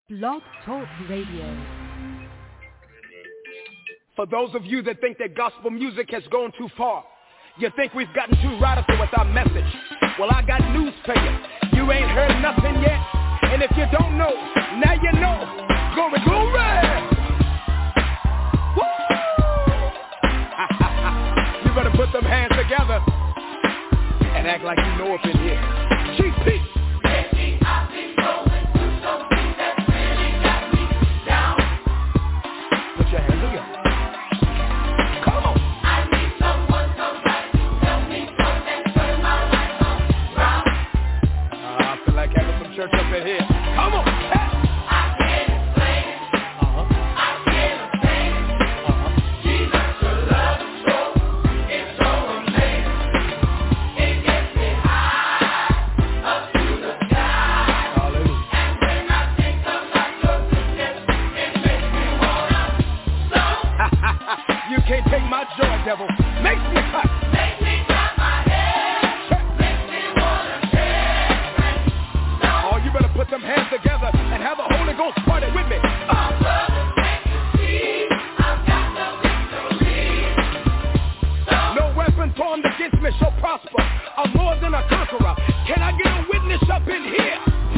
Blog Talk Radio. For those of you that think that gospel music has gone too far, you think we've gotten too radical with our message. Well, I got news for you. You ain't heard nothing yet. And if you don't know, now you know. Glory, glory! Woo! You better put them hands together and act like you know up in here. GP! Church up in here. Come on. Hey. I can't explain it. I can't explain it. Jesus, your love is so amazing. It gets me high up to the sky. Hallelujah. And when I think about your goodness, it makes me wanna song. You can't take my joy, devil. Makes me clap. Makes me clap my head. Makes me wanna dance. You better put them hands together and have a Holy Ghost party with me. My brothers, can't you see? I've got the victory. No weapon formed against me shall prosper. I'm more than a conqueror. Can I get a witness up in here?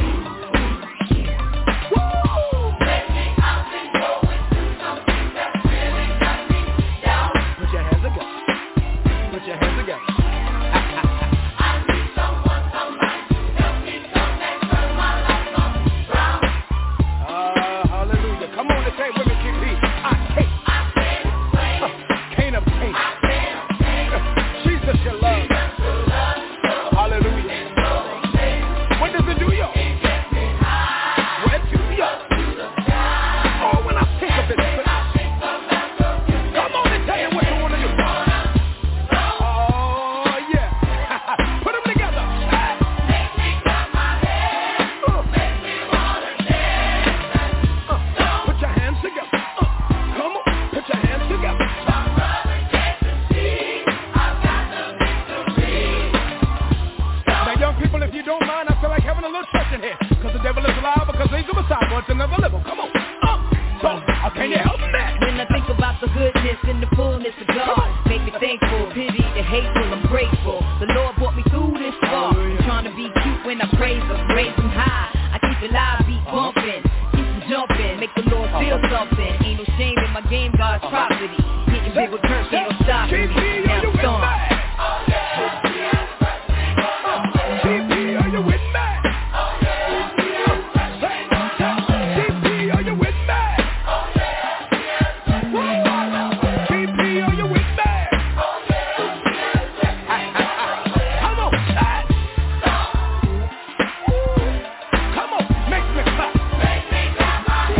Woo! Lately I've been going through something that really got me down. Put your hands together. Put your hands together. Say with me, GP. I can't obtain. Jesus, your love. Hallelujah. What does it do, y'all? Where to, y'all? Oh, when I think of it, come on and tell you what you want to do. Oh, yeah. Put them together. Make me clap my hands. Make me wanna dance. Put your hands together. Come on, put your hands together. My brother, can't you see? I've got the victory. Now, young people, if you don't mind, I feel like having a little church in here. Because the devil is alive, because he's a Messiah, but it's another level. Come on. Can you help me? When I think about the goodness and the fullness of God, make me thankful, pity the hateful, I'm grateful. The Lord brought me through this far. I'm trying to be cute when I praise Him, raise Him high. I keep it live, beat bumping, keep it jumping, make the Lord feel something. Ain't no shame in my game, God's property. Hitting big with church, ain't no stopping me. Now it's on. GP, are you with me?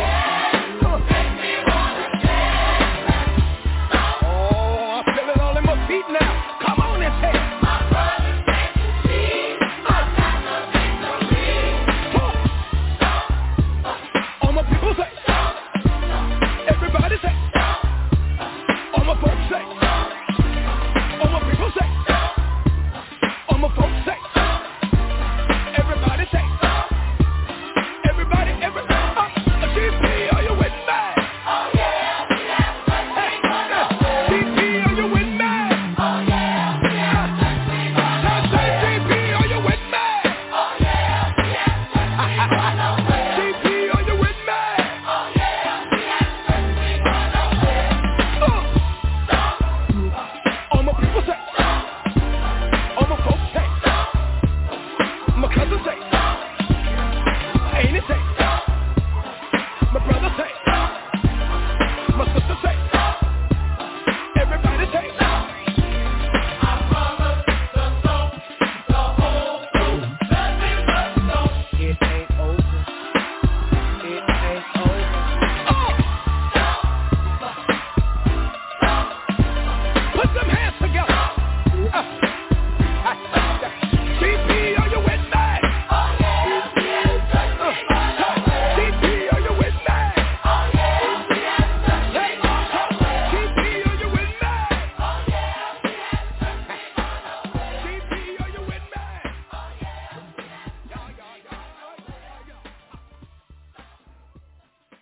All in my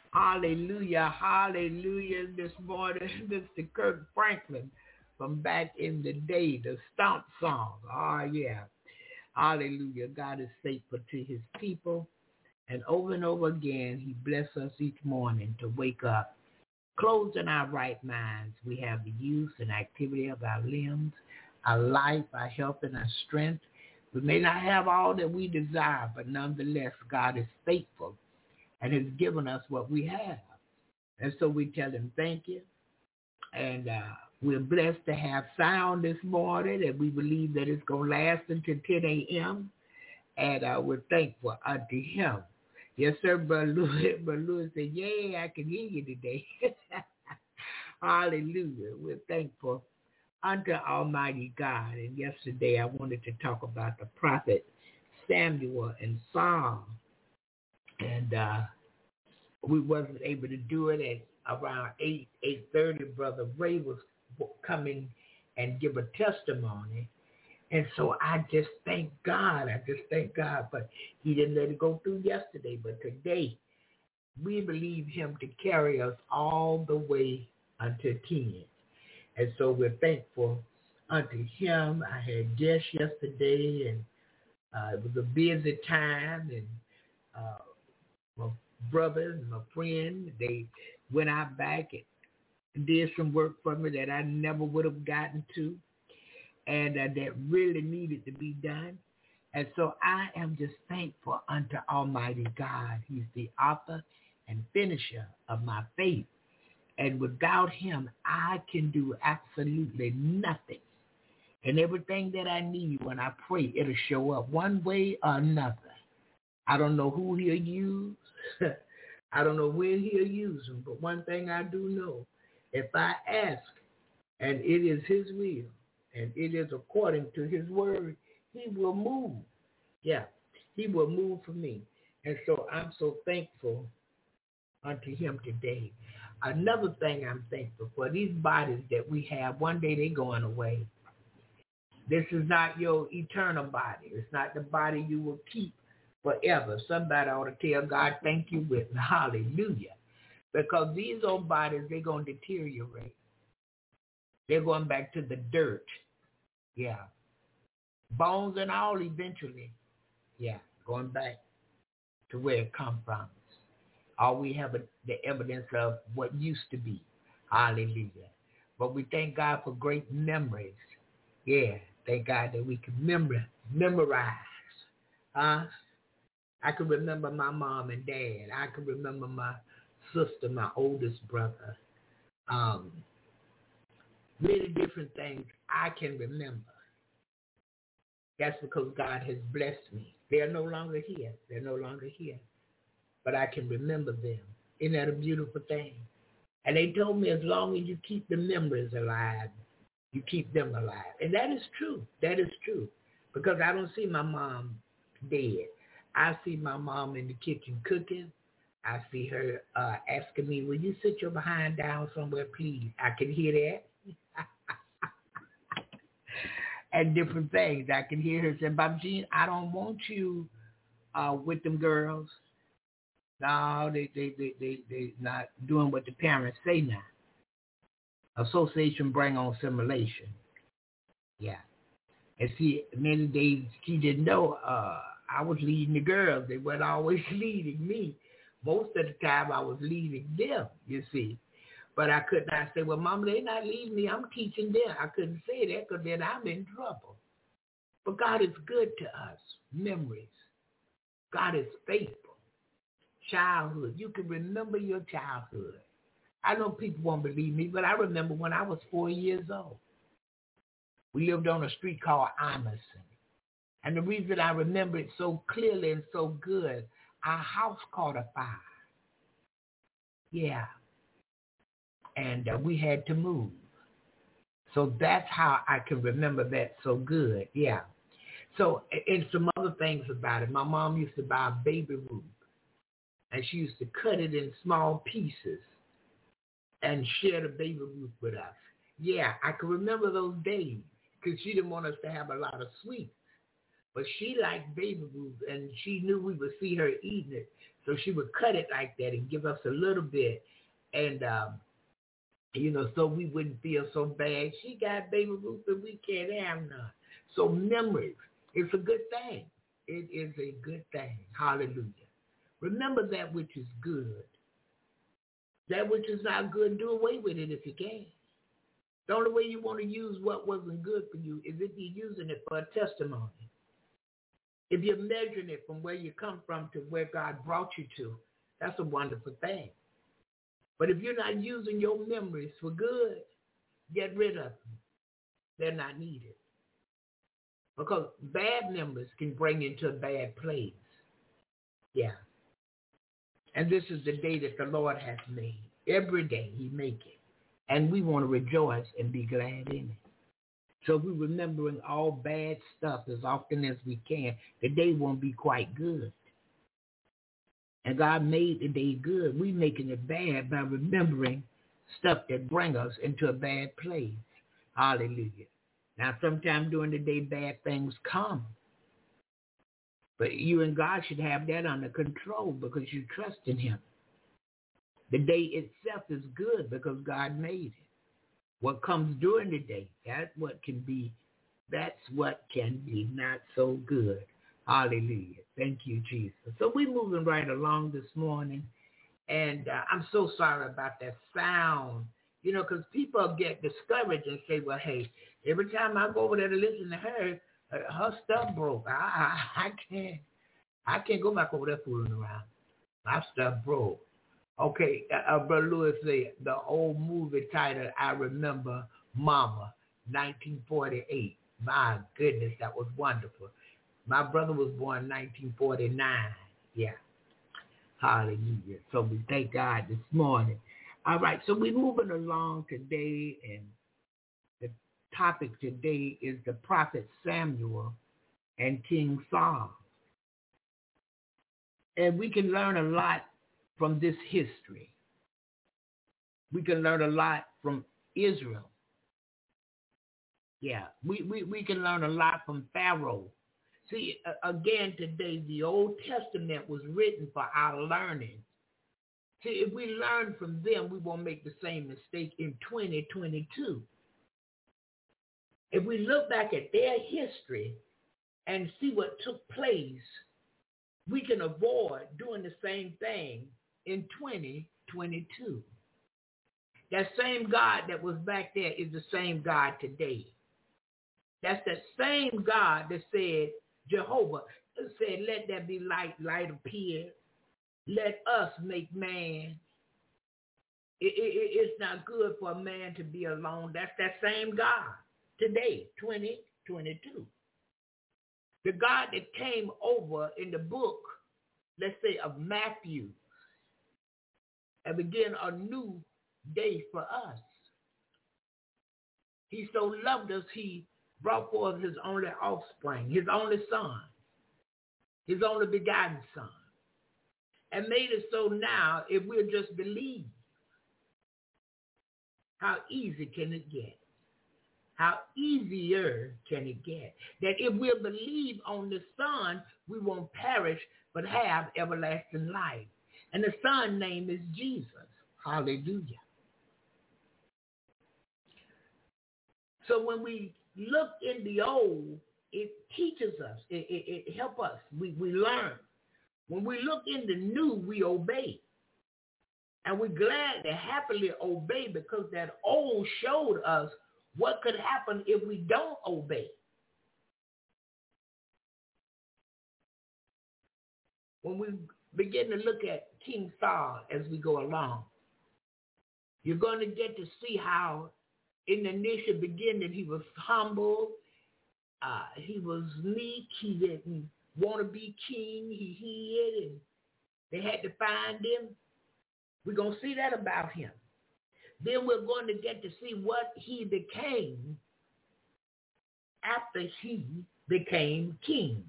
Hallelujah, hallelujah. This morning, Mr. Kirk Franklin from back in the day, the Stomp song. Oh, yeah. Hallelujah. God is faithful to his people. And over again, he blesses us each morning to wake up. Clothed in our right minds, we have the use and activity of our limbs, our life, our health, and our strength. We may not have all that we desire, but nonetheless, God is faithful and has given us what we have. And so we tell him thank you. And we're blessed to have sound this morning, and we believe that it's going to last until 10 a.m. And we're thankful unto him. Yes, sir, Brother Lewis. Brother Lewis said, yeah, I can hear you today. Hallelujah. We're thankful unto Almighty God. And yesterday I wanted to talk about the prophet Samuel and Saul. And we wasn't able to do it at around 8:30. Brother Ray was coming and give a testimony. And so I just thank God. But he didn't let it go through yesterday. But today, we believe him to carry us all the way until 10. And so we're thankful unto him. I had guests yesterday, and it was a busy time. And my brother and my friend, they went out back and did some work for me that I never would have gotten to. And that really needed to be done. And so I am just thankful unto Almighty God. He's the author and finisher of my faith. And without him, I can do absolutely nothing. And everything that I need when I pray, it'll show up one way or another. I don't know who he'll use. I don't know when he'll use them. But one thing I do know, if I ask, and it is his will, and it is according to his word, he will move. Yeah, he will move for me. And so I'm so thankful unto him today. Another thing I'm thankful for, these bodies that we have, one day they're going away. This is not your eternal body. It's not the body you will keep forever. Somebody ought to tell God, thank you with me. Hallelujah. Because these old bodies, they're going to deteriorate. They're going back to the dirt. Yeah. Bones and all eventually. Yeah. Going back to where it come from. All we have is the evidence of what used to be. Hallelujah. But we thank God for great memories. Yeah. Thank God that we can memorize. I can remember my mom and dad. I can remember my sister, my oldest brother. Many different things I can remember. That's because God has blessed me. They're no longer here. But I can remember them. Isn't that a beautiful thing? And they told me as long as you keep the memories alive, you keep them alive. And that is true. Because I don't see my mom dead. I see my mom in the kitchen cooking. I see her asking me, will you sit your behind down somewhere, please? I can hear that. And different things. I can hear her say, Bob Jean, I don't want you with them girls. No, they not doing what the parents say now. Association bring on simulation. Yeah. And see, many days she didn't know I was leading the girls. They weren't always leading me. Most of the time I was leading them, you see. But I could not say, well, Mama, they're not leading me. I'm teaching them. I couldn't say that because then I'm in trouble. But God is good to us. Memories. God is faithful. Childhood. You can remember your childhood. I know people won't believe me, but I remember when I was 4 years old. We lived on a street called Emerson. And the reason I remember it so clearly and so good, our house caught a fire. Yeah. And we had to move. So that's how I can remember that so good. Yeah. So, and some other things about it. My mom used to buy a baby Ruth. And she used to cut it in small pieces and share the baby Ruth with us. Yeah, I can remember those days because she didn't want us to have a lot of sweets. But she liked Baby Ruth, and she knew we would see her eating it. So she would cut it like that and give us a little bit. And, so we wouldn't feel so bad. She got Baby Ruth and we can't have none. So memories, it's a good thing. It is a good thing. Hallelujah. Remember that which is good. That which is not good, do away with it if you can. The only way you want to use what wasn't good for you is if you're using it for a testimony. If you're measuring it from where you come from to where God brought you to, that's a wonderful thing. But if you're not using your memories for good, get rid of them. They're not needed. Because bad memories can bring you into a bad place. Yeah. And this is the day that the Lord has made. Every day he make it. And we want to rejoice and be glad in it. So we're remembering all bad stuff as often as we can. The day won't be quite good. And God made the day good. We're making it bad by remembering stuff that bring us into a bad place. Hallelujah. Now, sometime during the day, bad things come. But you and God should have that under control because you trust in him. The day itself is good because God made it. What comes during the day, that's what can be not so good. Hallelujah. Thank you, Jesus. So we're moving right along this morning. And I'm so sorry about that sound, because people get discouraged and say, well, hey, every time I go over there to listen to her, her stuff broke. I can't go back over there fooling around. My stuff broke. Okay, Brother Lewis said, the old movie title, I remember Mama, 1948. My goodness, that was wonderful. My brother was born in 1949. Yeah. Hallelujah. So we thank God this morning. All right, so we're moving along today, and the topic today is the prophet Samuel and King Saul. And we can learn a lot from this history. We can learn a lot from Israel. Yeah, we can learn a lot from Pharaoh. See, again today, the Old Testament was written for our learning. See, if we learn from them, we won't make the same mistake in 2022. If we look back at their history and see what took place, we can avoid doing the same thing in 2022. That same God that was back there is the same God today. That's the same God that said, Jehovah said, let there be light, light appeared. Let us make man. It's not good for a man to be alone. That's that same God today, 2022. The God that came over in the book, let's say, of Matthew, and begin a new day for us. He so loved us, he brought forth his only offspring, his only son, his only begotten son, and made it so now, if we'll just believe, how easy can it get? How easier can it get? That if we'll believe on the Son, we won't perish, but have everlasting life. And the Son's name is Jesus. Hallelujah. So when we look in the old, it teaches us. It helps us. We learn. When we look in the new, we obey. And we're glad to happily obey because that old showed us what could happen if we don't obey. When we begin to look at King Saul as we go along, you're going to get to see how in the initial beginning he was humble, he was meek, he didn't want to be king, he hid, and they had to find him. We're going to see that about him. Then we're going to get to see what he became after he became king.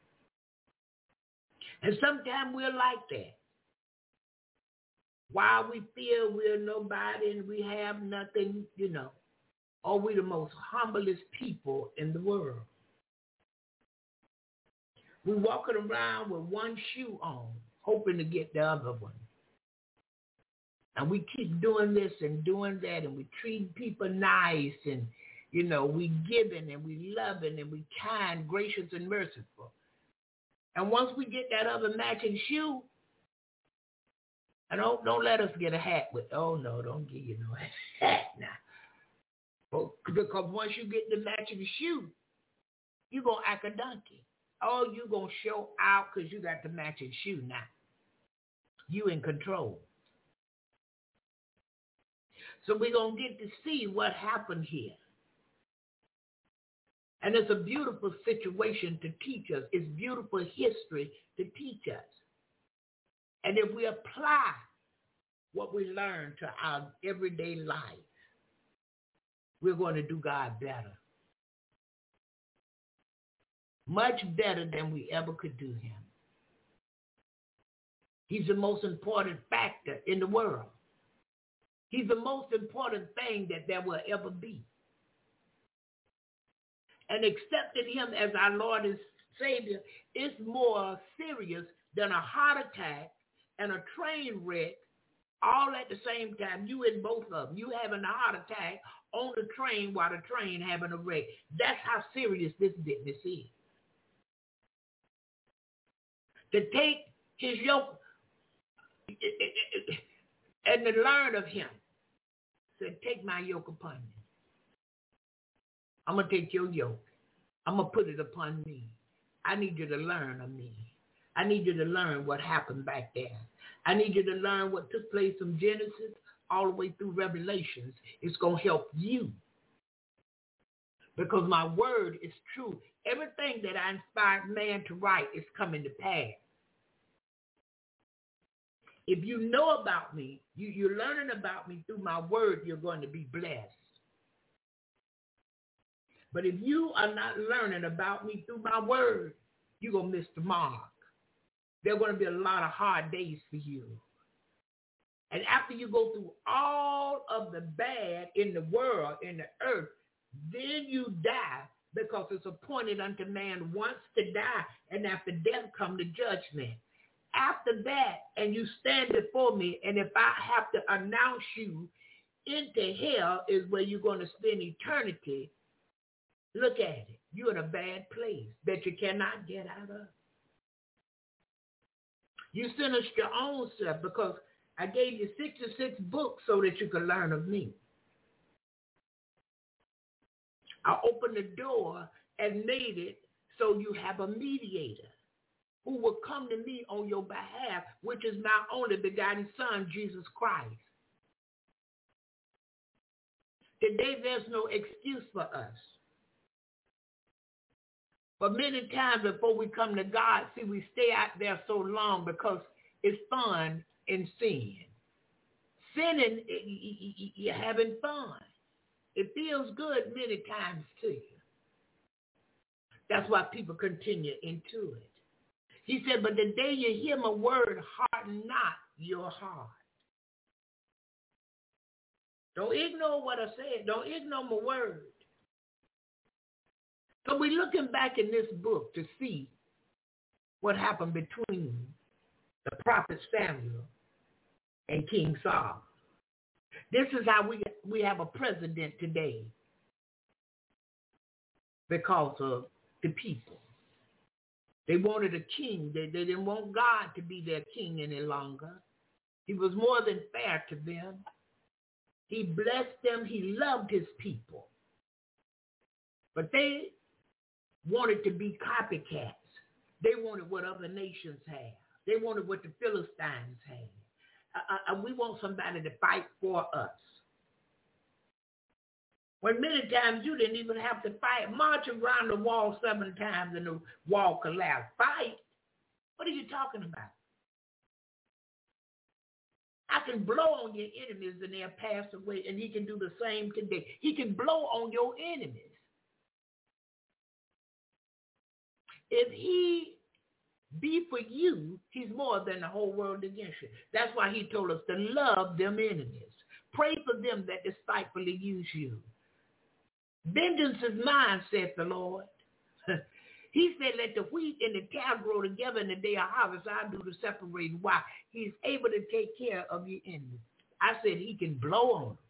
And sometimes we're like that. While we feel we're nobody and we have nothing, or we're the most humblest people in the world. We're walking around with one shoe on, hoping to get the other one. And we keep doing this and doing that, and we treat people nice, and, you know, we giving and we loving and we kind, gracious, and merciful. And once we get that other matching shoe, and don't let us get a hat with, oh no, don't give you no hat now. Well, because once you get the matching shoe, you're going to act a donkey. Oh, you're going to show out because you got the matching shoe now. You in control. So we're going to get to see what happened here. And it's a beautiful situation to teach us. It's beautiful history to teach us. And if we apply what we learn to our everyday life, we're going to do God better. Much better than we ever could do him. He's the most important factor in the world. He's the most important thing that there will ever be. And accepting him as our Lord and Savior is more serious than a heart attack and a train wreck all at the same time. You in both of them. You having a heart attack on the train while the train having a wreck. That's how serious this business is. To take his yoke and to learn of him. Said, take my yoke upon me. I'm going to take your yoke. I'm going to put it upon me. I need you to learn of me. I need you to learn what happened back there. I need you to learn what took place from Genesis all the way through Revelations. It's going to help you. Because my word is true. Everything that I inspired man to write is coming to pass. If you know about me, you're learning about me through my word, you're going to be blessed. But if you are not learning about me through my word, you're going to miss the mark. There are going to be a lot of hard days for you. And after you go through all of the bad in the world, in the earth, then you die, because it's appointed unto man once to die, and after death come the judgment. After that, and you stand before me, and if I have to announce you into hell is where you're going to spend eternity, look at it. You're in a bad place that you cannot get out of. You sentenced your own self, because I gave you 66 books so that you could learn of me. I opened the door and made it so you have a mediator who will come to me on your behalf, which is my only begotten Son, Jesus Christ. Today, there's no excuse for us. But many times before we come to God, see, we stay out there so long because it's fun in sin. Sinning, you're having fun. It feels good many times to you. That's why people continue into it. He said, but the day you hear my word, harden not your heart. Don't ignore what I said. Don't ignore my word. So we're looking back in this book to see what happened between the prophet Samuel and King Saul. This is how we have a president today, because of the people. They wanted a king. They didn't want God to be their king any longer. He was more than fair to them. He blessed them. He loved his people. But they wanted to be copycats. They wanted what other nations had. They wanted what the Philistines had. We want somebody to fight for us. When many times you didn't even have to fight. March around the wall 7 times and the wall collapsed. Fight? What are you talking about? I can blow on your enemies and they'll pass away, and he can do the same today. He can blow on your enemies. If he be for you, he's more than the whole world against you. That's why he told us to love them enemies. Pray for them that despitefully use you. Vengeance is mine, saith the Lord. He said, let the wheat and the tare grow together in the day of harvest. I'll do the separating. Why? He's able to take care of your enemies. I said he can blow on them.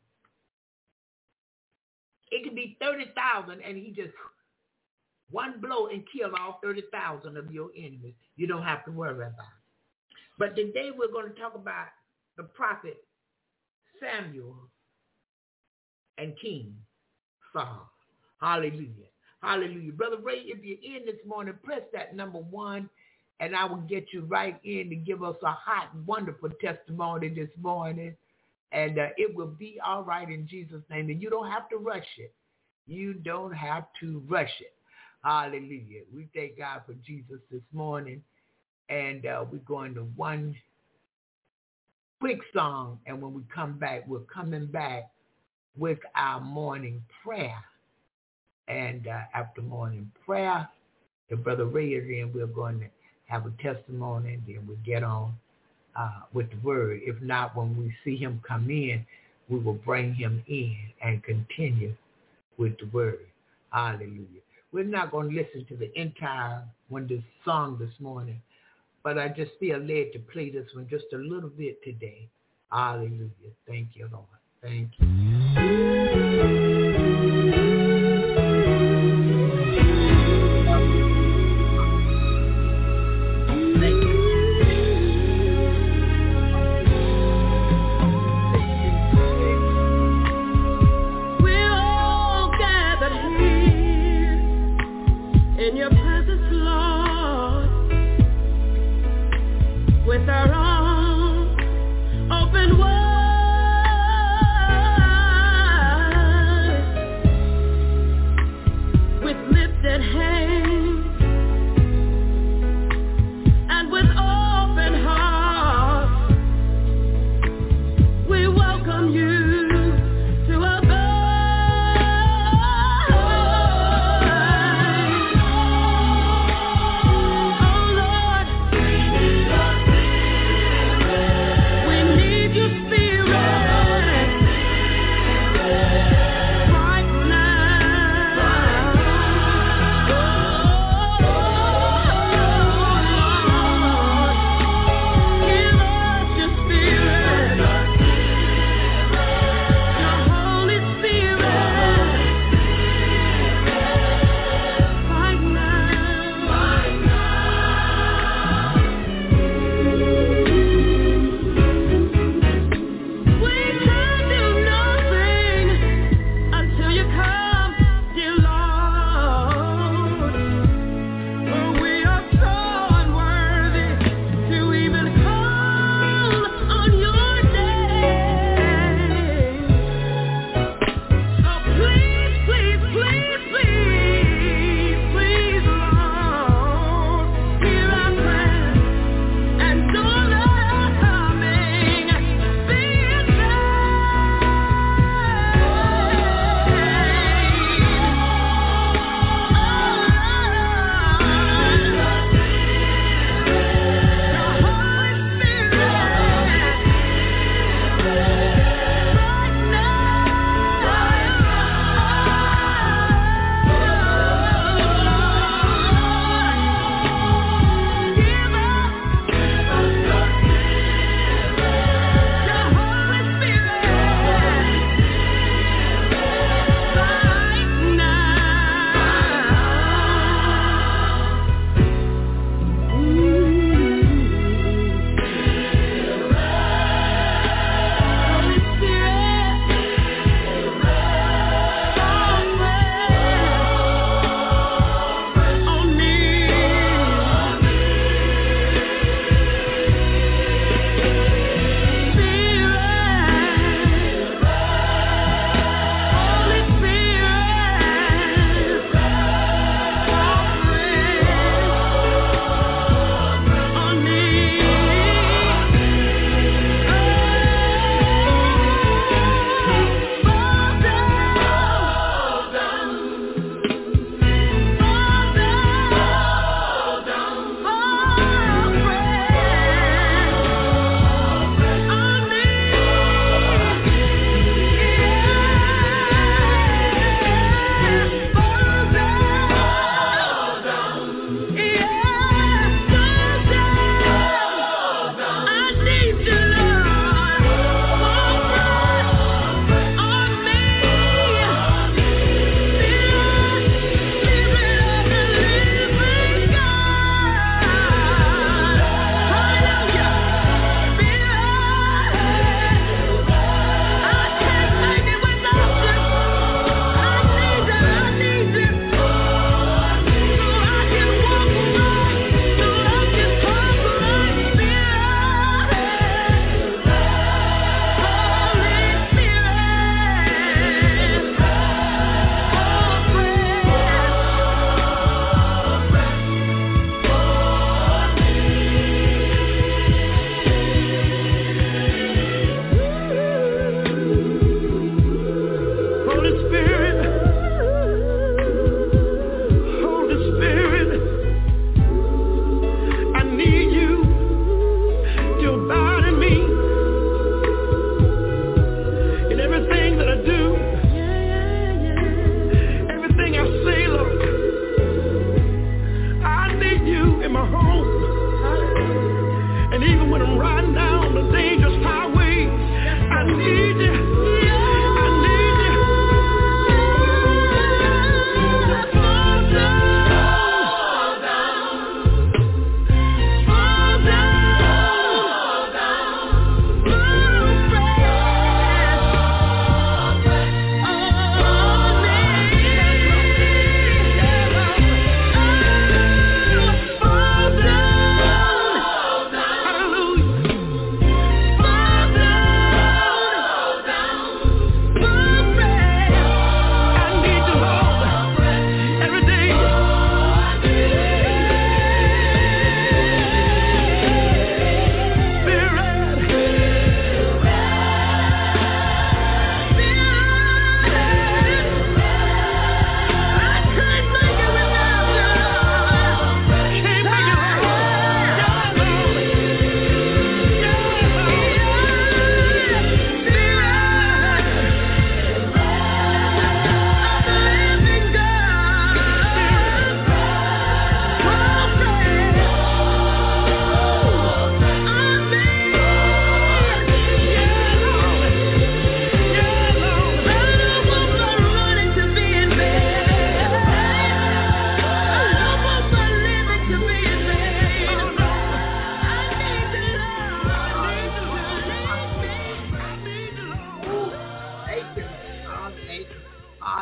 It could be 30,000 and he just one blow and kill all 30,000 of your enemies. You don't have to worry about it. But today we're going to talk about the prophet Samuel and King Saul. Hallelujah. Hallelujah. Brother Ray, if you're in this morning, press that number 1, and I will get you right in to give us a hot, wonderful testimony this morning. And it will be all right in Jesus' name. And you don't have to rush it. You don't have to rush it. Hallelujah. We thank God for Jesus this morning. And we're going to one quick song. And when we come back, we're coming back with our morning prayer. And after morning prayer, the Brother Ray is in. We're going to have a testimony, and then we'll get on with the word. If not, when we see him come in, we will bring him in and continue with the word. Hallelujah. We're not going to listen to the entire this song this morning, but I just feel led to play this one just a little bit today. Hallelujah. Thank you, Lord. Thank you. Open wide.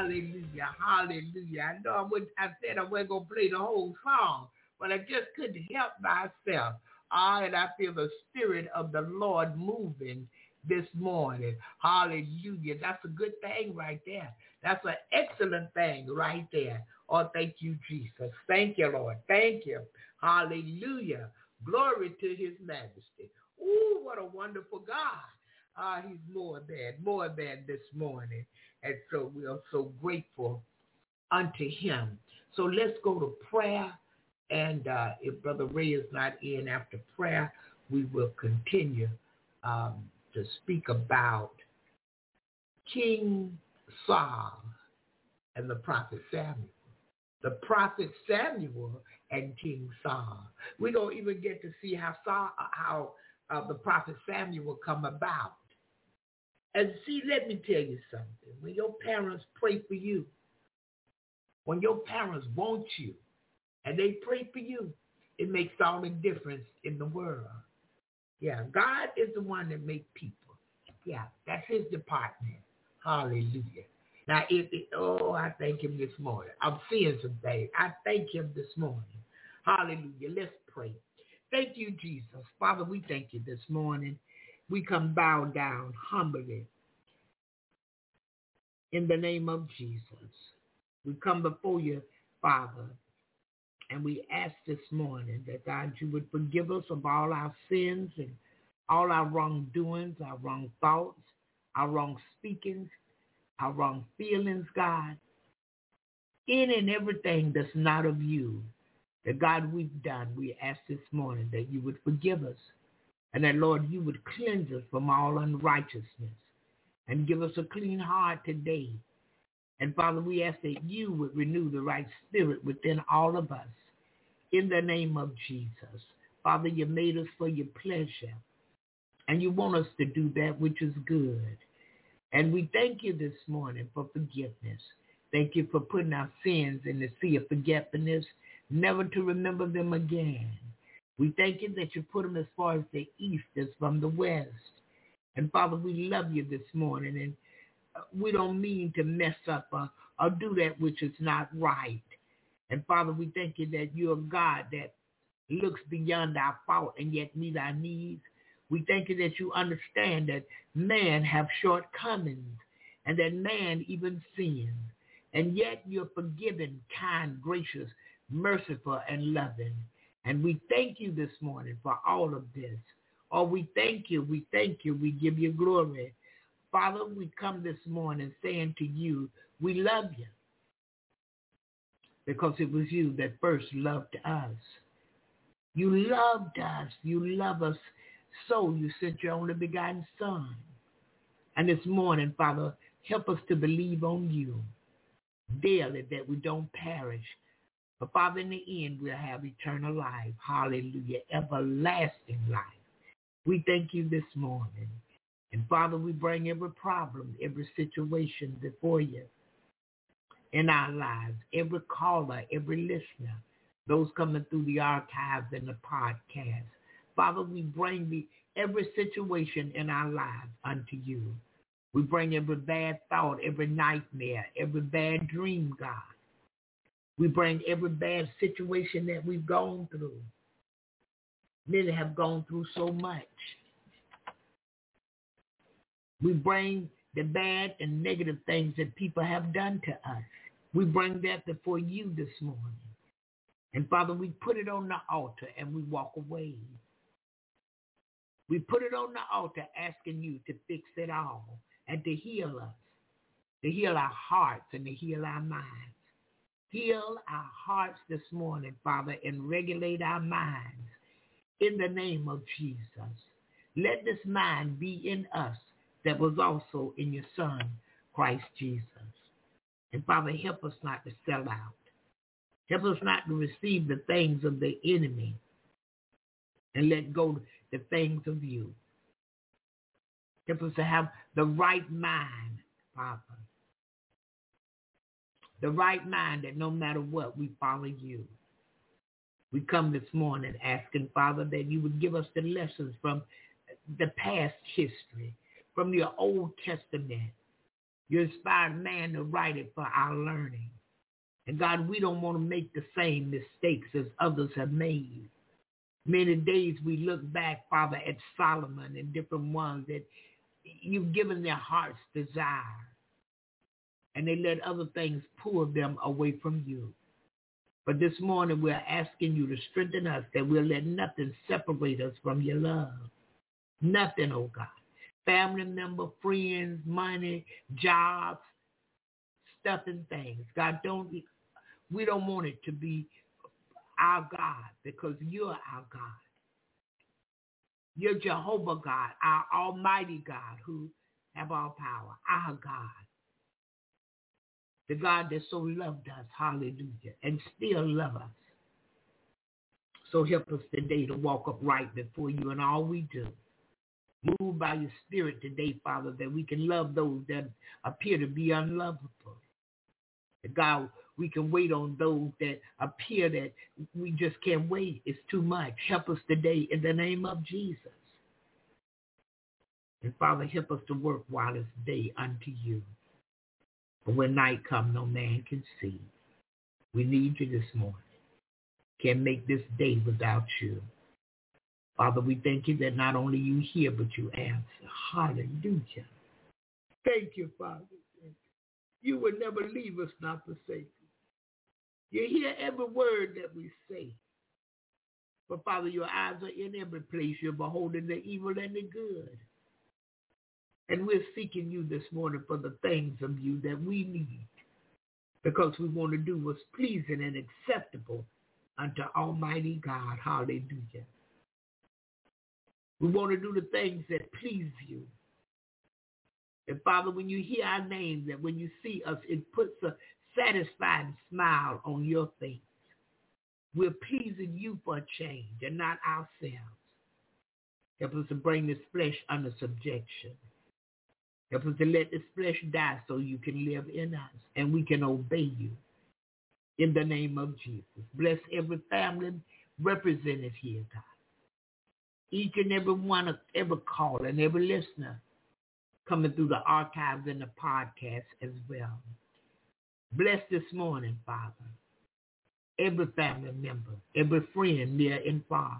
Hallelujah, hallelujah. I know I said I wasn't going to play the whole song, but I just couldn't help myself. And I feel the Spirit of the Lord moving this morning. Hallelujah. That's a good thing right there. That's an excellent thing right there. Oh, thank you, Jesus. Thank you, Lord. Thank you. Hallelujah. Glory to his majesty. Ooh, what a wonderful God. He's more than this morning. And so we are so grateful unto him. So let's go to prayer. And if Brother Ray is not in after prayer, we will continue to speak about King Saul and the prophet Samuel. The prophet Samuel and King Saul. We're going to even get to see how the prophet Samuel come about. And see, let me tell you something. When your parents pray for you, when your parents want you, and they pray for you, it makes all the difference in the world. Yeah, God is the one that makes people. Yeah, that's his department. Hallelujah. Now, I thank him this morning. I'm seeing some things. I thank him this morning. Hallelujah. Let's pray. Thank you, Jesus. Father, we thank you this morning. We come bow down humbly in the name of Jesus. We come before you, Father, and we ask this morning that, God, you would forgive us of all our sins and all our wrongdoings, our wrong thoughts, our wrong speakings, our wrong feelings, God. Any and everything that's not of you, that, God, we've done, we ask this morning that you would forgive us and that, Lord, you would cleanse us from all unrighteousness and give us a clean heart today. And, Father, we ask that you would renew the right spirit within all of us. In the name of Jesus. Father, you made us for your pleasure. And you want us to do that which is good. And we thank you this morning for forgiveness. Thank you for putting our sins in the sea of forgetfulness, never to remember them again. We thank you that you put them as far as the east is from the west. And Father, we love you this morning. And we don't mean to mess up or do that which is not right. And Father, we thank you that you're a God that looks beyond our fault and yet meet our needs. We thank you that you understand that man have shortcomings and that man even sins. And yet you're forgiving, kind, gracious, merciful, and loving. And we thank you this morning for all of this. Oh, we thank you, we give you glory. Father, we come this morning saying to you, we love you. Because it was you that first loved us. You loved us. You love us so you sent your only begotten Son. And this morning, Father, help us to believe on you daily that we don't perish. But Father, in the end, we'll have eternal life. Hallelujah. Everlasting life. We thank you this morning. And Father, we bring every problem, every situation before you. In our lives, every caller, every listener, those coming through the archives and the podcast. Father, we bring every situation in our lives unto you. We bring every bad thought, every nightmare, every bad dream, God. We bring every bad situation that we've gone through. Many have gone through so much. We bring the bad and negative things that people have done to us. We bring that before you this morning. And Father, we put it on the altar and we walk away. We put it on the altar asking you to fix it all and to heal us, to heal our hearts and to heal our minds. Heal our hearts this morning, Father, and regulate our minds in the name of Jesus. Let this mind be in us that was also in your Son, Christ Jesus. And Father, help us not to sell out. Help us not to receive the things of the enemy and let go the things of you. Help us to have the right mind, Father. The right mind that no matter what, we follow you. We come this morning asking, Father, that you would give us the lessons from the past history, from your Old Testament. You inspired man to write it for our learning. And God, we don't want to make the same mistakes as others have made. Many days we look back, Father, at Solomon and different ones that you've given their heart's desire. And they let other things pull them away from you. But this morning we're asking you to strengthen us, that we'll let nothing separate us from your love. Nothing, oh God. Family member, friends, money, jobs, stuff and things. God, we don't want it to be our God, because you're our God. You're Jehovah God, our almighty God who have all power, our God. The God that so loved us, hallelujah, and still love us. So help us today to walk upright before you in all we do. Move by your spirit today, Father, that we can love those that appear to be unlovable. God, we can wait on those that appear that we just can't wait. It's too much. Help us today in the name of Jesus. And Father, help us to work while it's day unto you. But when night comes, no man can see. We need you this morning. Can't make this day without you. Father, we thank you that not only you hear, but you answer. Hallelujah. Thank you, Father. You will never leave us, not forsake us. You hear every word that we say. But Father, your eyes are in every place. You're beholding the evil and the good. And we're seeking you this morning for the things of you that we need, because we want to do what's pleasing and acceptable unto Almighty God. Hallelujah. We want to do the things that please you. And Father, when you hear our name, that when you see us, it puts a satisfying smile on your face. We're pleasing you for a change and not ourselves. Help us to bring this flesh under subjection. Help us to let this flesh die so you can live in us and we can obey you. In the name of Jesus. Bless every family represented here, God. Each and every one of every caller and every listener coming through the archives and the podcast as well. Bless this morning, Father, every family member, every friend near and far.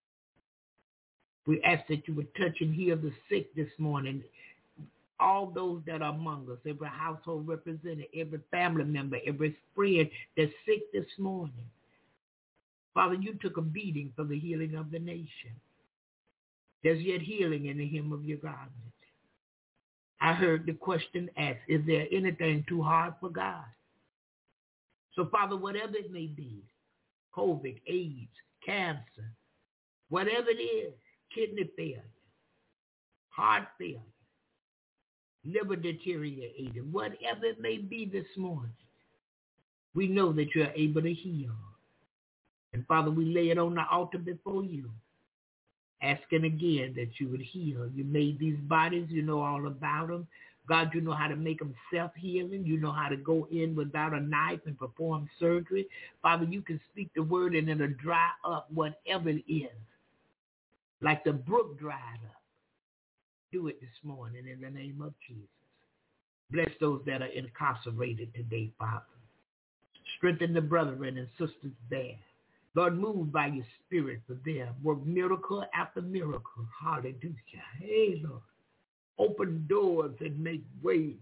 We ask that you would touch and heal the sick this morning, all those that are among us, every household represented, every family member, every friend that's sick this morning. Father, you took a beating for the healing of the nation. There's yet healing in the hem of your garment. I heard the question asked, is there anything too hard for God? So, Father, whatever it may be, COVID, AIDS, cancer, whatever it is, kidney failure, heart failure, liver deteriorating, whatever it may be this morning, we know that you're able to heal. And Father, we lay it on the altar before you, asking again that you would heal. You made these bodies, you know all about them. God, you know how to make them self-healing. You know how to go in without a knife and perform surgery. Father, you can speak the word and it'll dry up whatever it is, like the brook dried up. Do it this morning in the name of Jesus. Bless those that are incarcerated today, Father. Strengthen the brethren and sisters there. Lord, move by your spirit for them. Work miracle after miracle. Hallelujah. Hey, Lord. Open doors and make ways.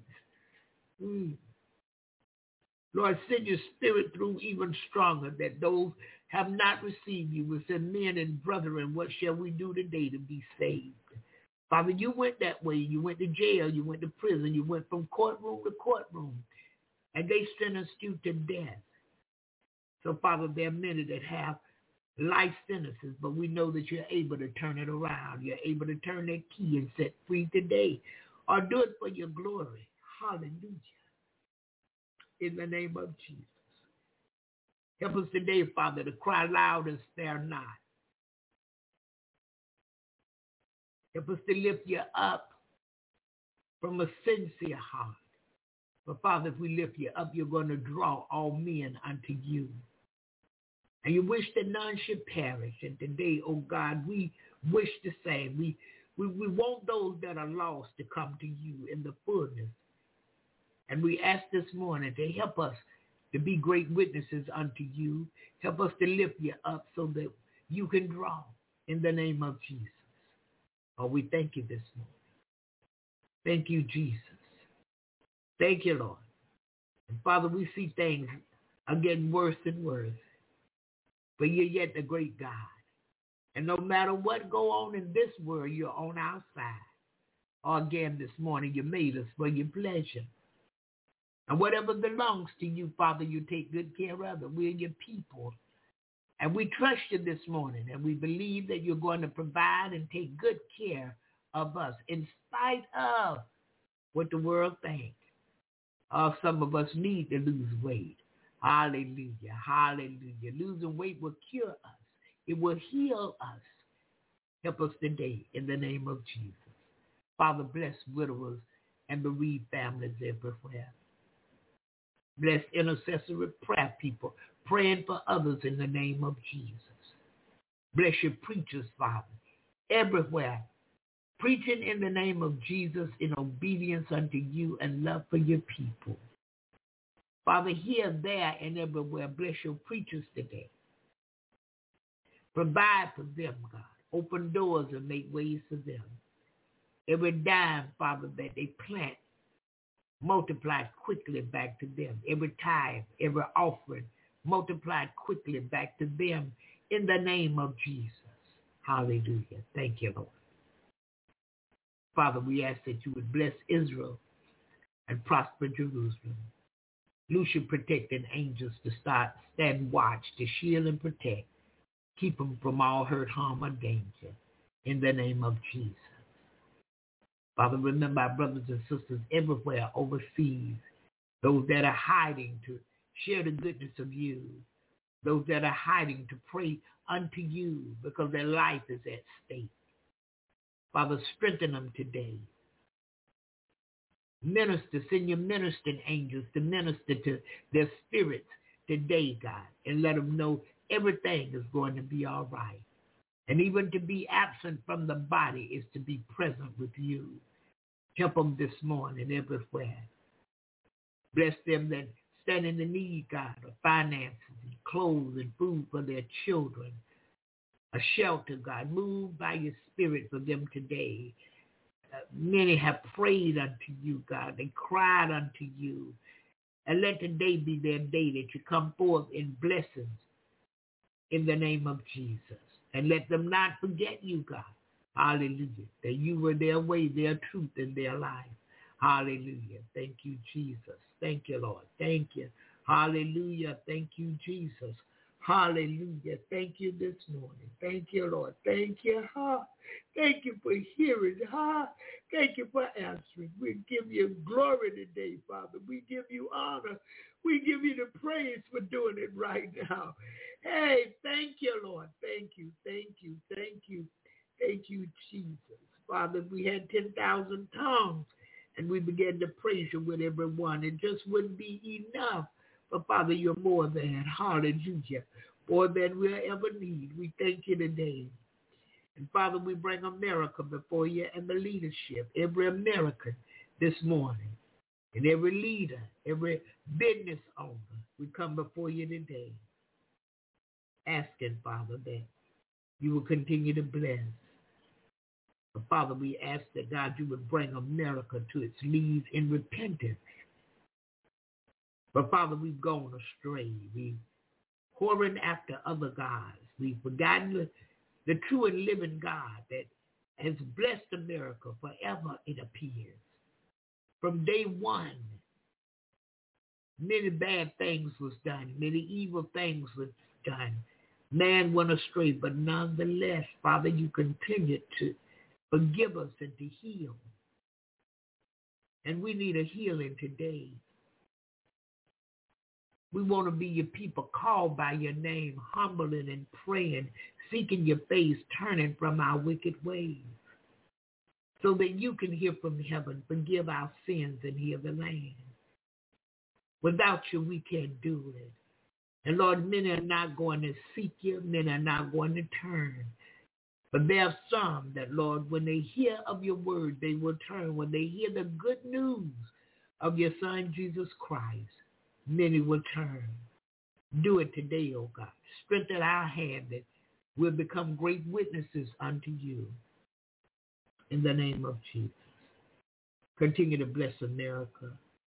Lord, send your spirit through even stronger, that those have not received you will say, men and brethren, what shall we do today to be saved? Father, you went that way. You went to jail. You went to prison. You went from courtroom to courtroom. And they sentenced you to death. So, Father, there are many that have life sentences, but we know that you're able to turn it around. You're able to turn that key and set free today. Or do it for your glory. Hallelujah. In the name of Jesus. Help us today, Father, to cry loud and spare not. Help us to lift you up from a sincere heart. But Father, if we lift you up, you're going to draw all men unto you. And you wish that none should perish. And today, oh God, we wish the same. We want those that are lost to come to you in the fullness And we ask this morning to help us to be great witnesses unto you. Help us to lift you up so that you can draw in the name of Jesus. Oh, we thank you this morning. Thank you, Jesus. Thank you, Lord. And Father, we see things are getting worse and worse. But you're yet the great God. And no matter what go on in this world, you're on our side. Or again this morning, you made us for your pleasure. And whatever belongs to you, Father, you take good care of it. We're your people. And we trust you this morning. And we believe that you're going to provide and take good care of us in spite of what the world thinks. Some of us need to lose weight. Hallelujah. Hallelujah. Losing weight will cure us. It will heal us. Help us today in the name of Jesus. Father, bless widowers and bereaved families everywhere. Bless intercessory prayer people praying for others in the name of Jesus. Bless your preachers, Father, everywhere, preaching in the name of Jesus in obedience unto you and love for your people. Father, here, there, and everywhere, bless your preachers today. Provide for them, God. Open doors and make ways for them. Every dime, Father, that they plant, multiply quickly back to them. Every tithe, every offering, multiply quickly back to them in the name of Jesus. Hallelujah. Thank you, Lord. Father, we ask that you would bless Israel and prosper Jerusalem. Loose your protecting angels to stand watch, to shield and protect. Keep them from all hurt, harm, or danger in the name of Jesus. Father, remember our brothers and sisters everywhere overseas, those that are hiding to share the goodness of you, those that are hiding to pray unto you because their life is at stake. Father, strengthen them today. Minister, send your ministering angels to minister to their spirits today, God, and let them know everything is going to be all right. And even to be absent from the body is to be present with you. Help them this morning everywhere. Bless them that stand in the need, God, of finances and clothes and food for their children. A shelter, God. Move by your spirit for them today. Many have prayed unto you, God. They cried unto you. And let today be their day that you come forth in blessings in the name of Jesus. And let them not forget you, God. Hallelujah. That you were their way, their truth, and their life. Hallelujah. Thank you, Jesus. Thank you, Lord. Thank you. Hallelujah. Thank you, Jesus. Hallelujah. Thank you this morning. Thank you, Lord. Thank you. Thank you for hearing. Thank you for answering. We give you glory today, Father. We give you honor. We give you the praise for doing it right now. Hey, thank you, Lord. Thank you. Thank you. Thank you. Thank you, Jesus. Father, we had 10,000 tongues, and we began to praise you with everyone. It just wouldn't be enough. But, Father, you're more than, hallelujah, more than we'll ever need. We thank you today. And, Father, we bring America before you and the leadership, every American this morning, and every leader, every business owner. We come before you today, asking, Father, that you will continue to bless. But, Father, we ask that, God, you would bring America to its knees in repentance. But, Father, we've gone astray. We've whoring after other gods. We've forgotten the true and living God that has blessed America forever, it appears. From day one, many bad things was done. Many evil things was done. Man went astray, but nonetheless, Father, you continue to forgive us and to heal. And we need a healing today. We want to be your people called by your name, humbling and praying, seeking your face, turning from our wicked ways, so that you can hear from heaven, forgive our sins, and heal the land. Without you, we can't do it. And Lord, many are not going to seek you. Many are not going to turn. But there are some that, Lord, when they hear of your word, they will turn. When they hear the good news of your Son, Jesus Christ, many will turn. Do it today, oh God. Strengthen our hand that we'll become great witnesses unto you. In the name of Jesus. Continue to bless America.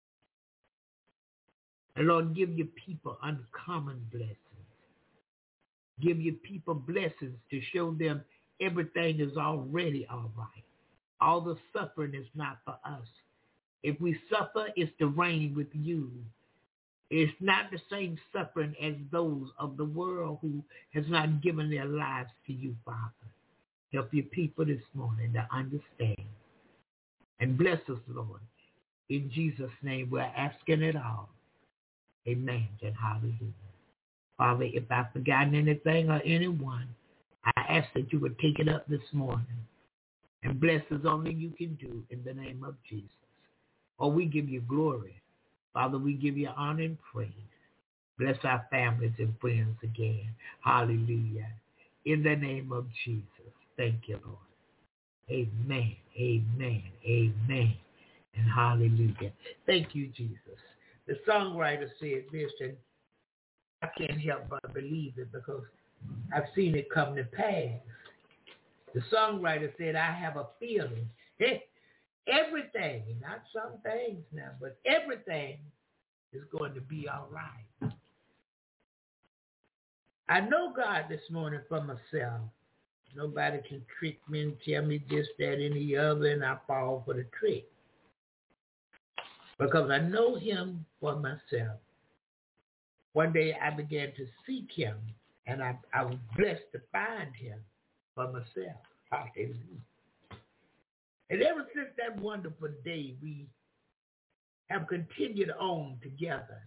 And Lord, give your people uncommon blessings. Give your people blessings to show them everything is already all right. All the suffering is not for us. If we suffer, it's to reign with you. It's not the same suffering as those of the world who has not given their lives to you, Father. Help your people this morning to understand. And bless us, Lord. In Jesus' name, we're asking it all. Amen and hallelujah. Father, if I've forgotten anything or anyone, I ask that you would take it up this morning and bless us only you can do in the name of Jesus. Oh, we give you glory. Father, we give you honor and praise. Bless our families and friends again. Hallelujah. In the name of Jesus. Thank you, Lord. Amen, amen, amen, and hallelujah. Thank you, Jesus. The songwriter said this, and I can't help but believe it because I've seen it come to pass. The songwriter said, I have a feeling. Everything, not some things now, but everything is going to be all right. I know God this morning for myself. Nobody can trick me and tell me this, that, and the other, and I fall for the trick. Because I know him for myself. One day I began to seek him, and I was blessed to find him for myself. Hallelujah. And ever since that wonderful day, we have continued on together.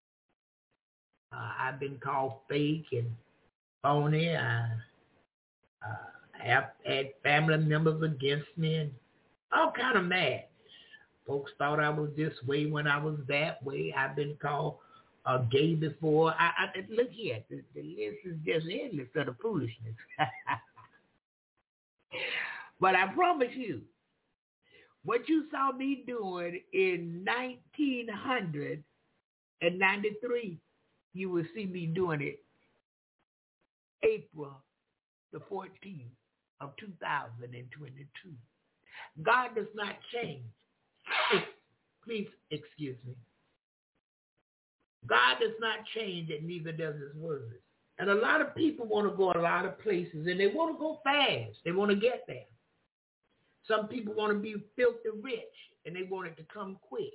I've been called fake and phony. I have had family members against me and all kind of madness. Folks thought I was this way when I was that way. I've been called gay before. Look here, the list is just endless of the foolishness. But I promise you, what you saw me doing in 1993, you will see me doing it April the 14th of 2022. God does not change. Please excuse me. God does not change, and neither does his word. And a lot of people want to go a lot of places, and they want to go fast. They want to get there. Some people want to be filthy rich, and they want it to come quick.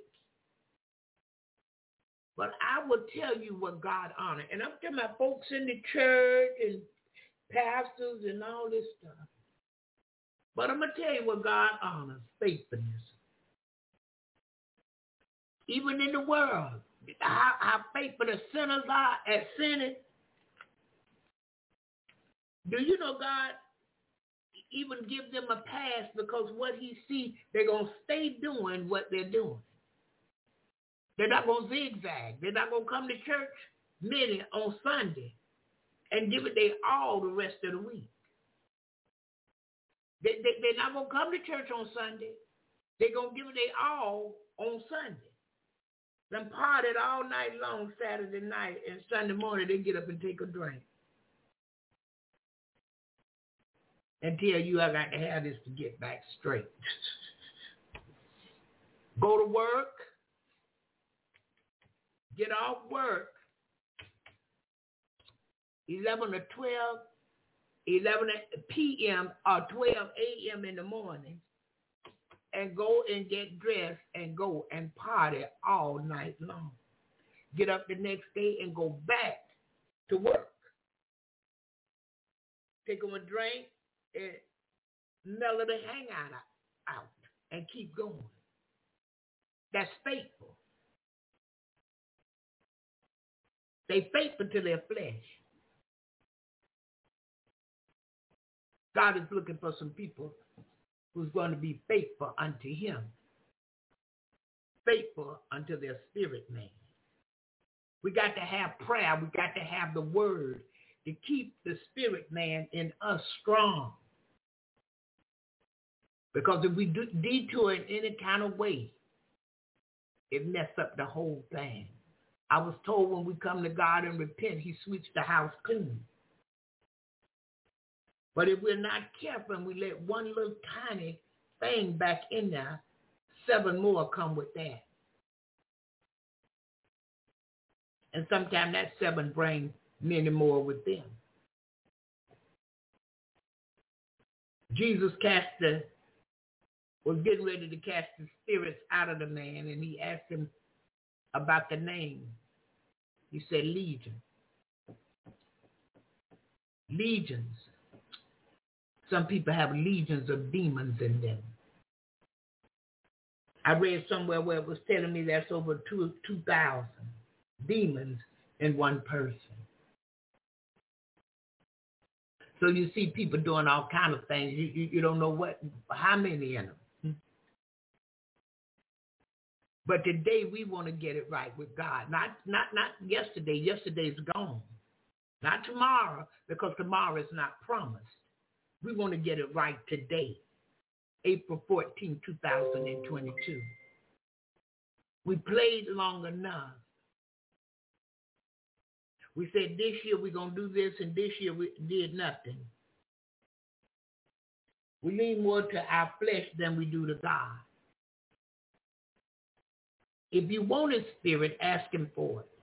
But I will tell you what God honors. And I'm talking about folks in the church and pastors and all this stuff. But I'm going to tell you what God honors, faithfulness. Even in the world, how faithful the sinners are at sinning. Do you know God even give them a pass because what he sees, they're going to stay doing what they're doing. They're not going to zigzag. They're not going to come to church many on Sunday and give it their all the rest of the week. They're not going to come to church on Sunday. They're going to give it their all on Sunday. Them partied all night long Saturday night, and Sunday morning they get up and take a drink. And tell you I got to have this to get back straight. Go to work. Get off work. 11 p.m. or 12 a.m. in the morning. And go and get dressed and go and party all night long. Get up the next day and go back to work. Take them a drink and mellow the hangout out and keep going. That's faithful. They faithful to their flesh. God is looking for some people who's going to be faithful unto him. Faithful unto their spirit man. We got to have prayer. We got to have the word to keep the spirit man in us strong. Because if we detour in any kind of way, it messed up the whole thing. I was told when we come to God and repent, he sweeps the house clean. But if we're not careful and we let one little tiny thing back in there, 7 more come with that. And sometimes that 7 brings many more with them. Jesus was getting ready to cast the spirits out of the man, and he asked him about the name. He said, Legion. Legions. Some people have legions of demons in them. I read somewhere where it was telling me that's over 2,000 demons in one person. So you see people doing all kinds of things. You don't know how many in them. But today we want to get it right with God. Not yesterday. Yesterday's gone. Not tomorrow, because tomorrow is not promised. We want to get it right today, April 14, 2022. We played long enough. We said this year we're going to do this, and this year we did nothing. We lean more to our flesh than we do to God. If you want his spirit, ask him for it.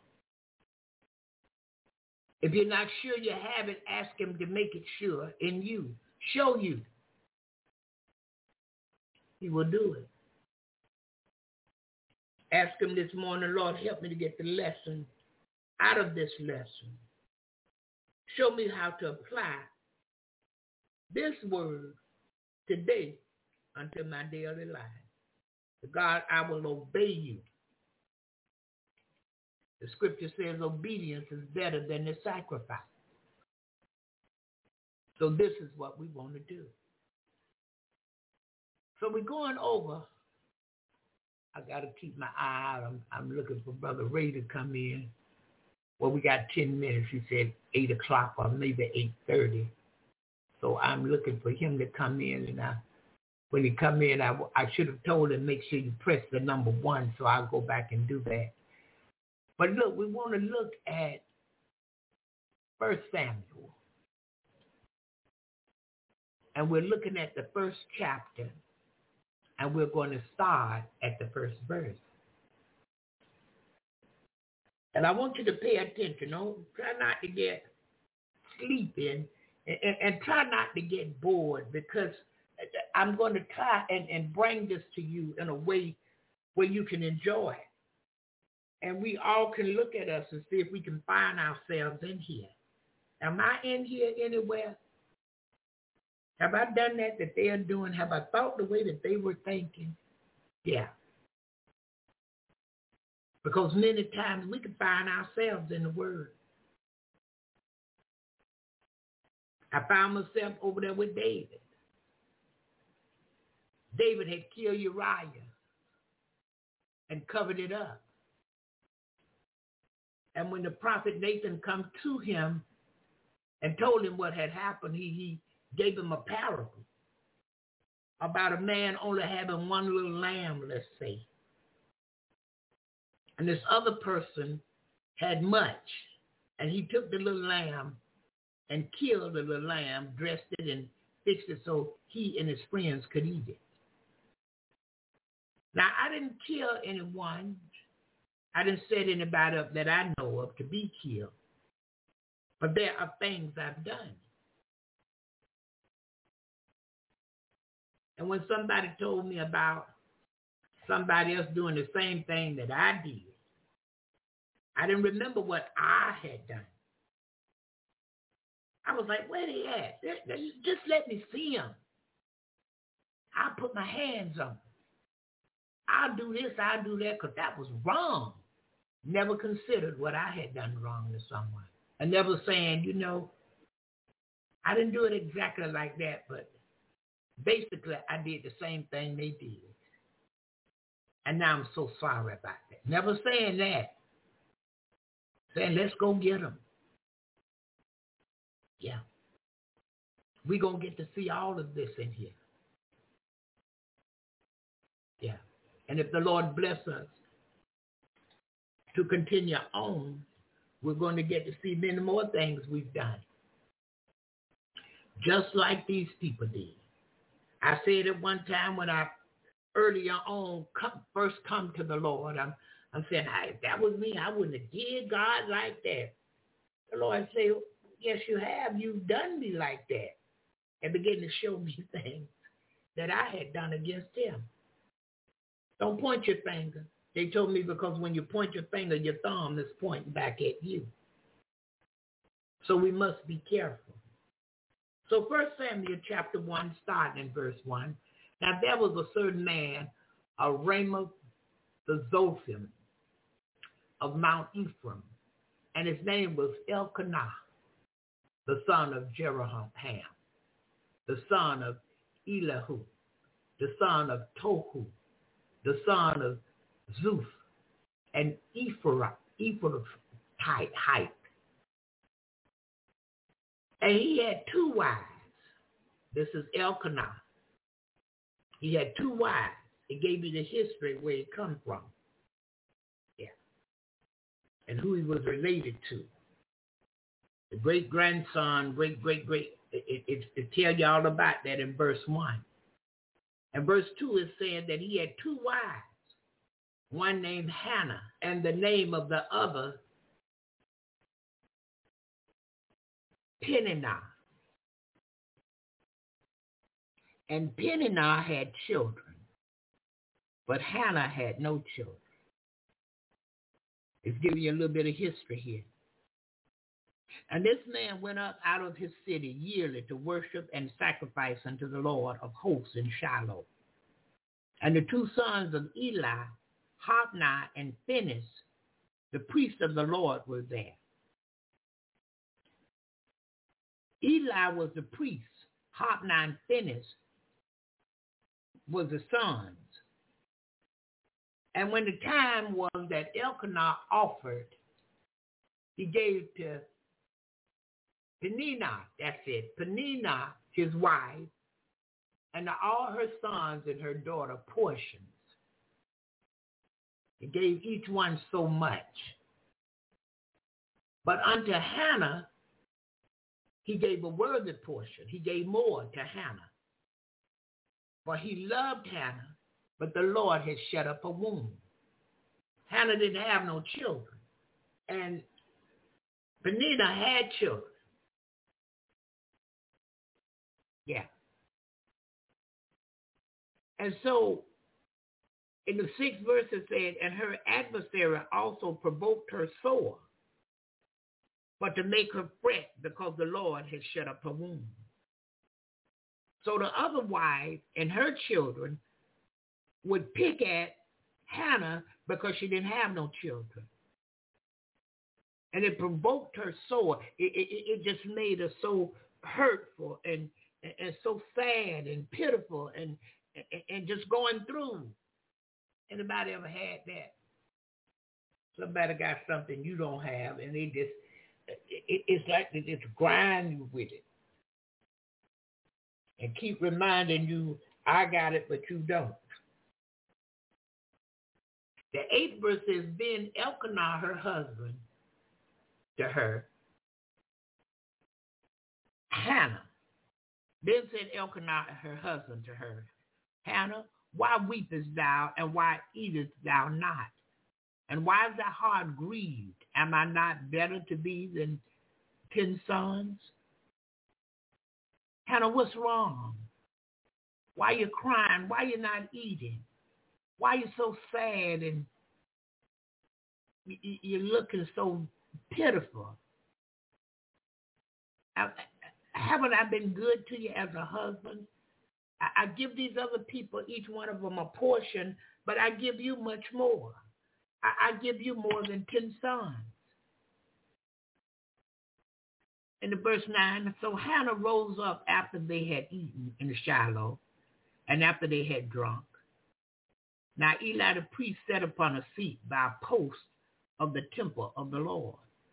If you're not sure you have it, ask him to make it sure in you. Show you. He will do it. Ask him this morning, Lord, help me to get the lesson out of this lesson. Show me how to apply this word today unto my daily life. God, I will obey you. The scripture says obedience is better than the sacrifice. So this is what we want to do. So we're going over. I got to keep my eye out. I'm looking for Brother Ray to come in. Well, we got 10 minutes. He said 8 o'clock or maybe 8:30. So I'm looking for him to come in. And when he come in, I should have told him, make sure you press the number 1, so I'll go back and do that. But look, we want to look at 1 Samuel. And we're looking at the first chapter, and we're going to start at the first verse. And I want you to pay attention. Try not to get sleepy and try not to get bored, because I'm going to try and bring this to you in a way where you can enjoy it. And we all can look at us and see if we can find ourselves in here. Am I in here anywhere? Have I done that they are doing? Have I thought the way that they were thinking? Yeah. Because many times we can find ourselves in the Word. I found myself over there with David. David had killed Uriah and covered it up. And when the prophet Nathan come to him and told him what had happened, he gave him a parable about a man only having one little lamb, let's say. And this other person had much. And he took the little lamb and killed the little lamb, dressed it and fixed it so he and his friends could eat it. Now, I didn't kill anyone. I didn't set anybody up that I know of to be killed. But there are things I've done. And when somebody told me about somebody else doing the same thing that I did, I didn't remember what I had done. I was like, where they at? Just let me see them. I'll put my hands on them. I'll do this, I'll do that, because that was wrong. Never considered what I had done wrong to someone. And never saying, I didn't do it exactly like that, but basically I did the same thing they did. And now I'm so sorry about that. Never saying that. Saying, let's go get them. Yeah. We're going to get to see all of this in here. Yeah. And if the Lord bless us, to continue on, we're going to get to see many more things we've done. Just like these people did. I said at one time when I earlier on first come to the Lord, I'm saying, if that was me, I wouldn't have did God like that. The Lord said, yes, you have. You've done me like that. And began to show me things that I had done against him. Don't point your finger. They told me because when you point your finger, your thumb is pointing back at you. So we must be careful. So 1 Samuel chapter 1, starting in verse 1. Now there was a certain man, a Ramoth the Zophim of Mount Ephraim, and his name was Elkanah, the son of Jeroham, the son of Elihu, the son of Tohu, the son of Zuph, and Ephrathite. And he had 2 wives. This is Elkanah. He had 2 wives. It gave you the history where he come from. Yeah. And who he was related to. The great-grandson, great. It tell you all about that in verse 1. And verse 2 is saying that he had 2 wives. One named Hannah, and the name of the other Peninnah. And Peninnah had children, but Hannah had no children. It's giving you a little bit of history here. And this man went up out of his city yearly to worship and sacrifice unto the Lord of hosts in Shiloh. And the 2 sons of Eli, Hophni and Phinehas, the priests of the Lord, were there. Eli was the priest. Hophni and Phinehas was the sons. And when the time was that Elkanah offered, he gave to Peninnah, that's it, Peninnah, his wife, and to all her sons and her daughter portions. He gave each one so much. But unto Hannah, he gave a worthy portion. He gave more to Hannah. For he loved Hannah, but the Lord had shut up her womb. Hannah didn't have no children. And Peninnah had children. Yeah. And so in the 6th verse it said, and her adversary also provoked her sore, but to make her fret because the Lord had shut up her womb. So the other wife and her children would pick at Hannah because she didn't have no children. And it provoked her sore. It just made her so hurtful and so sad and pitiful and just going through. Anybody ever had that? Somebody got something you don't have, and they just, it's like they just grind you with it. And keep reminding you, I got it, but you don't. The 8th verse says, then Elkanah, her husband, to her, Hannah. Then said Elkanah, her husband, to her, Hannah, why weepest thou, and why eatest thou not? And why is thy heart grieved? Am I not better to thee than 10 sons? Hannah, what's wrong? Why you crying? Why you not eating? Why you so sad and you're looking so pitiful? Haven't I been good to you as a husband? I give these other people, each one of them, a portion, but I give you much more. I give you more than 10 sons. In the verse 9, so Hannah rose up after they had eaten in Shiloh, and after they had drunk. Now Eli the priest sat upon a seat by a post of the temple of the Lord.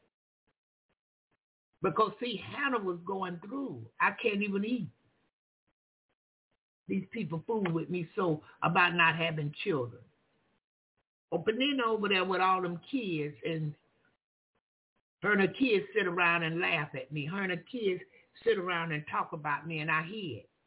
Because, see, Hannah was going through. I can't even eat. These people fool with me so about not having children. Oh, Penina over there with all them kids, and her and her kids sit around and laugh at me. Her and her kids sit around and talk about me, and I hear it.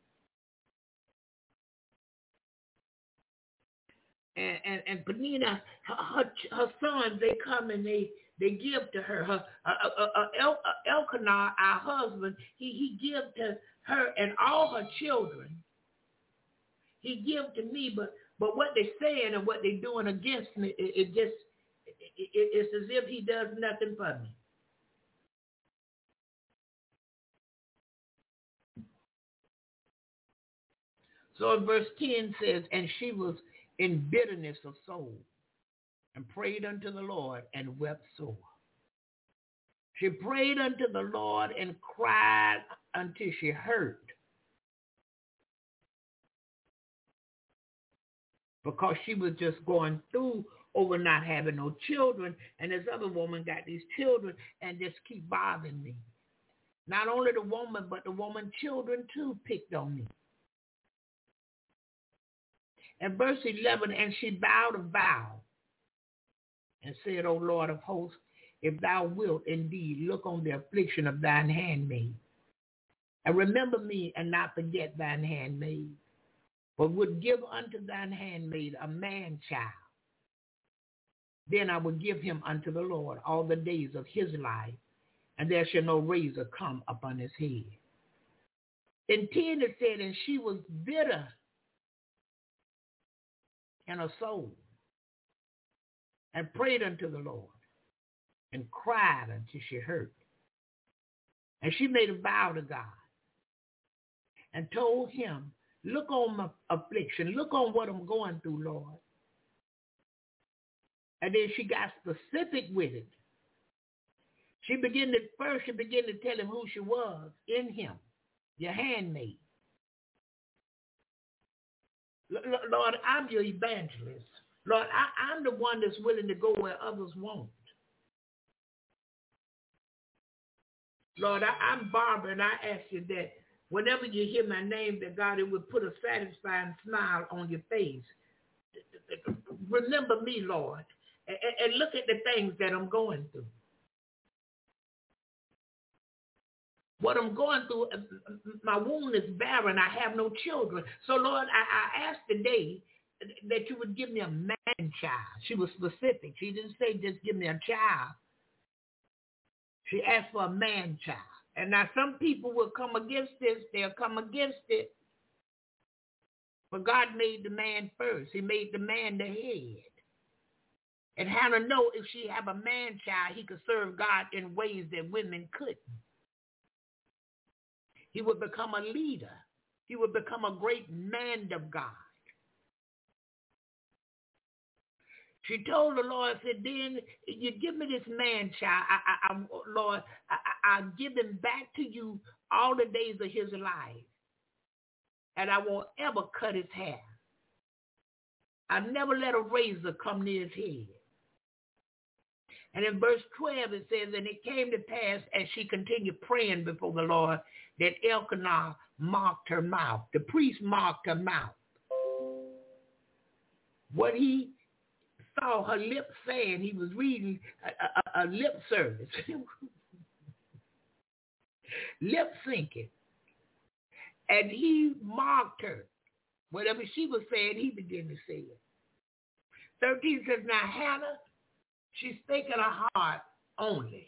And Penina, her sons, they come and they give to her. Elkanah, our husband, he gives to her and all her children. He gives to me, but what they're saying and what they're doing against me, it's as if he does nothing for me. So in verse 10 says, and she was in bitterness of soul, and prayed unto the Lord and wept sore. She prayed unto the Lord and cried until she heard, because she was just going through over not having no children, and this other woman got these children and just keep bothering me. Not only the woman, but the woman children too picked on me. And verse 11, and she bowed a vow and said, O Lord of hosts, if thou wilt indeed look on the affliction of thine handmaid, and remember me and not forget thine handmaid, but would give unto thine handmaid a man-child, then I will give him unto the Lord all the days of his life, and there shall no razor come upon his head. In 10 it said, and she was bitter in her soul, and prayed unto the Lord, and cried until she heard. And she made a vow to God, and told him, look on my affliction, look on what I'm going through, Lord. And then she got specific with it. She began to tell him who she was in him, your handmaid. Lord, I'm your evangelist. Lord, I'm the one that's willing to go where others won't. Lord, I'm Barbara, and I ask you that whenever you hear my name, that God, it would put a satisfying smile on your face. Remember me, Lord, and look at the things that I'm going through. What I'm going through, my womb is barren. I have no children. So, Lord, I ask today that you would give me a man-child. She was specific. She didn't say just give me a child. She asked for a man-child. And now some people will come against this. They'll come against it. But God made the man first. He made the man the head. And Hannah know if she have a man-child, he could serve God in ways that women couldn't. He would become a leader. He would become a great man of God. She told the Lord, said, then you give me this man-child. Lord, I'll give him back to you all the days of his life. And I won't ever cut his hair. I'll never let a razor come near his head. And in verse 12 it says, and it came to pass as she continued praying before the Lord that Elkanah marked her mouth. The priest marked her mouth. What he saw her lips saying, he was reading a lip service. Lip syncing. And he marked her. Whatever she was saying, he began to say it. 13 says, now Hannah, she's thinking her heart only.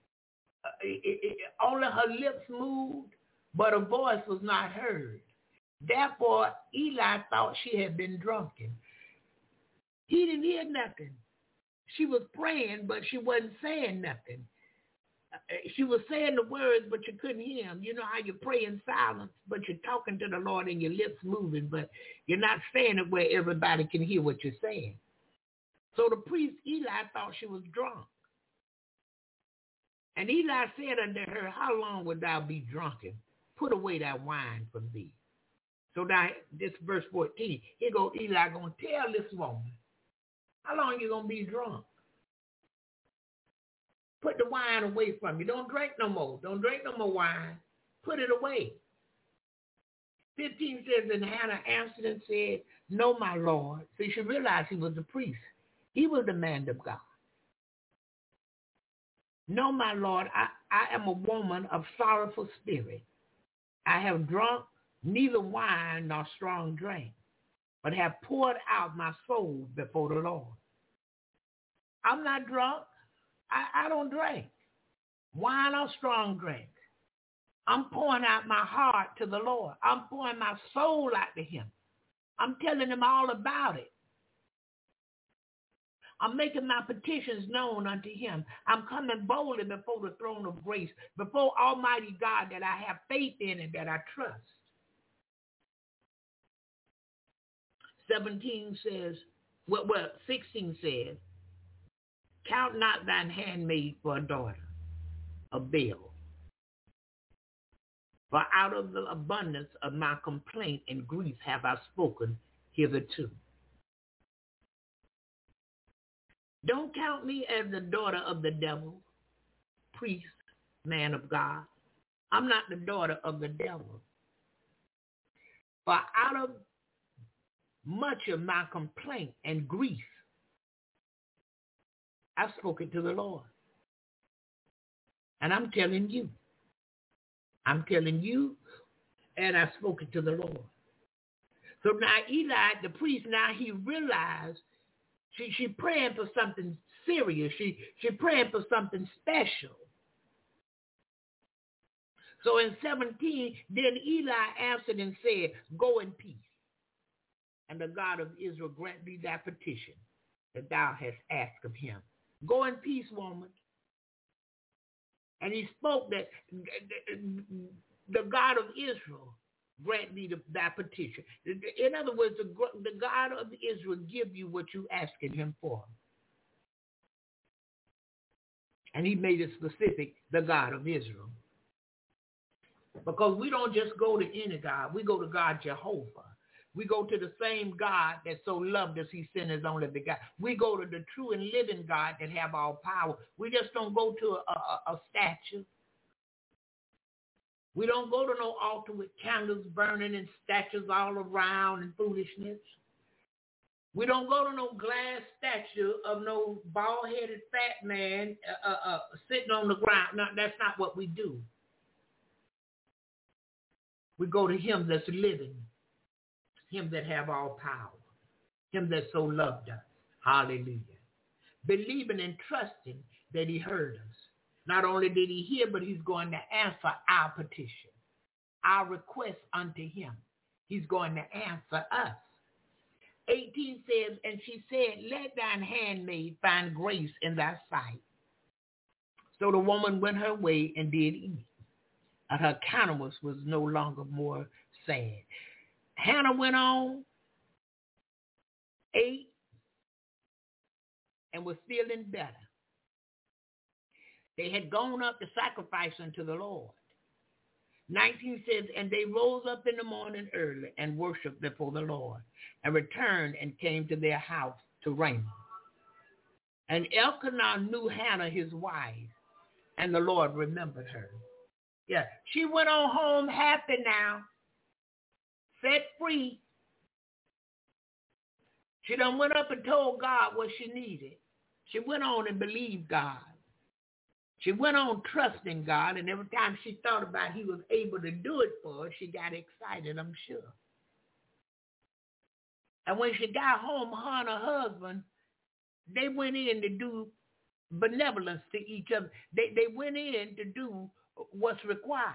Only her lips moved, but her voice was not heard. Therefore, Eli thought she had been drunken. He didn't hear nothing. She was praying, but she wasn't saying nothing. She was saying the words, but you couldn't hear them. You know how you pray in silence, but you're talking to the Lord and your lips moving, but you're not saying it where everybody can hear what you're saying. So the priest Eli thought she was drunk. And Eli said unto her, how long wilt thou be drunken? Put away that wine from thee. So now, this verse 14, here go Eli going to tell this woman, how long you going to be drunk? Put the wine away from you. Don't drink no more. Don't drink no more wine. Put it away. 15 says, and Hannah answered and said, no, my Lord. See, she realized he was a priest. He was the man of God. No, my Lord, I am a woman of sorrowful spirit. I have drunk neither wine nor strong drink, but have poured out my soul before the Lord. I'm not drunk. I don't drink wine or strong drink. I'm pouring out my heart to the Lord. I'm pouring my soul out to him. I'm telling him all about it. I'm making my petitions known unto him. I'm coming boldly before the throne of grace, before Almighty God that I have faith in and that I trust. 16 says, count not thine handmaid for a daughter of Bel, for out of the abundance of my complaint and grief have I spoken hitherto. Don't count me as the daughter of the devil, priest, man of God. I'm not the daughter of the devil. For out of much of my complaint and grief, I've spoken to the Lord. And I'm telling you, and I've spoken to the Lord. So now Eli, the priest, now he realized she praying for something serious. She praying for something special. So in 17, then Eli answered and said, go in peace. And the God of Israel grant thee that petition that thou hast asked of him. Go in peace, woman. And he spoke that the God of Israel grant thee that petition. In other words, the God of Israel give you what you asking him for. And he made it specific, the God of Israel. Because we don't just go to any God. We go to God Jehovah. We go to the same God that so loved us, he sent his only begotten. We go to the true and living God that have all power. We just don't go to a statue. We don't go to no altar with candles burning and statues all around and foolishness. We don't go to no glass statue of no bald-headed fat man sitting on the ground. No, that's not what we do. We go to him that's living, him that have all power, him that so loved us. Hallelujah. Believing and trusting that he heard us. Not only did he hear, but he's going to answer our petition, our request unto him. He's going to answer us. 18 says, and she said, let thine handmaid find grace in thy sight. So the woman went her way and did eat, and her countenance was no longer more sad. Hannah went on, ate, and was feeling better. They had gone up to sacrifice unto the Lord. 19 says, and they rose up in the morning early and worshiped before the Lord, and returned and came to their house to Ramah. And Elkanah knew Hannah his wife, and the Lord remembered her. Yeah, she went on home happy now, set free. She done went up and told God what she needed. She went on and believed God. She went on trusting God, and every time she thought about he was able to do it for her, she got excited, I'm sure. And when she got home, her and her husband, they went in to do benevolence to each other. They went in to do what's required.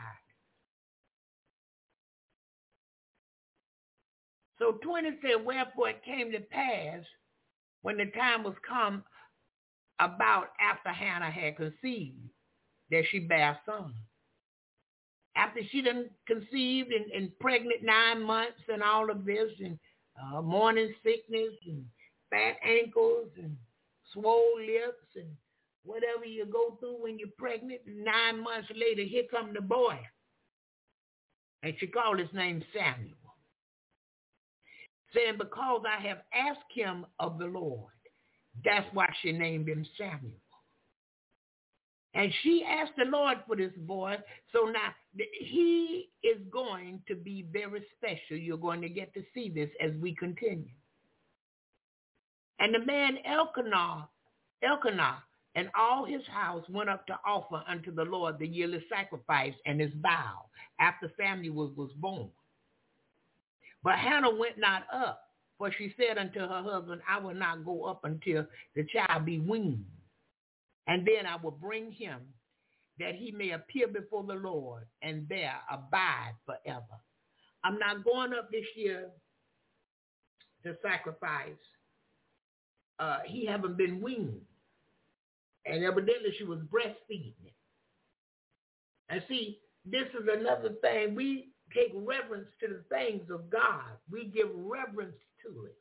So 20 said, wherefore it came to pass when the time was come about after Hannah had conceived, that she bare a son. After she done conceived and pregnant 9 months and all of this, and morning sickness and fat ankles and swole lips and whatever you go through when you're pregnant, 9 months later, here come the boy. And she called his name Samuel, saying, because I have asked him of the Lord. That's why she named him Samuel. And she asked the Lord for this boy. So now he is going to be very special. You're going to get to see this as we continue. And the man Elkanah, and all his house went up to offer unto the Lord the yearly sacrifice and his vow after Samuel was born. But Hannah went not up, for she said unto her husband, I will not go up until the child be weaned, and then I will bring him, that he may appear before the Lord, and there abide forever. I'm not going up this year to sacrifice. He haven't been weaned. And evidently she was breastfeeding him. And see, this is another thing. We take reverence to the things of God. We give reverence to it.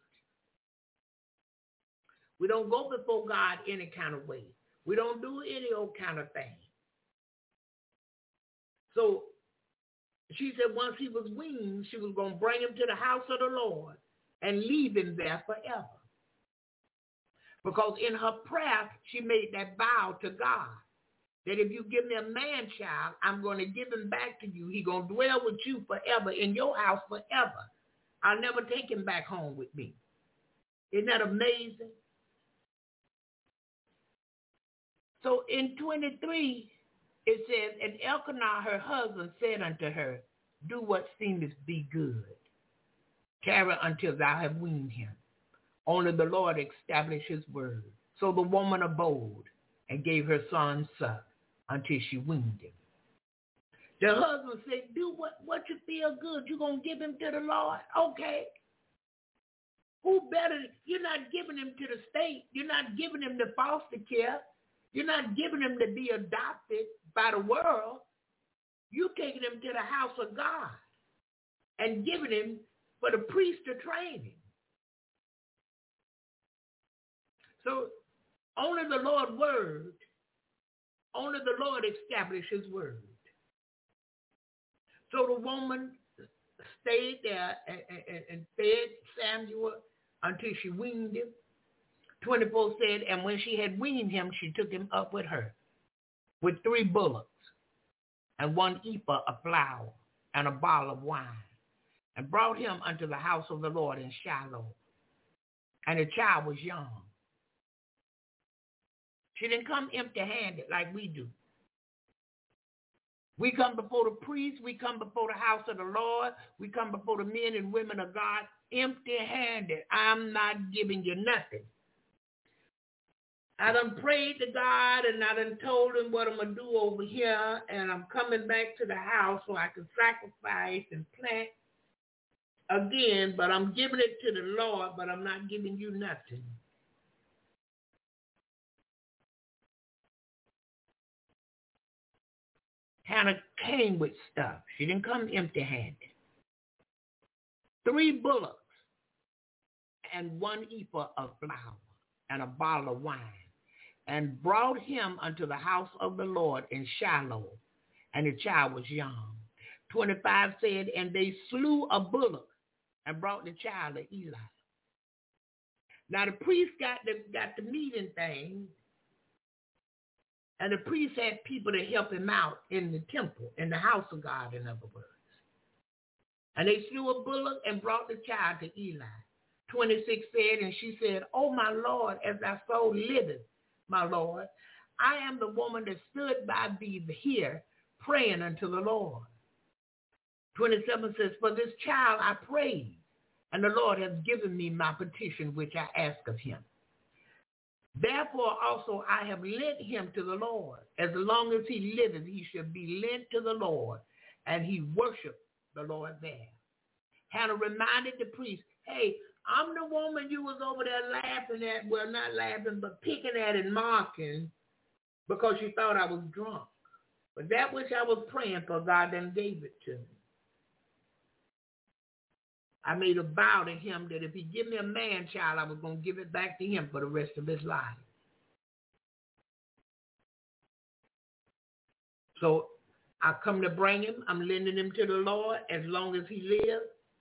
We don't go before God any kind of way. We don't do any old kind of thing. So she said once he was weaned, she was going to bring him to the house of the Lord and leave him there forever. Because in her prayer, she made that vow to God, that if you give me a man-child, I'm going to give him back to you. He's going to dwell with you forever, in your house forever. I'll never take him back home with me. Isn't that amazing? So in 23, it says, and Elkanah, her husband, said unto her, do what seemeth thee good. Tarry until thou have weaned him. Only the Lord established his word. So the woman abode and gave her son suck until she weaned him. The husband said, do what you feel good. You're going to give him to the Lord? Okay. Who better? You're not giving him to the state. You're not giving him to foster care. You're not giving him to be adopted by the world. You're taking him to the house of God and giving him for the priest to train him. So only the Lord established his word. So the woman stayed there and fed Samuel until she weaned him. 24 said, and when she had weaned him, she took him up with her, with 3 bullocks, and 1 ephah of flour, and a bottle of wine, and brought him unto the house of the Lord in Shiloh. And the child was young. She didn't come empty-handed like we do. We come before the priest. We come before the house of the Lord. We come before the men and women of God empty-handed. I'm not giving you nothing. I done prayed to God, and I done told him what I'm going to do over here, and I'm coming back to the house so I can sacrifice and plant again, but I'm giving it to the Lord, but I'm not giving you nothing. Hannah came with stuff. She didn't come empty-handed. 3 bullocks and 1 ephah of flour and a bottle of wine, and brought him unto the house of the Lord in Shiloh, and the child was young. 25 said, and they slew a bullock and brought the child to Eli. Now the priest got the meeting thing, and the priest had people to help him out in the temple, in the house of God, in other words. And they slew a bullock and brought the child to Eli. 26 said, and she said, oh, my Lord, as thy soul liveth, my Lord, I am the woman that stood by thee here praying unto the Lord. 27 says, for this child I prayed, and the Lord has given me my petition which I asked of him. Therefore also I have lent him to the Lord. As long as he liveth, he shall be lent to the Lord. And he worshiped the Lord there. Hannah reminded the priest, hey, I'm the woman you was over there laughing at, well, not laughing, but picking at and mocking because you thought I was drunk. But that which I was praying for, God then gave it to me. I made a vow to him that if he give me a man-child, I was going to give it back to him for the rest of his life. So I come to bring him. I'm lending him to the Lord. As long as he lives,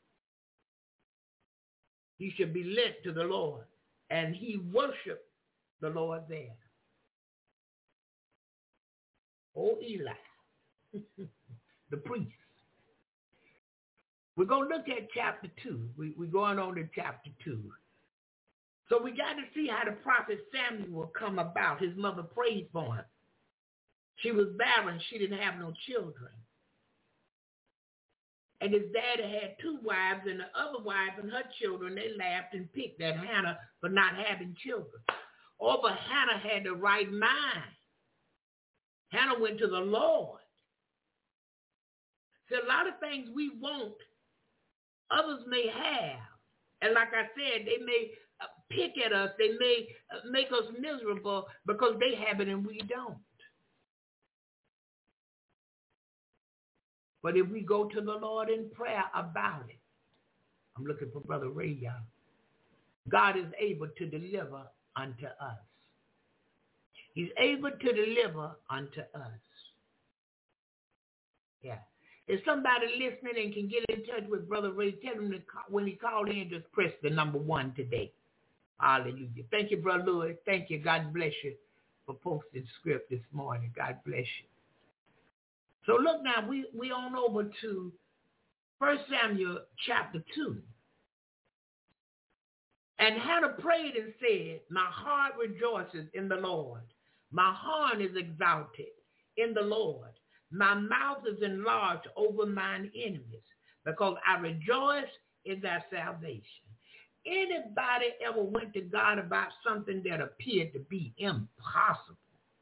he should be lent to the Lord. And he worshiped the Lord there. Oh, Eli, the priest. We're going to look at chapter 2. We're going on to chapter 2. So we got to see how the prophet Samuel come about. His mother prayed for him. She was barren. She didn't have no children. And his daddy had 2 wives, and the other wife and her children, they laughed and picked at Hannah for not having children. Oh, but Hannah had the right mind. Hannah went to the Lord. So a lot of things we want, others may have. And like I said, they may pick at us. They may make us miserable because they have it and we don't. But if we go to the Lord in prayer about it, I'm looking for Brother Ray, y'all. God is able to deliver unto us. He's able to deliver unto us. Yeah. If somebody listening and can get in touch with Brother Ray, tell him to when he called in, just press the number 1 today. Hallelujah. Thank you, Brother Lewis. Thank you. God bless you for posting script this morning. God bless you. So look now, we on over to 1 Samuel chapter 2. And Hannah prayed and said, my heart rejoices in the Lord. My horn is exalted in the Lord. My mouth is enlarged over mine enemies, because I rejoice in thy salvation. Anybody ever went to God about something that appeared to be impossible?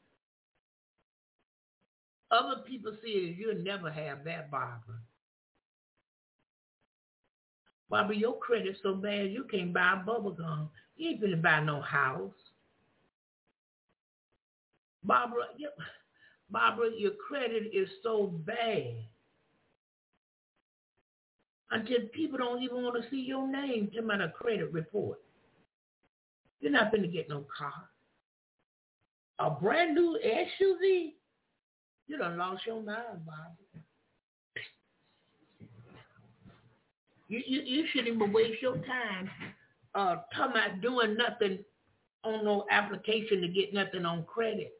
Other people say, you'll never have that, Barbara. Barbara, your credit's so bad you can't buy a bubble gum. You ain't finna buy no house. Barbara, your credit is so bad until people don't even want to see your name to my credit report. You're not finna get no car. A brand new SUV? You done lost your mind, Barbara. You shouldn't even waste your time talking about doing nothing on no application to get nothing on credit.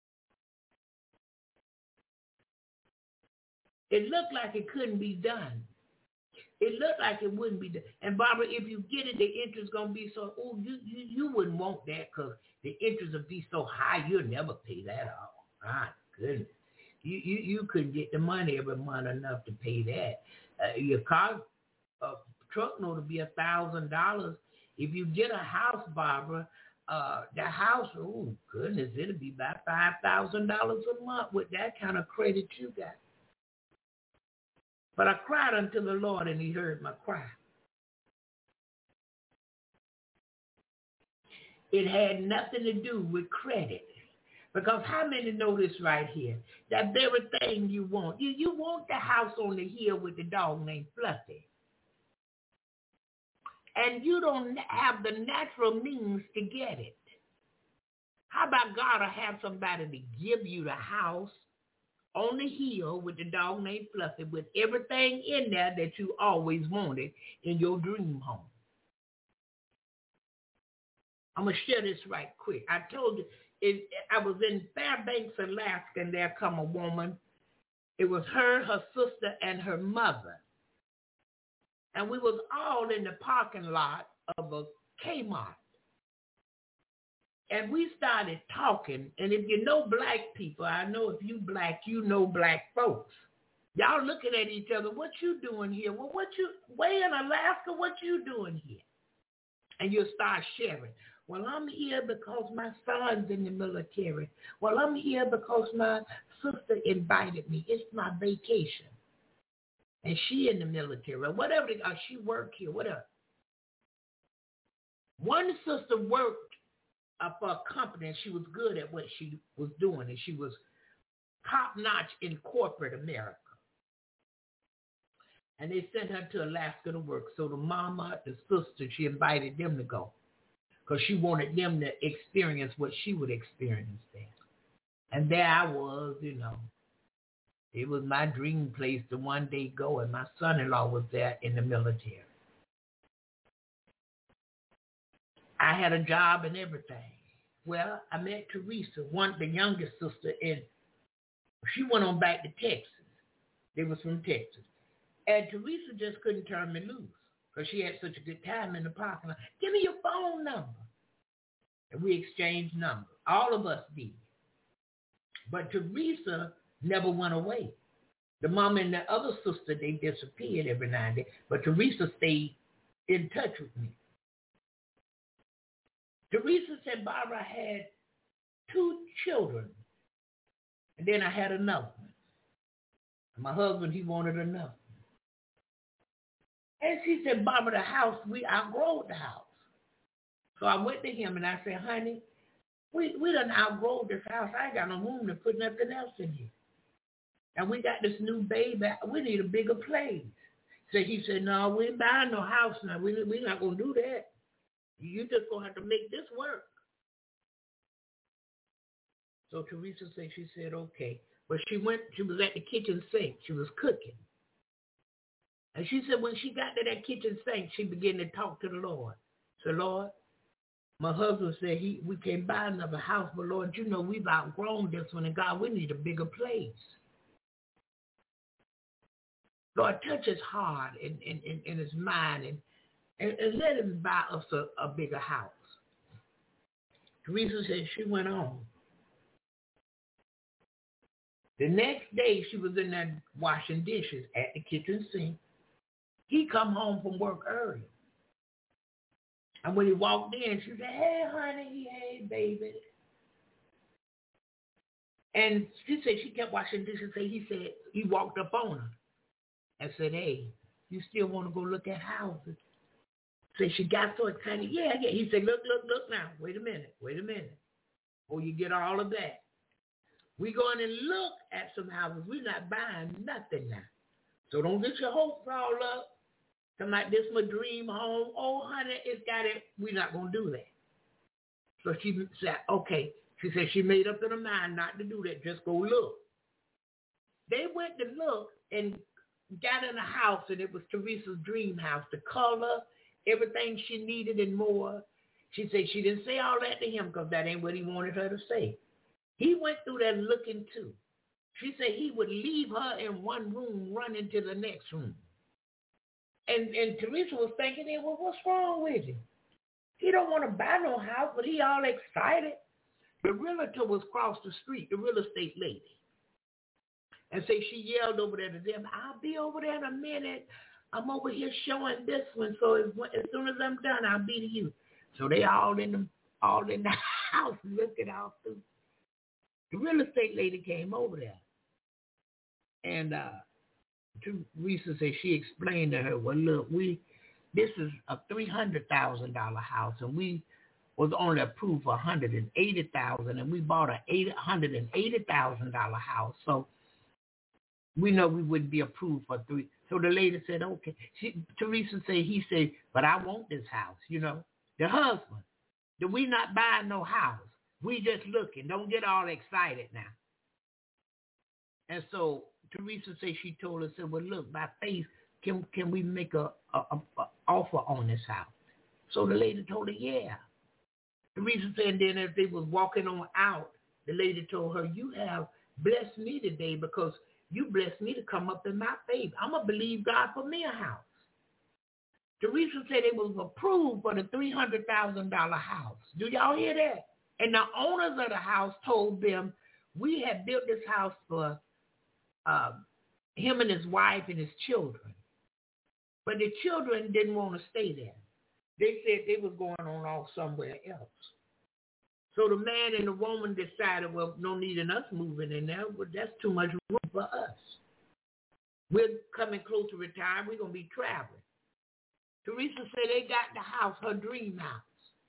It looked like it couldn't be done. It looked like it wouldn't be done. And Barbara, if you get it, the interest going to be so, you wouldn't want that because the interest would be so high, you'll never pay that off. My goodness. You couldn't get the money every month enough to pay that. Your car, truck note would be $1,000. If you get a house, Barbara, the house, oh goodness, it'll be about $5,000 a month with that kind of credit you got. But I cried unto the Lord, and he heard my cry. It had nothing to do with credit. Because how many know this right here? That very thing you want. You want the house on the hill with the dog named Fluffy. And you don't have the natural means to get it. How about God will have somebody to give you the house on the hill with the dog named Fluffy with everything in there that you always wanted in your dream home? I'm going to share this right quick. I told you, I was in Fairbanks, Alaska, and there come a woman. It was her sister, and her mother. And we was all in the parking lot of a Kmart. And we started talking. And if you know black people, I know if you black, you know black folks. Y'all looking at each other, what you doing here? Well, way in Alaska, what you doing here? And you'll start sharing. Well, I'm here because my son's in the military. Well, I'm here because my sister invited me. It's my vacation. And she in the military, or whatever, she work here, whatever. One sister worked for a company, and she was good at what she was doing, and she was top-notch in corporate America. And they sent her to Alaska to work. So the mama, the sister, she invited them to go because she wanted them to experience what she would experience there. And there I was, It was my dream place to one day go, and my son-in-law was there in the military. I had a job and everything. Well, I met Teresa, the youngest sister, and she went on back to Texas. They was from Texas. And Teresa just couldn't turn me loose because she had such a good time in the parking lot. Give me your phone number. And we exchanged numbers. All of us did. But Teresa never went away. The mom and the other sister, they disappeared every now and then. But Teresa stayed in touch with me. Teresa said Barbara had 2 children. And then I had another one. My husband, he wanted another one. And she said, Barbara, the house, we outgrow the house. So I went to him and I said, honey, we done outgrow this house. I ain't got no room to put nothing else in here. And we got this new baby. We need a bigger place. So he said, no, we ain't buying no house now. We're not going to do that. You just going to have to make this work. So Teresa said, she said, okay. But she was at the kitchen sink. She was cooking. And she said when she got to that kitchen sink, she began to talk to the Lord. So, Lord, my husband said we can't buy another house, but Lord, you know we've outgrown this one, and God, we need a bigger place. Lord, touch his heart and his mind and let him buy us a bigger house. Teresa said she went on. The next day, she was in there washing dishes at the kitchen sink. He come home from work early. And when he walked in, she said, hey, honey, hey, baby. And she said she kept washing dishes. He walked up on her and said, hey, you still want to go look at houses? So she got so excited. Yeah. He said, look now. Wait a minute. Before you get all of that. We going and look at some houses. We're not buying nothing now. So don't get your hopes all up. Come like this my dream home. Oh, honey, it's got it. We're not going to do that. So she said, okay. She said she made up in her mind not to do that. Just go look. They went to look and got in a house, and it was Teresa's dream house. The color, everything she needed and more. She said she didn't say all that to him because that ain't what he wanted her to say. He went through there looking too. She said he would leave her in one room, run into the next room. And Teresa was thinking, well, what's wrong with him? He don't want to buy no house, but he all excited. The realtor was across the street, the real estate lady. And so she yelled over there to them, I'll be over there in a minute. I'm over here showing this one, so as soon as I'm done, I'll be to you. So they all in the house looking all through. The real estate lady came over there. And Teresa said she explained to her, well, look, this is a $300,000 house, and we was only approved for $180,000, and we bought a $180,000 house. So we know we wouldn't be approved for $3. So the lady said, okay. Teresa said, he said, but I want this house, you know. The husband, that we not buying no house. We just looking. Don't get all excited now. And so Teresa said she told us, said, well, look, by faith, can we make a offer on this house? So the lady told her, yeah. Teresa said, then as they was walking on out, the lady told her, you have blessed me today because you blessed me to come up in my faith. I'm going to believe God for me a house. Teresa said it was approved for the $300,000 house. Do y'all hear that? And the owners of the house told them, we had built this house for him and his wife and his children. But the children didn't want to stay there. They said they was going on off somewhere else. So the man and the woman decided, well, no need in us moving in there. Well, that's too much room for us. We're coming close to retire. We're going to be traveling. Teresa said they got the house, her dream house.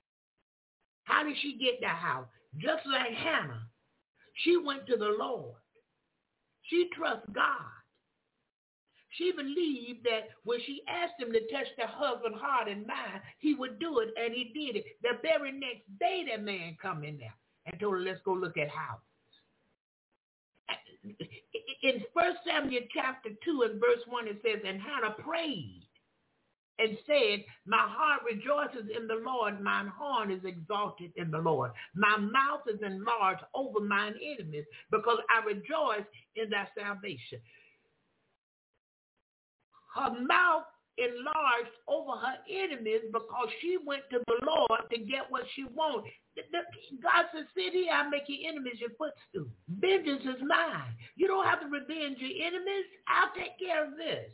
How did she get that house? Just like Hannah. She went to the Lord. She trusts God. She believed that when she asked him to touch her husband's heart and mind, he would do it, and he did it. The very next day, that man come in there and told her, let's go look at houses. In 1 Samuel chapter 2 and verse 1, it says, and Hannah prayed and said, my heart rejoices in the Lord. Mine horn is exalted in the Lord. My mouth is enlarged over mine enemies because I rejoice in thy salvation. Her mouth enlarged over her enemies because she went to the Lord to get what she wanted. God said, sit here, I'll make your enemies your footstool. Vengeance is mine. You don't have to revenge your enemies. I'll take care of this.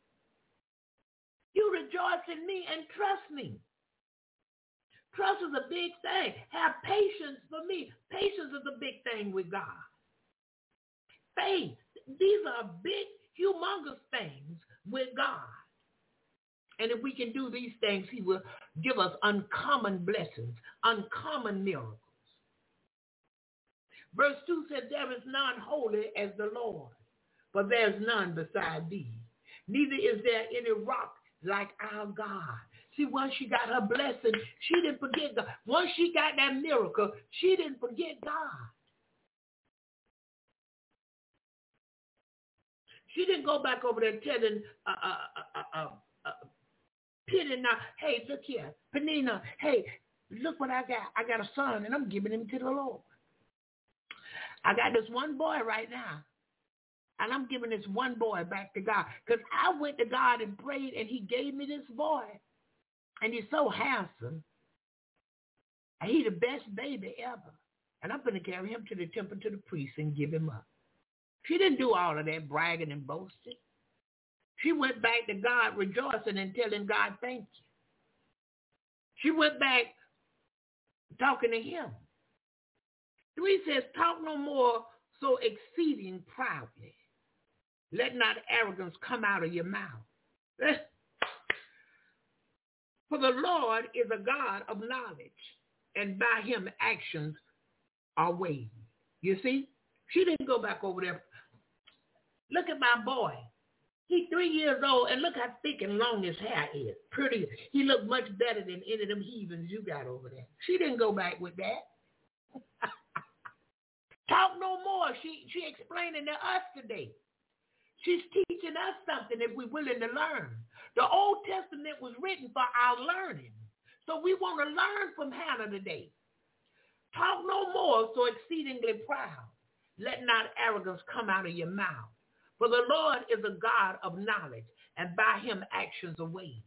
You rejoice in me and trust me. Trust is a big thing. Have patience for me. Patience is a big thing with God. Faith. These are big, humongous things with God. And if we can do these things, he will give us uncommon blessings, uncommon miracles. Verse 2 said, there is none holy as the Lord, for there is none beside thee. Neither is there any rock like our God. See, once she got her blessing, she didn't forget God. Once she got that miracle, she didn't forget God. She didn't go back over there telling Penina, hey, look here, Penina, hey, look what I got. I got a son, and I'm giving him to the Lord. I got this one boy right now, and I'm giving this one boy back to God. Because I went to God and prayed, and he gave me this boy. And he's so handsome. And he's the best baby ever. And I'm going to carry him to the temple to the priest and give him up. She didn't do all of that bragging and boasting. She went back to God rejoicing and telling God thank you. She went back talking to him. 3 says, talk no more so exceeding proudly. Let not arrogance come out of your mouth. For the Lord is a God of knowledge, and by him actions are weighed. You see? She didn't go back over there. Look at my boy. He's 3 years old, and look how thick and long his hair is. Pretty. He looked much better than any of them heathens you got over there. She didn't go back with that. Talk no more. She explaining to us today. She's teaching us something if we're willing to learn. The Old Testament was written for our learning. So we want to learn from Hannah today. Talk no more so exceedingly proud. Let not arrogance come out of your mouth. For the Lord is a God of knowledge, and by him actions are weighed.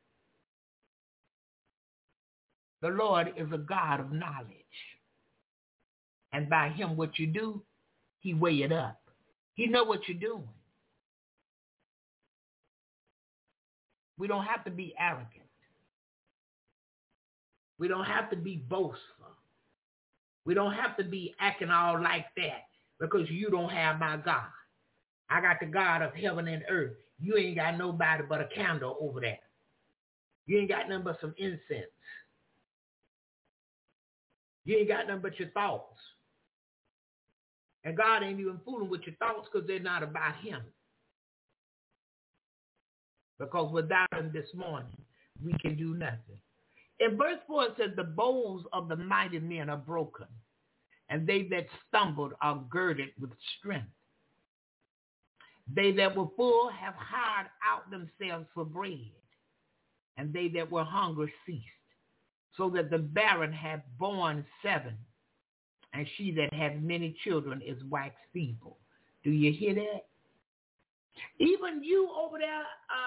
The Lord is a God of knowledge. And by him what you do, he weigh it up. He know what you're doing. We don't have to be arrogant. We don't have to be boastful. We don't have to be acting all like that because you don't have my God. I got the God of heaven and earth. You ain't got nobody but a candle over there. You ain't got nothing but some incense. You ain't got nothing but your thoughts. And God ain't even fooling with your thoughts because they're not about him. Because without him this morning, we can do nothing. In verse 4, it says, the bows of the mighty men are broken, and they that stumbled are girded with strength. They that were full have hired out themselves for bread, and they that were hungry ceased, so that the barren hath borne 7, and she that hath many children is waxed feeble. Do you hear that? Even you over there,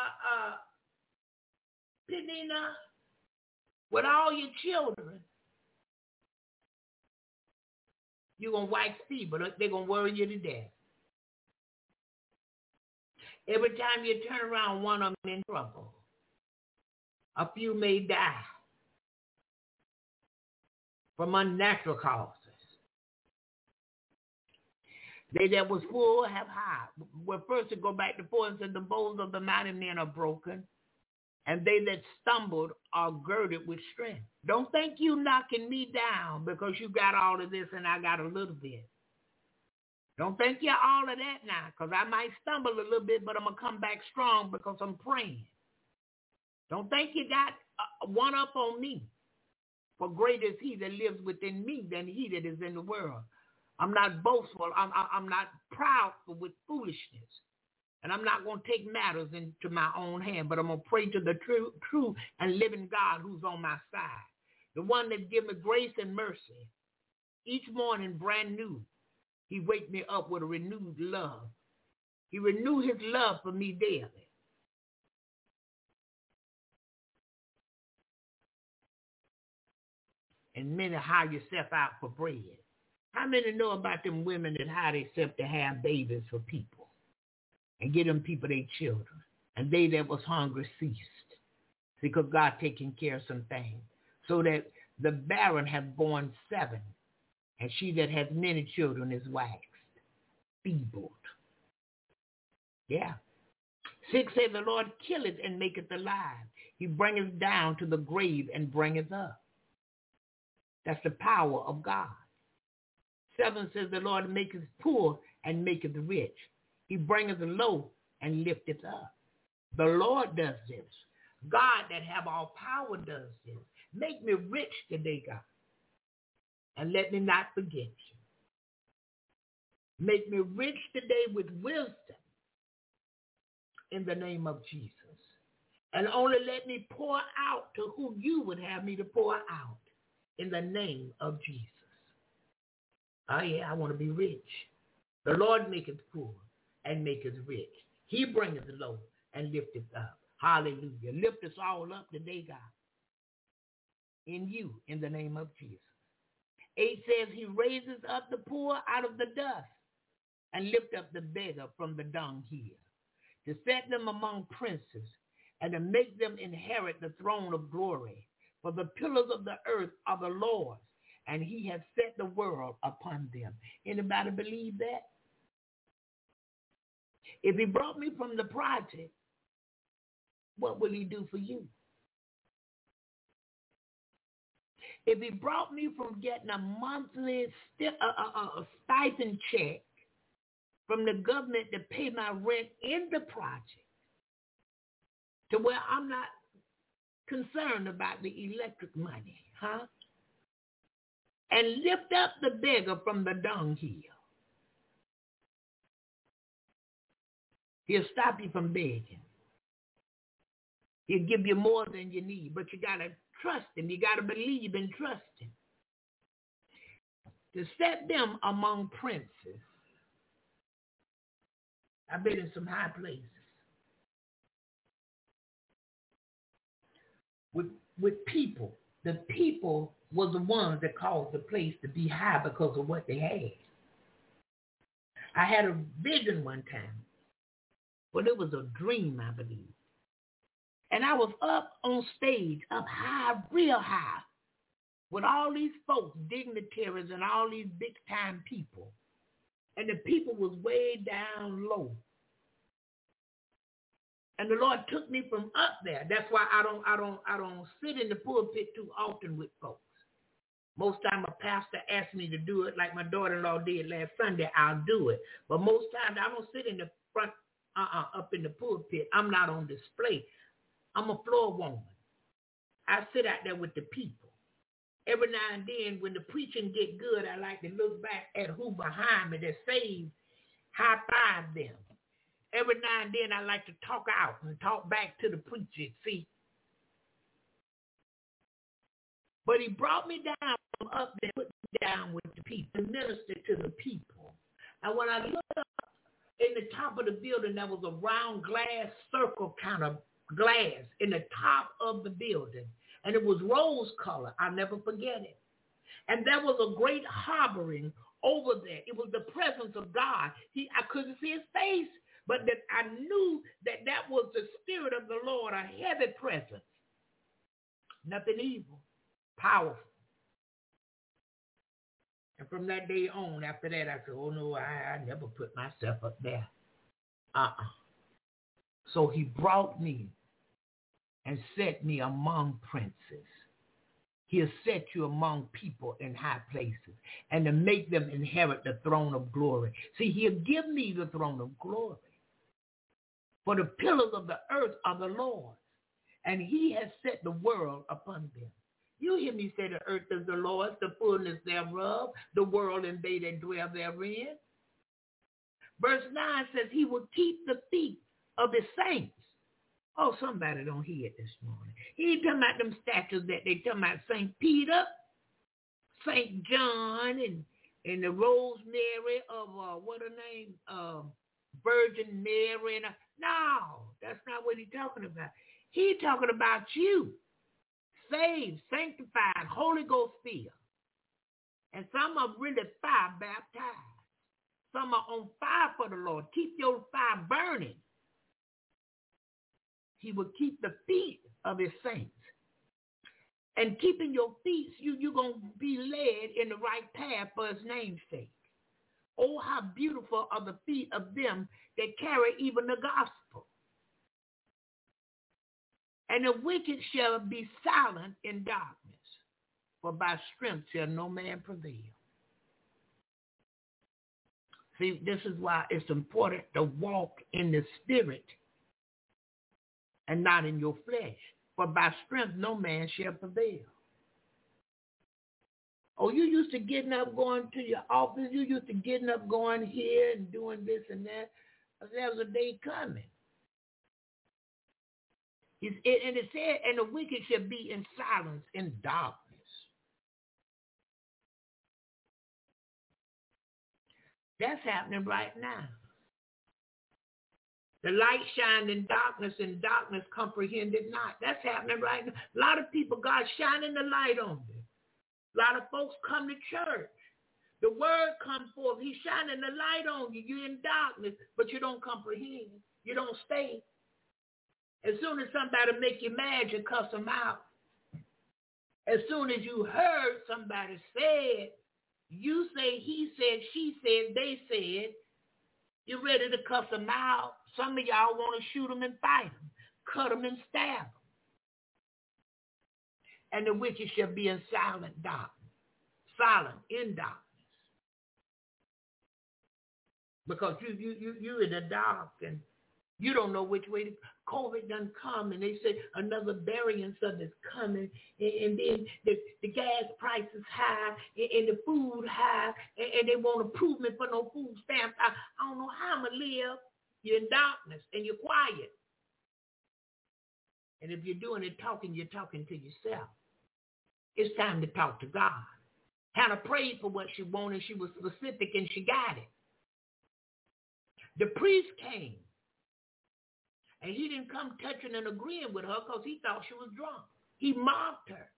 Penina, with all your children, you're going to wax feeble. They're going to worry you to death. Every time you turn around, one of them in trouble. A few may die from unnatural causes. They that was full have hired. Well, first to go back to 4 and said, the bows of the mighty men are broken, and they that stumbled are girded with strength. Don't think you knocking me down because you got all of this and I got a little bit. Don't think you're all of that now, because I might stumble a little bit, but I'm going to come back strong because I'm praying. Don't think you got one up on me. For greater is he that lives within me than he that is in the world. I'm not boastful. I'm not proud with foolishness. And I'm not going to take matters into my own hand, but I'm going to pray to the true and living God who's on my side. The one that gives me grace and mercy. Each morning brand new. He wake me up with a renewed love. He renew his love for me daily. and many hire yourself out for bread. How many know about them women that hire themselves to have babies for people and get them people their children? And they that was hungry ceased, because God taking care of some things. So that the barren have borne 7, and she that has many children is waxed, feebled. Yeah. 6 says, the Lord killeth and maketh alive. He bringeth down to the grave and bringeth up. That's the power of God. 7 says, the Lord maketh poor and maketh rich. He bringeth low and lifteth up. The Lord does this. God that have all power does this. Make me rich today, God, and let me not forget you. Make me rich today with wisdom in the name of Jesus. And only let me pour out to who you would have me to pour out in the name of Jesus. Oh yeah, I want to be rich. The Lord maketh poor and maketh rich. He bringeth low and lifteth up. Hallelujah. Lift us all up today, God, in you, in the name of Jesus. 8 says, he raises up the poor out of the dust and lift up the beggar from the dunghill, to set them among princes and to make them inherit the throne of glory. For the pillars of the earth are the Lord's, and he has set the world upon them. Anybody believe that? If he brought me from the project, what will he do for you? If he brought me from getting a monthly stipend check from the government to pay my rent in the project, to where I'm not concerned about the electric money, and lift up the beggar from the dunghill, he'll stop you from begging. He'll give you more than you need, but you got to trust him. You got to believe and trust him. To set them among princes. I've been in some high places. With people. The people was the ones that caused the place to be high because of what they had. I had a vision one time. Well, it was a dream, I believe. And I was up on stage, up high, real high, with all these folks, dignitaries, and all these big-time people. And the people was way down low. And the Lord took me from up there. That's why I don't sit in the pulpit too often with folks. Most time a pastor asks me to do it, like my daughter-in-law did last Sunday, I'll do it. But most times I don't sit in the front, up in the pulpit. I'm not on display. I'm a floor woman. I sit out there with the people. Every now and then when the preaching get good, I like to look back at who behind me that saved, high-five them. Every now and then I like to talk out and talk back to the preacher, see. But he brought me down from up there, put me down with the people, ministered to the people. And when I looked up in the top of the building, there was a round glass circle kind of glass in the top of the building. And it was rose color. I'll never forget it. And there was a great harboring over there. It was the presence of God. I couldn't see his face, but that I knew that that was the Spirit of the Lord, a heavy presence. Nothing evil, powerful. And from that day on, after that, I said, oh no, I never put myself up there. So he brought me and set me among princes. He'll set you among people in high places and to make them inherit the throne of glory. See, he'll give me the throne of glory. For the pillars of the earth are the Lord's, and he has set the world upon them. You hear me say the earth is the Lord's, the fullness thereof, the world and they that dwell therein. Verse 9 says he will keep the feet of his saints. Oh, somebody don't hear it this morning. He ain't talking about them statues that they talking about St. Peter, St. John, and the Rosemary of, what her name, Virgin Mary. No, that's not what he's talking about. He's talking about you, saved, sanctified, Holy Ghost filled. And some are really fire baptized. Some are on fire for the Lord. Keep your fire burning. He will keep the feet of his saints. And keeping your feet, you're going to be led in the right path for his name's sake. Oh, how beautiful are the feet of them that carry even the gospel. And the wicked shall be silent in darkness, for by strength shall no man prevail. See, this is why it's important to walk in the spirit and not in your flesh. For by strength no man shall prevail. Oh, you used to getting up, going to your office. You used to getting up, going here and doing this and that. There's a day coming. And it said, and the wicked shall be in silence, in darkness. That's happening right now. The light shined in darkness, and darkness comprehended not. That's happening right now. A lot of people, God's shining the light on them. A lot of folks come to church. The word comes forth. He's shining the light on you. You're in darkness, but you don't comprehend. You don't stay. As soon as somebody make you mad, you cuss them out. As soon as you heard somebody say it, you say, he said, she said, they said, you're ready to cuss them out. Some of y'all want to shoot them and fight them, cut them and stab them. And the wicked shall be in silent darkness, silent in darkness. Because you in the dark and you don't know which way COVID done come, and they say another variant of it's coming, and then the gas price is high, and the food high, and they want to prove me for no food stamps. I don't know how I'm going to live. You're in darkness, and you're quiet. And if you're doing it talking, you're talking to yourself. It's time to talk to God. Hannah prayed for what she wanted. She was specific, and she got it. The priest came. And he didn't come touching and agreeing with her because he thought she was drunk. He mocked her.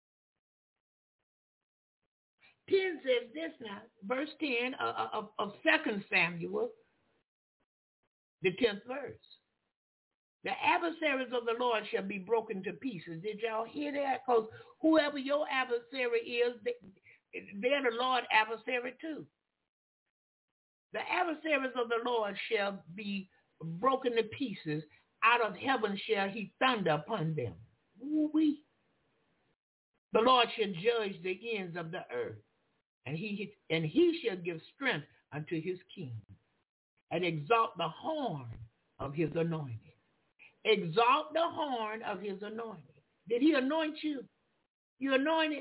10 says this now, verse 10 of 2 Samuel, the 10th verse. The adversaries of the Lord shall be broken to pieces. Did y'all hear that? Because whoever your adversary is, they're the Lord's adversary too. The adversaries of the Lord shall be broken to pieces. Out of heaven shall he thunder upon them. Ooh-wee. The Lord shall judge the ends of the earth, and he shall give strength unto his king, and exalt the horn of his anointed. Exalt the horn of his anointed. Did he anoint you? You anointed?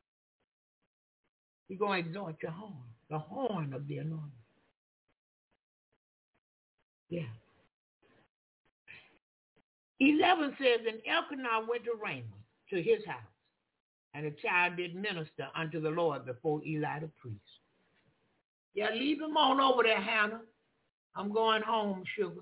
He's going to exalt your horn, the horn of the anointed. Yeah. 11 says, and Elkanah went to Ramah, to his house, and the child did minister unto the Lord before Eli the priest. Yeah, leave him on over there, Hannah. I'm going home, sugar.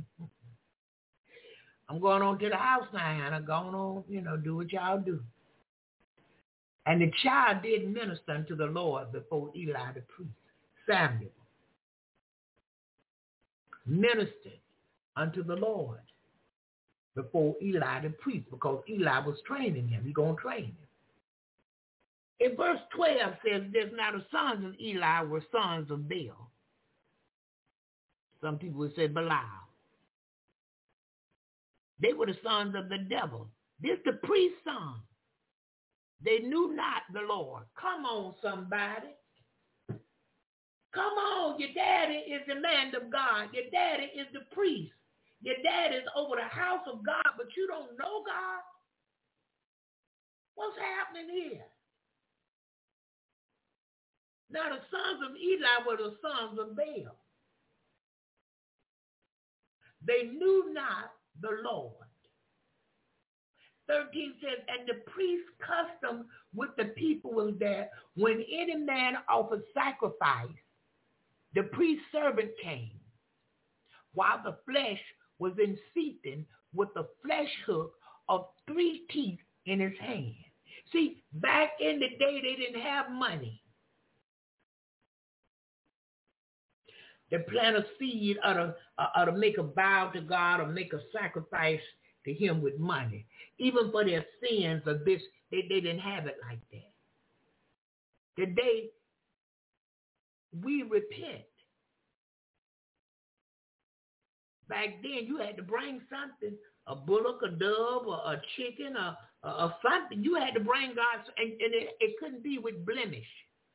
I'm going on to the house now, Hannah. Going on, do what y'all do. And the child did minister unto the Lord before Eli the priest. Samuel ministered unto the Lord before Eli the priest, because Eli was training him. He's going to train him. In verse 12 says, there's now the sons of Eli were sons of Baal. Some people would say Belial. They were the sons of the devil. This the priest's son. They knew not the Lord. Come on, somebody. Come on, your daddy is the man of God. Your daddy is the priest. Your daddy is over the house of God, but you don't know God. What's happening here? Now the sons of Eli were the sons of Baal. They knew not the Lord. 13 says, and the priest's custom with the people was that when any man offered sacrifice, the priest's servant came, while the flesh was in seething with the flesh hook of 3 teeth in his hand. See, back in the day, they didn't have money. They plant a seed or to make a vow to God or make a sacrifice to him with money. Even for their sins of this, they didn't have it like that. Today, we repent. Back then, you had to bring something, a bullock, a dove, or a chicken, or something. You had to bring God, and it couldn't be with blemish.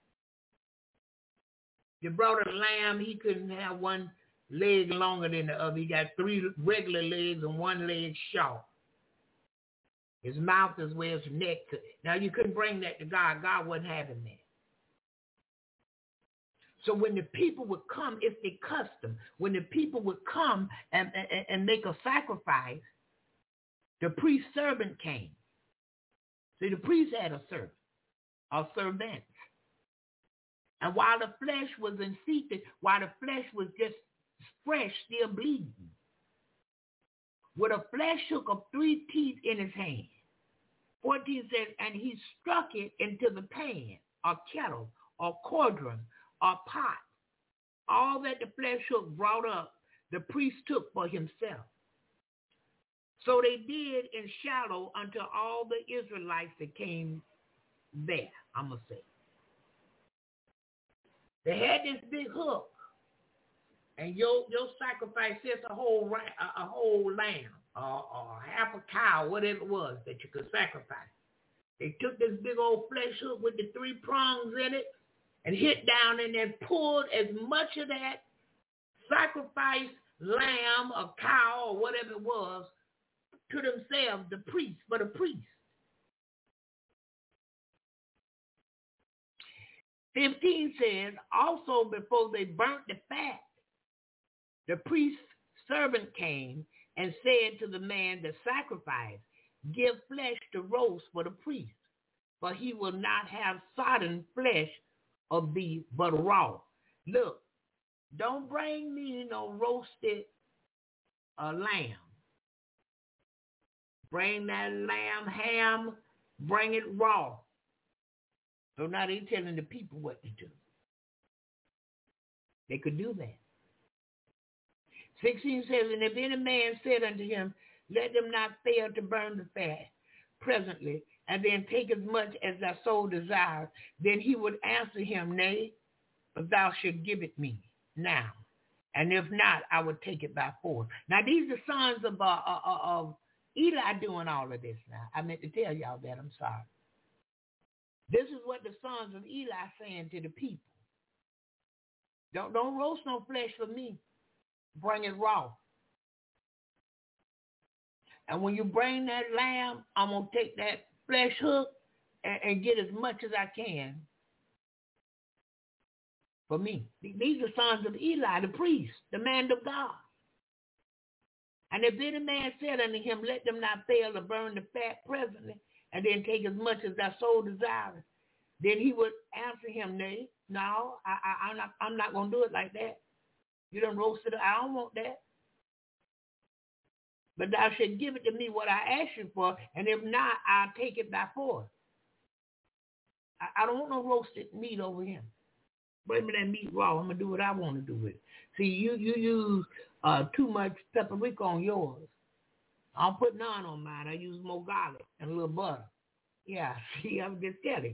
You brought a lamb, he couldn't have one leg longer than the other. He got 3 regular legs and 1 leg short. His mouth is where his neck could. Now, you couldn't bring that to God. God wasn't having that. So when the people would come, it's a custom. When the people would come and make a sacrifice, the priest servant came. See, the priest had a servant, or servant. And while the flesh was infected, while the flesh was just fresh, still bleeding, with a flesh hook of 3 teeth in his hand. 14 says, and he struck it into the pan, or kettle, or cauldron, or pot. All that the flesh hook brought up, the priest took for himself. So they did in Shiloh unto all the Israelites that came there, I'm going to say. They had this big hook, and your sacrifice is a whole lamb, or half a cow, whatever it was that you could sacrifice. They took this big old flesh hook with the 3 prongs in it and hit down and then pulled as much of that sacrificed lamb or cow or whatever it was to themselves, the priest, for the priest. 15 says, also before they burnt the fat, the priest's servant came and said to the man that sacrificed, give flesh to roast for the priest, for he will not have sodden flesh of thee, but raw. Look, don't bring me no roasted lamb. Bring that lamb ham, bring it raw. So now they're telling the people what to do. They could do that. 16 says, and if any man said unto him, let them not fail to burn the fat presently, and then take as much as thy soul desires, then he would answer him, nay, but thou shalt give it me now. And if not, I would take it by force. Now, these are sons of Eli doing all of this now. I meant to tell y'all that. I'm sorry. This is what the sons of Eli saying to the people. Don't roast no flesh for me. Bring it raw. And when you bring that lamb, I'm going to take that flesh hook and get as much as I can for me. These are sons of Eli, the priest, the man of God. And if any man said unto him, let them not fail to burn the fat presently, and then take as much as thy soul desires, then he would answer him, nay, no, I'm not going to do it like that. You done roasted it. I don't want that. But thou shalt give it to me what I ask you for, and if not, I'll take it by force. I don't want no roasted meat over him. Bring me that meat raw. I'm going to do what I want to do with it. See, you use too much paprika on yours. I don't put none on mine. I use more garlic and a little butter. Yeah, see, I'm just telling.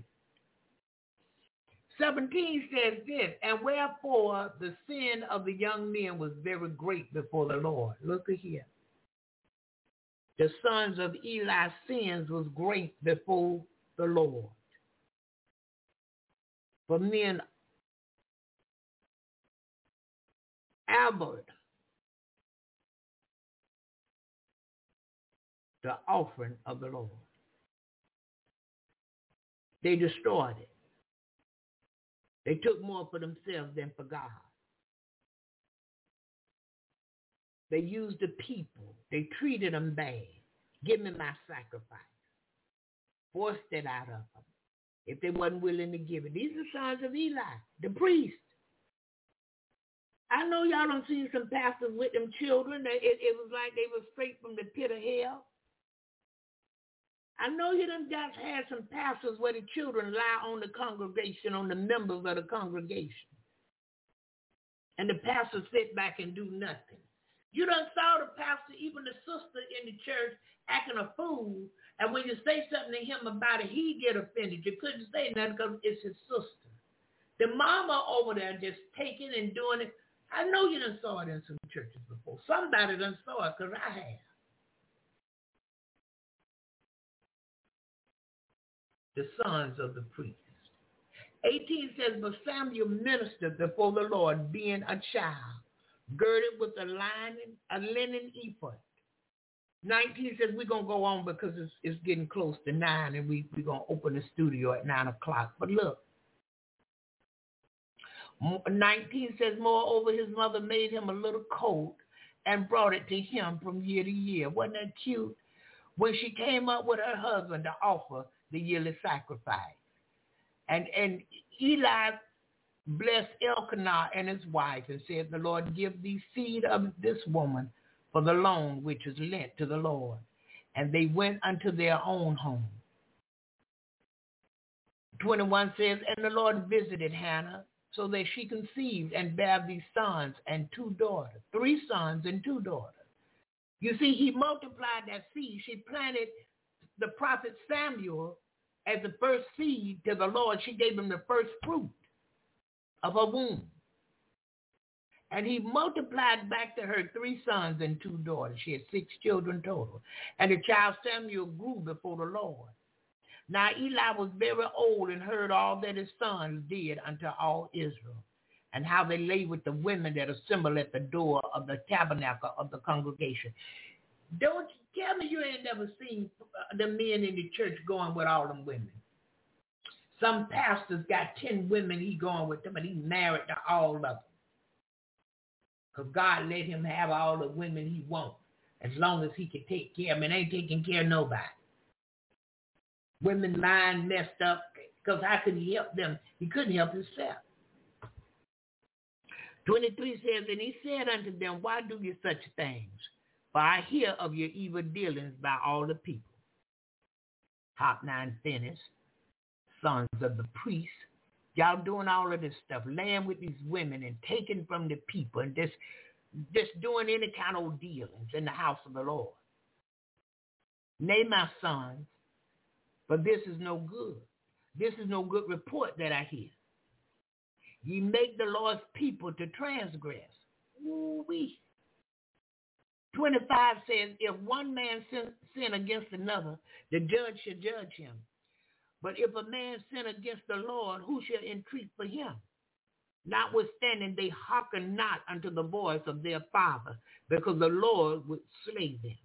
17 says this, and wherefore the sin of the young men was very great before the Lord. Look at here. The sons of Eli's sins was great before the Lord. For men abhorred the offering of the Lord. They destroyed it. They took more for themselves than for God. They used the people. They treated them bad. Give me my sacrifice. Forced it out of them if they wasn't willing to give it. These are sons of Eli, the priest. I know y'all done seen some pastors with them children. It was like they were straight from the pit of hell. I know you done just had some pastors where the children lie on the congregation, on the members of the congregation. And the pastor sit back and do nothing. You done saw the pastor, even the sister in the church, acting a fool. And when you say something to him about it, he get offended. You couldn't say nothing because it's his sister. The mama over there just taking and doing it. I know you done saw it in some churches before. Somebody done saw it because I have. The sons of the priest. 18 says, but Samuel ministered before the Lord, being a child, girded with a linen ephod. 19 says, we're going to go on because it's getting close to 9, and we're going to open the studio at 9 o'clock. But look, 19 says, moreover, his mother made him a little coat and brought it to him from year to year. Wasn't that cute? When she came up with her husband to offer the yearly sacrifice. And Eli blessed Elkanah and his wife and said, the Lord give thee seed of this woman for the loan which is lent to the Lord. And they went unto their own home. 21 says, and the Lord visited Hannah so that she conceived and bare these sons and 2 daughters, 3 sons and 2 daughters. You see, he multiplied that seed. She planted the prophet Samuel as the first seed to the Lord. She gave him the first fruit of her womb. And he multiplied back to her 3 sons and 2 daughters. She had 6 children total. And the child Samuel grew before the Lord. Now Eli was very old and heard all that his sons did unto all Israel, and how they lay with the women that assemble at the door of the tabernacle of the congregation. Don't tell me you ain't never seen the men in the church going with all them women. Some pastors got 10 women he going with them, and he married to all of them. Because God let him have all the women he wants, as long as he can take care of them, and ain't taking care of nobody. Women mind messed up, because how could he help them? He couldn't help himself. 23 says, and he said unto them, why do you such things? For I hear of your evil dealings by all the people. Top 9 finished. Sons of the priests. Y'all doing all of this stuff, laying with these women and taking from the people and just doing any kind of dealings in the house of the Lord. Nay, my sons, but this is no good. This is no good report that I hear. Ye make the Lord's people to transgress. Ooh-wee. 25 says, if one man sin against another, the judge shall judge him. But if a man sin against the Lord, who shall entreat for him? Notwithstanding, they hearken not unto the voice of their father, because the Lord would slay them.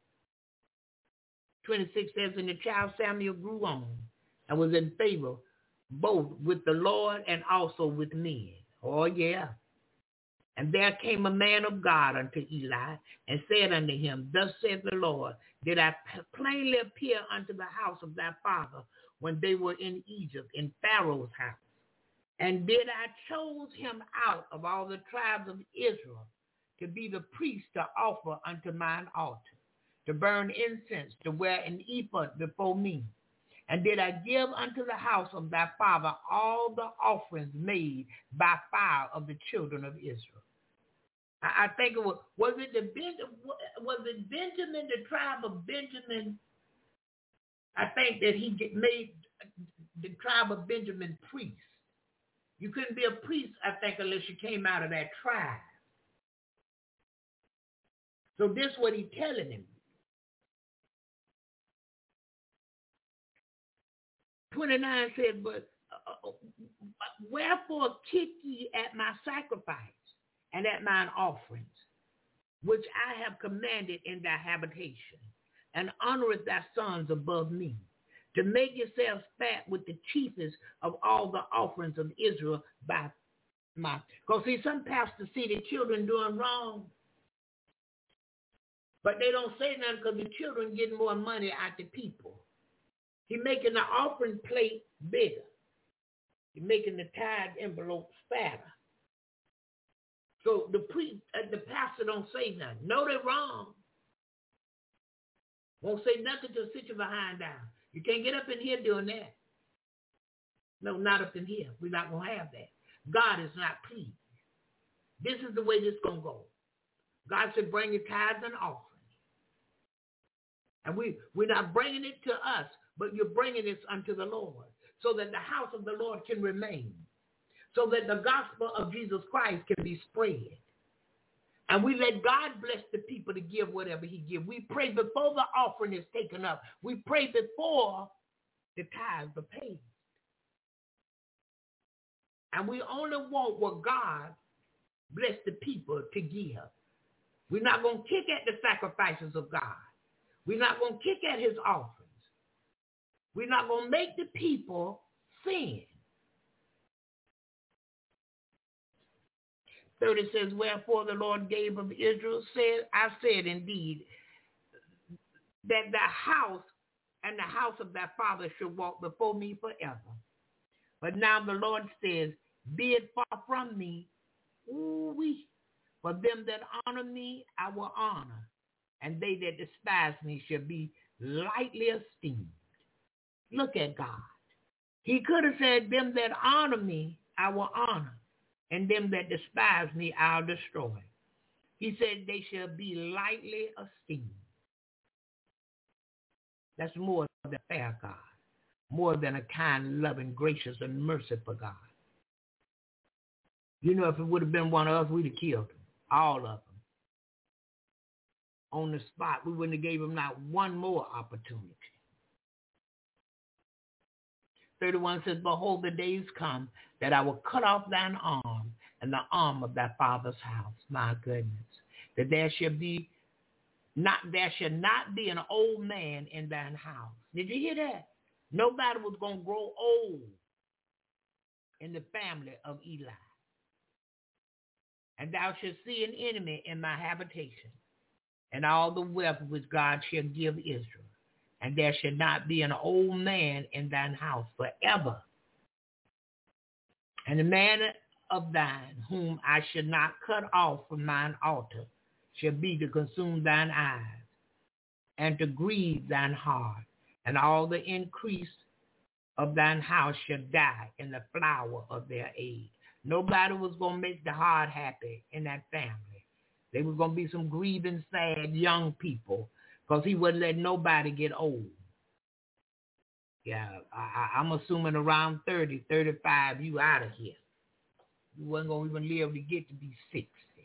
26 says, and the child Samuel grew on and was in favor both with the Lord and also with men. Oh, yeah. And there came a man of God unto Eli and said unto him, thus saith the Lord, did I plainly appear unto the house of thy father when they were in Egypt, in Pharaoh's house? And did I chose him out of all the tribes of Israel to be the priest to offer unto mine altar, to burn incense, to wear an ephod before me? And did I give unto the house of thy father all the offerings made by fire of the children of Israel? I think it was it Benjamin, the tribe of Benjamin? I think that he made the tribe of Benjamin priest. You couldn't be a priest, I think, unless you came out of that tribe. So this is what he's telling him. 29 said, but wherefore kick ye at my sacrifice and at mine offerings, which I have commanded in thy habitation, and honoreth thy sons above me, to make yourselves fat with the chiefest of all the offerings of Israel by my. Because see, some pastors see the children doing wrong, but they don't say nothing because the children getting more money out the people. He's making the offering plate bigger. He's making the tithe envelopes fatter. So the pastor don't say nothing. No, they're wrong. Won't say nothing to sit your behind down. You can't get up in here doing that. No, not up in here. We're not going to have that. God is not pleased. This is the way this is going to go. God said, bring your tithes and offering. And we're not bringing it to us, but you're bringing it unto the Lord so that the house of the Lord can remain, so that the gospel of Jesus Christ can be spread. And we let God bless the people to give whatever he gives. We pray before the offering is taken up. We pray before the tithes are paid. And we only want what God bless the people to give. We're not going to kick at the sacrifices of God. We're not going to kick at his offerings. We're not going to make the people sin. 30 says, wherefore the Lord gave of Israel, I said indeed, that the house and the house of thy father should walk before me forever. But now the Lord says, be it far from me, for them that honor me I will honor, and they that despise me shall be lightly esteemed. Look at God. He could have said, them that honor me I will honor, and them that despise me I'll destroy. He said they shall be lightly esteemed. That's more than a fair God, more than a kind, loving, gracious, and merciful God. You know, if it would have been one of us, we'd have killed them, all of them. On the spot, we wouldn't have gave them not one more opportunity. 31 says, behold, the days come that I will cut off thine arm and the arm of thy father's house. My goodness. That there shall not be an old man in thine house. Did you hear that? Nobody was going to grow old in the family of Eli. And thou shalt see an enemy in my habitation, and all the wealth which God shall give Israel. And there shall not be an old man in thine house forever. And the man of thine, whom I shall not cut off from mine altar, shall be to consume thine eyes, and to grieve thine heart. And all the increase of thine house shall die in the flower of their age. Nobody was going to make the heart happy in that family. There was going to be some grieving, sad young people, because he wouldn't let nobody get old. Yeah, I'm assuming around 30, 35, you out of here. You wasn't going to even live to get to be 60.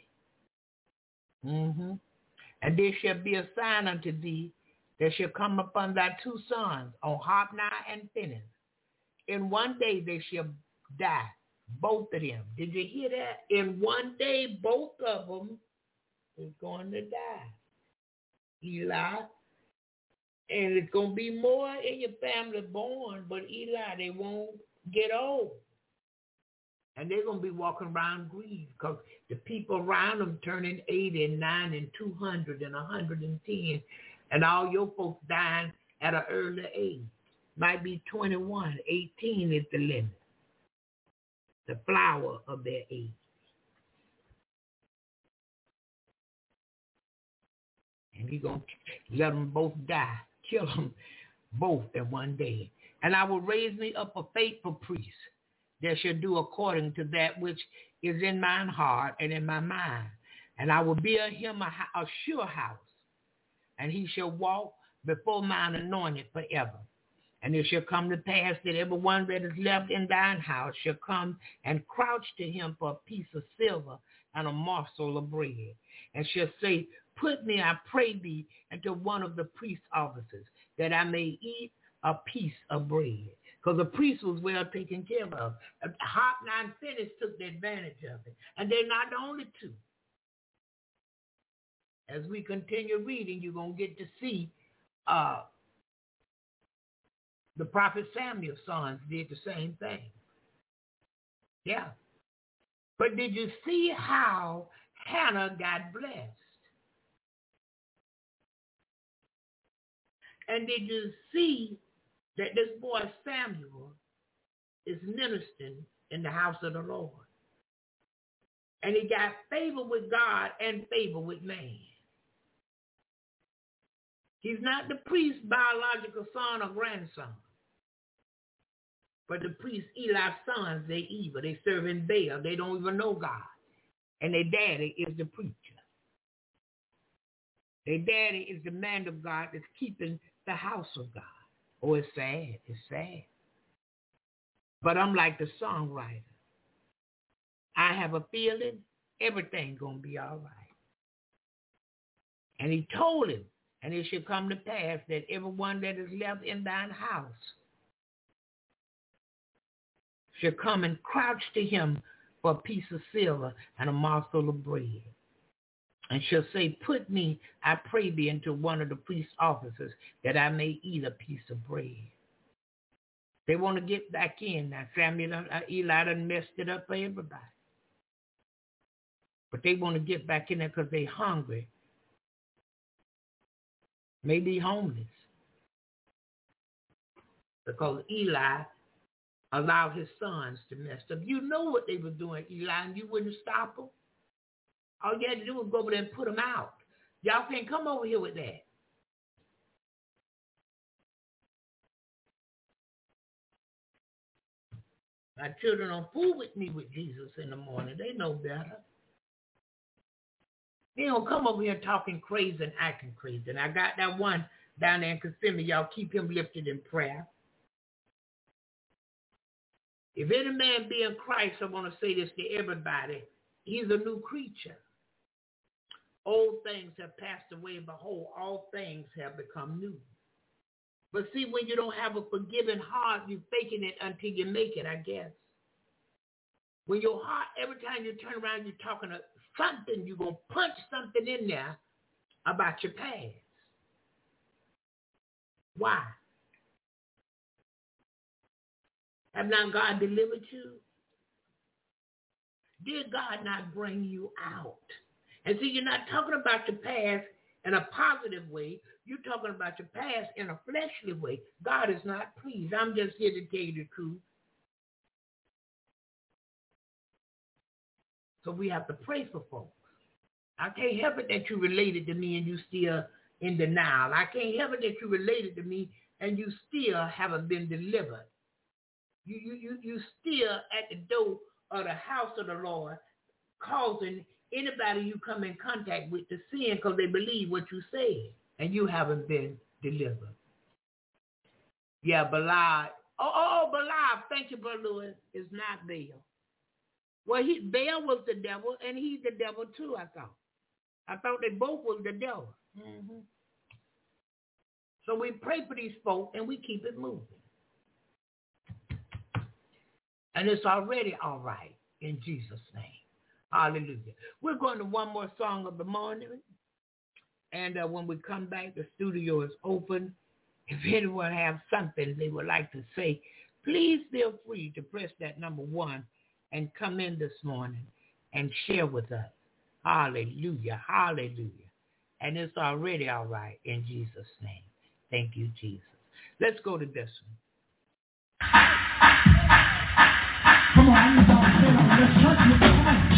And there shall be a sign unto thee that shall come upon thy two sons, on Hophni and Phinehas. In one day they shall die, both of them. Did you hear that? In one day, both of them is going to die. Eli, and it's going to be more in your family born, but Eli, they won't get old. And they're going to be walking around grieved because the people around them turning 80 and 90 and 200 and 110, and all your folks dying at an early age. Might be 21, 18 is the limit, the flower of their age. And he's going to let them both die, kill them both in one day. And I will raise me up a faithful priest that shall do according to that which is in mine heart and in my mind. And I will build him a sure house, and he shall walk before mine anointed forever. And it shall come to pass that everyone that is left in thine house shall come and crouch to him for a piece of silver and a morsel of bread, and shall say, put me, I pray thee, into one of the priest's offices, that I may eat a piece of bread. Because the priest was well taken care of. Hophni and Phinehas took the advantage of it. And they're not the only two. As we continue reading, you're going to get to see the prophet Samuel's sons did the same thing. Yeah. But did you see how Hannah got blessed? And did you see that this boy Samuel is ministering in the house of the Lord? And he got favor with God and favor with man. He's not the priest's biological son or grandson. But the priest Eli's sons, they evil. They serving Baal. They don't even know God. And their daddy is the preacher. Their daddy is the man of God that's keeping the house of God. Oh, it's sad. It's sad. But I'm like the songwriter. I have a feeling everything's going to be all right. And he told him, and it shall come to pass that everyone that is left in thine house shall come and crouch to him for a piece of silver and a morsel of bread, and shall say, put me, I pray thee, into one of the priest's offices, that I may eat a piece of bread. They want to get back in. Now, Eli done messed it up for everybody. But they want to get back in there because they're hungry. Maybe homeless. Because Eli allowed his sons to mess up. You know what they were doing, Eli, and you wouldn't stop them. All you had to do was go over there and put them out. Y'all can't come over here with that. My children don't fool with me with Jesus in the morning. They know better. They don't come over here talking crazy and acting crazy. And I got that one down there in Kissimmee. Y'all keep him lifted in prayer. If any man be in Christ, I want to say this to everybody. He's a new creature. Old things have passed away. Behold, all things have become new. But see, when you don't have a forgiving heart, you're faking it until you make it, I guess. When your heart, every time you turn around, you're talking to something, you're going to punch something in there about your past. Why? Have not God delivered you? Did God not bring you out? And see, you're not talking about your past in a positive way. You're talking about your past in a fleshly way. God is not pleased. I'm just here to tell you the truth. So we have to pray for folks. I can't help it that you related to me and you still in denial. I can't help it that you related to me and you still haven't been delivered. You still at the door of the house of the Lord, causing anybody you come in contact with to sin because they believe what you said, and you haven't been delivered. Yeah, Belial. Belial, thank you, Brother Lewis, is not Baal. Well, Baal was the devil, and he's the devil too, I thought. I thought they both was the devil. Mm-hmm. So we pray for these folk, and we keep it moving. And it's already all right in Jesus' name. Hallelujah. We're going to one more song of the morning. And when we come back, the studio is open. If anyone has something they would like to say, please feel free to press that number 1 and come in this morning and share with us. Hallelujah. Hallelujah. And it's already all right in Jesus' name. Thank you, Jesus. Let's go to this one. Come on, let's touch it. Come on.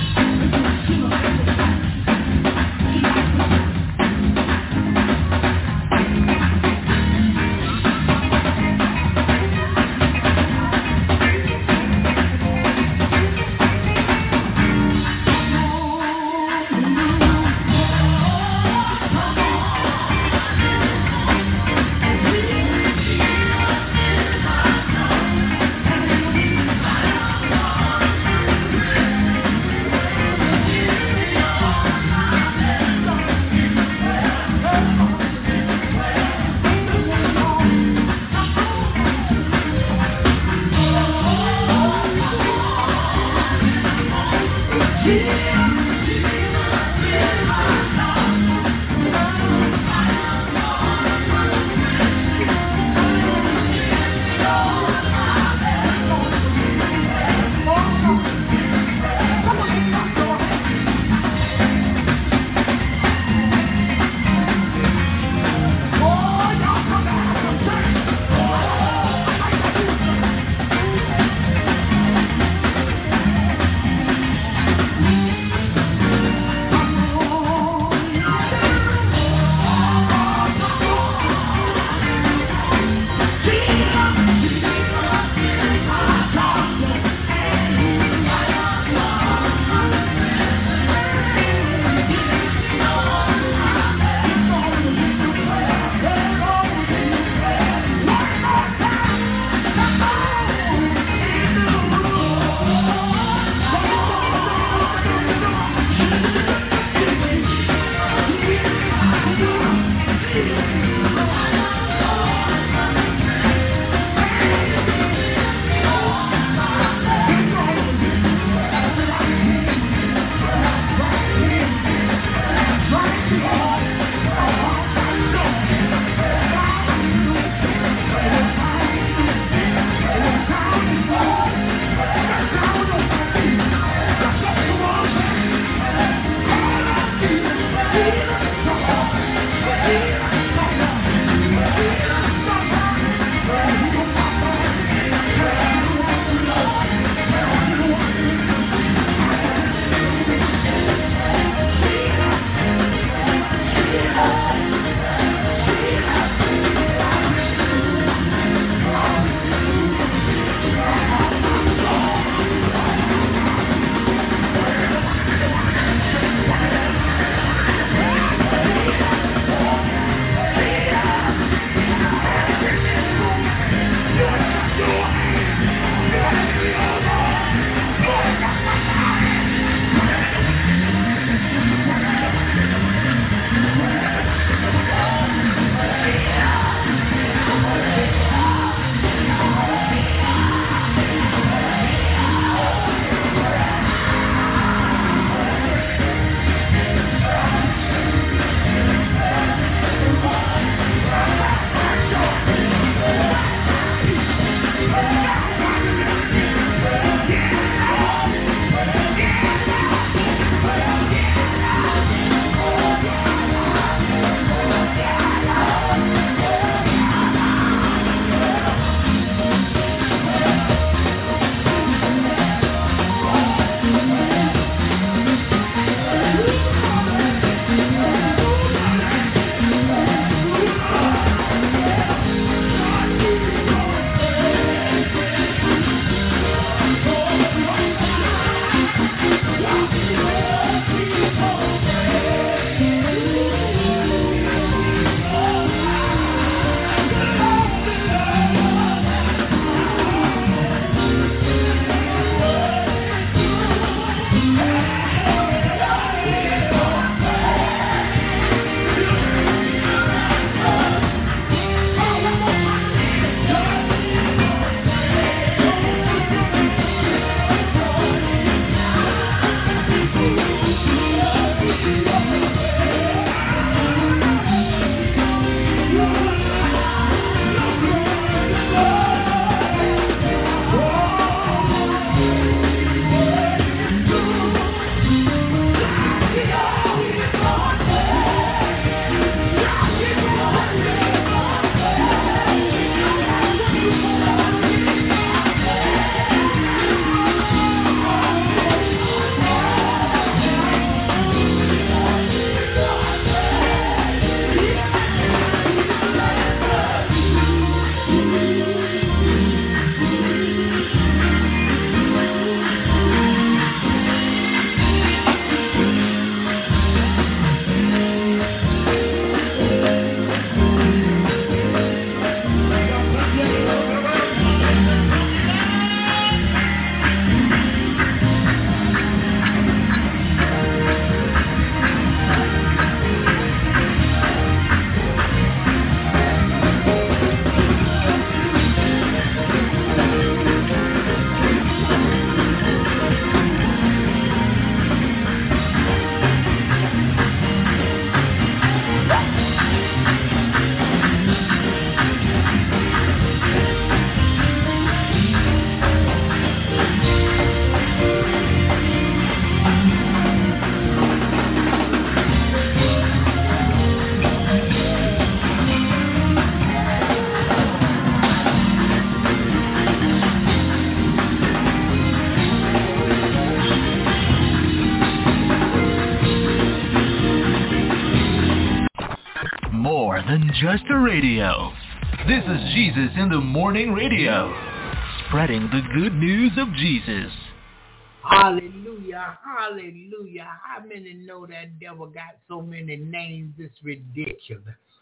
more than just a radio. This is Jesus in the Morning Radio, spreading the good news of Jesus. Hallelujah, hallelujah. How many know that devil got so many names, it's ridiculous?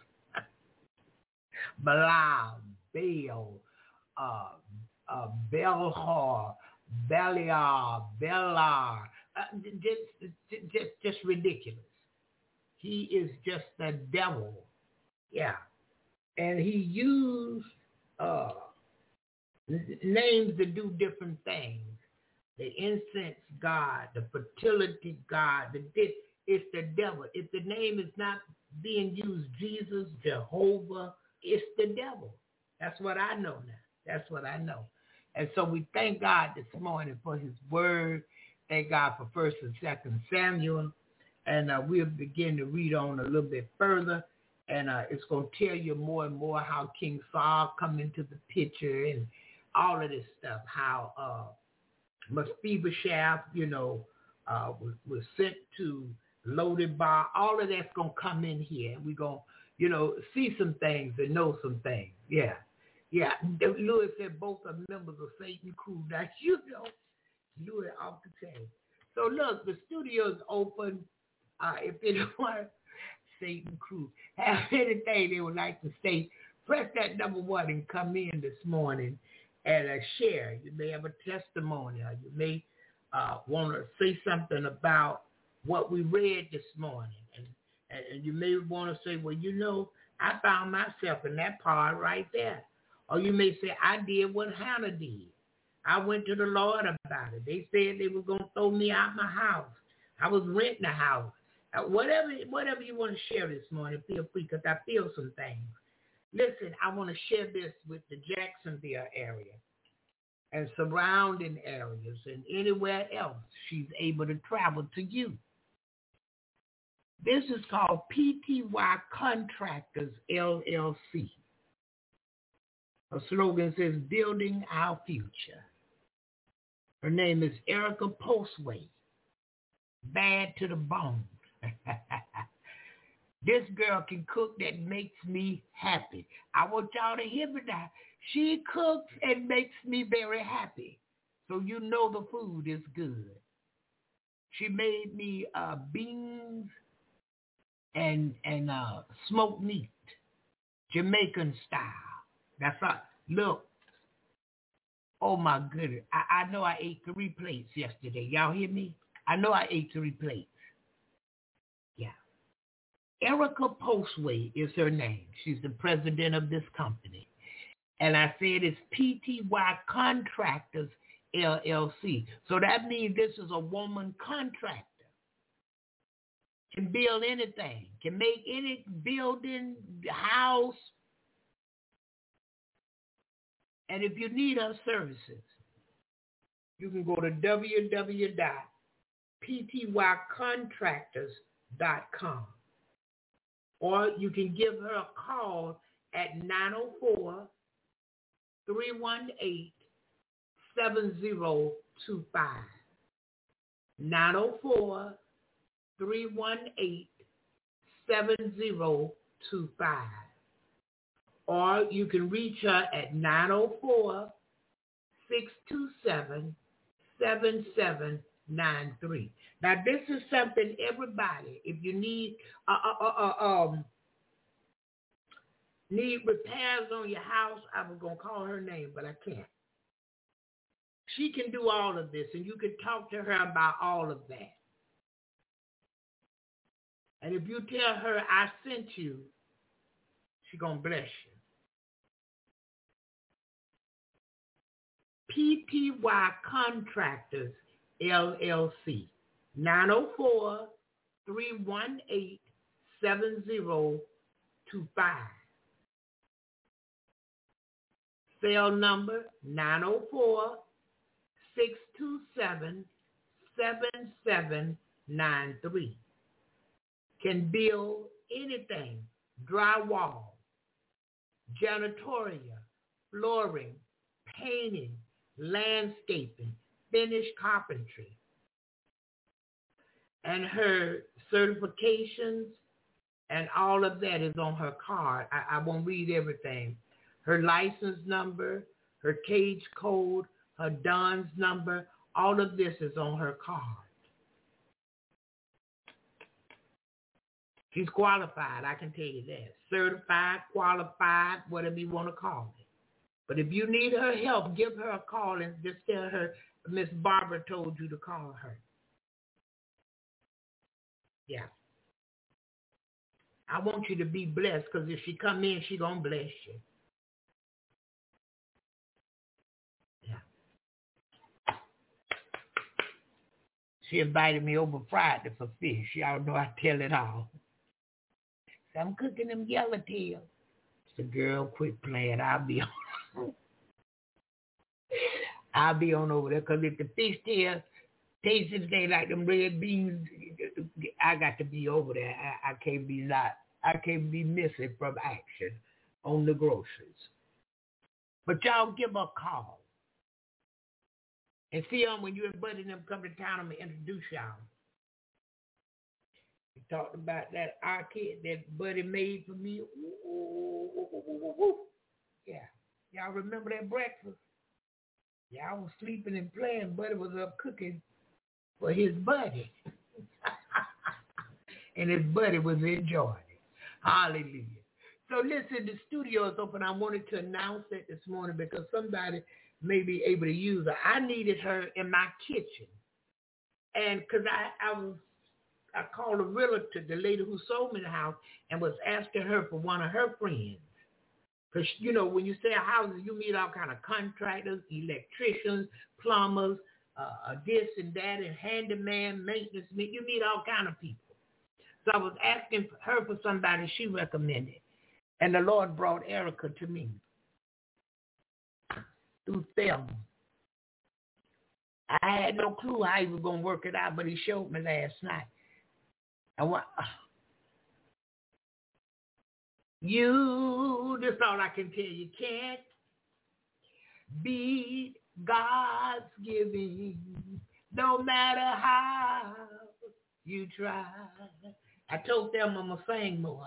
Balaam, Baal, Belhar, Beliar, Belar, just ridiculous. He is just the devil, yeah. And he used names to do different things. The incense god, the fertility god, it's the devil. If the name is not being used, Jesus, Jehovah, it's the devil. That's what I know now. That's what I know. And so we thank God this morning for his word. Thank God for 1st and 2nd Samuel. And we'll begin to read on a little bit further. And it's going to tell you more and more how King Saul come into the picture and all of this stuff, how Mephibosheth, was sent to Lodebar. All of that's going to come in here. And we're going to, see some things and know some things. Yeah. Yeah. Louis said both are members of Satan crew. Now, Louis off the chain. So, look, the studio's open. If anyone, Satan crew, have anything they would like to say, press that number 1 and come in this morning and share. You may have a testimony, or you may want to say something about what we read this morning. And you may want to say, well, I found myself in that part right there. Or you may say, I did what Hannah did. I went to the Lord about it. They said they were going to throw me out my house. I was renting a house. Whatever you want to share this morning, feel free, because I feel some things. Listen, I want to share this with the Jacksonville area and surrounding areas and anywhere else she's able to travel to you. This is called PTY Contractors, LLC. Her slogan says, building our future. Her name is Erica Postway. Bad to the bone. This girl can cook that makes me happy. I want y'all to hear me now. She cooks and makes me very happy. So the food is good. She made me beans and smoked meat, Jamaican style. That's right. Look. Oh my goodness. I know I ate 3 plates yesterday. Y'all hear me? I know I ate 3 plates. Yeah. Erica Postway is her name. She's the president of this company. And I said it's PTY Contractors, LLC. So that means this is a woman contractor. Can build anything. Can make any building, house. And if you need her services, you can go to www.ptycontractors.com. Or you can give her a call at 904-318-7025. 904-318-7025. Or you can reach her at 904-627-7793. Now, this is something everybody, if you need repairs on your house, I was going to call her name, but I can't. She can do all of this, and you can talk to her about all of that. And if you tell her I sent you, she's going to bless you. PTY Contractors, LLC, 904-318-7025. Cell number 904-627-7793. Can build anything, drywall, janitorial, flooring, painting, landscaping, finished carpentry. And her certifications And all of that is on her card. I won't read everything. Her license number, her cage code, her DUNS number, all of this is on her card. She's qualified, I can tell you that. Certified, qualified, whatever you want to call it. But if you need her help, give her a call and just tell her Miss Barbara told you to call her. Yeah. I want you to be blessed, because if she come in, she going to bless you. Yeah. She invited me over Friday for fish. Y'all know I tell it all. So I'm cooking them yellowtails. The girl, quit playing. I'll be on over there, because if the fish tail tastes today like them red beans, I got to be over there. I can't be missing from action on the groceries. But y'all give her a call. And see them when you and Buddy and them come to town, I'm going to introduce y'all. We talked about that arcade that Buddy made for me. Ooh. Yeah. Y'all remember that breakfast? Yeah, I was sleeping and playing. Buddy was up cooking for his buddy. And his buddy was enjoying it. Hallelujah. So listen, the studio is open. I wanted to announce it this morning because somebody may be able to use her. I needed her in my kitchen. And because I called a realtor, the lady who sold me the house, and was asking her for one of her friends. Because, you know, when you sell houses, you meet all kind of contractors, electricians, plumbers, this and that, and handyman, maintenance. You meet all kind of people. So I was asking her for somebody she recommended. And the Lord brought Erica to me through Thelma. I had no clue how he was going to work it out, but he showed me last night. That's all I can tell you. Can't beat God's giving, no matter how you try. I told them I'm going to sing more.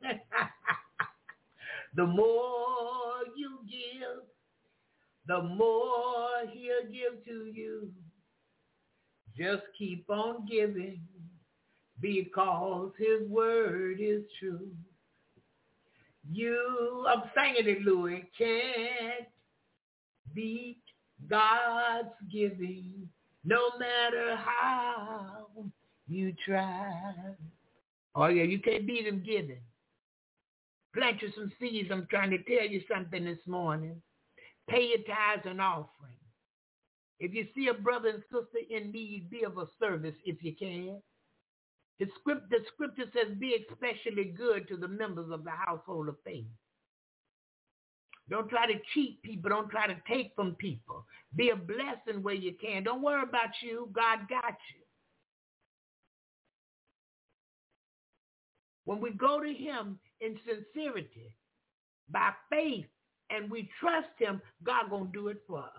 The more you give, the more he'll give to you. Just keep on giving, because his word is true. I'm singing it, Louis, can't beat God's giving, no matter how you try. Oh, yeah, you can't beat him giving. Plant you some seeds. I'm trying to tell you something this morning. Pay your tithes and offering. If you see a brother and sister in need, be of a service if you can. The scripture says, be especially good to the members of the household of faith. Don't try to cheat people. Don't try to take from people. Be a blessing where you can. Don't worry about you. God got you. When we go to him in sincerity, by faith, and we trust him, God going to do it for us.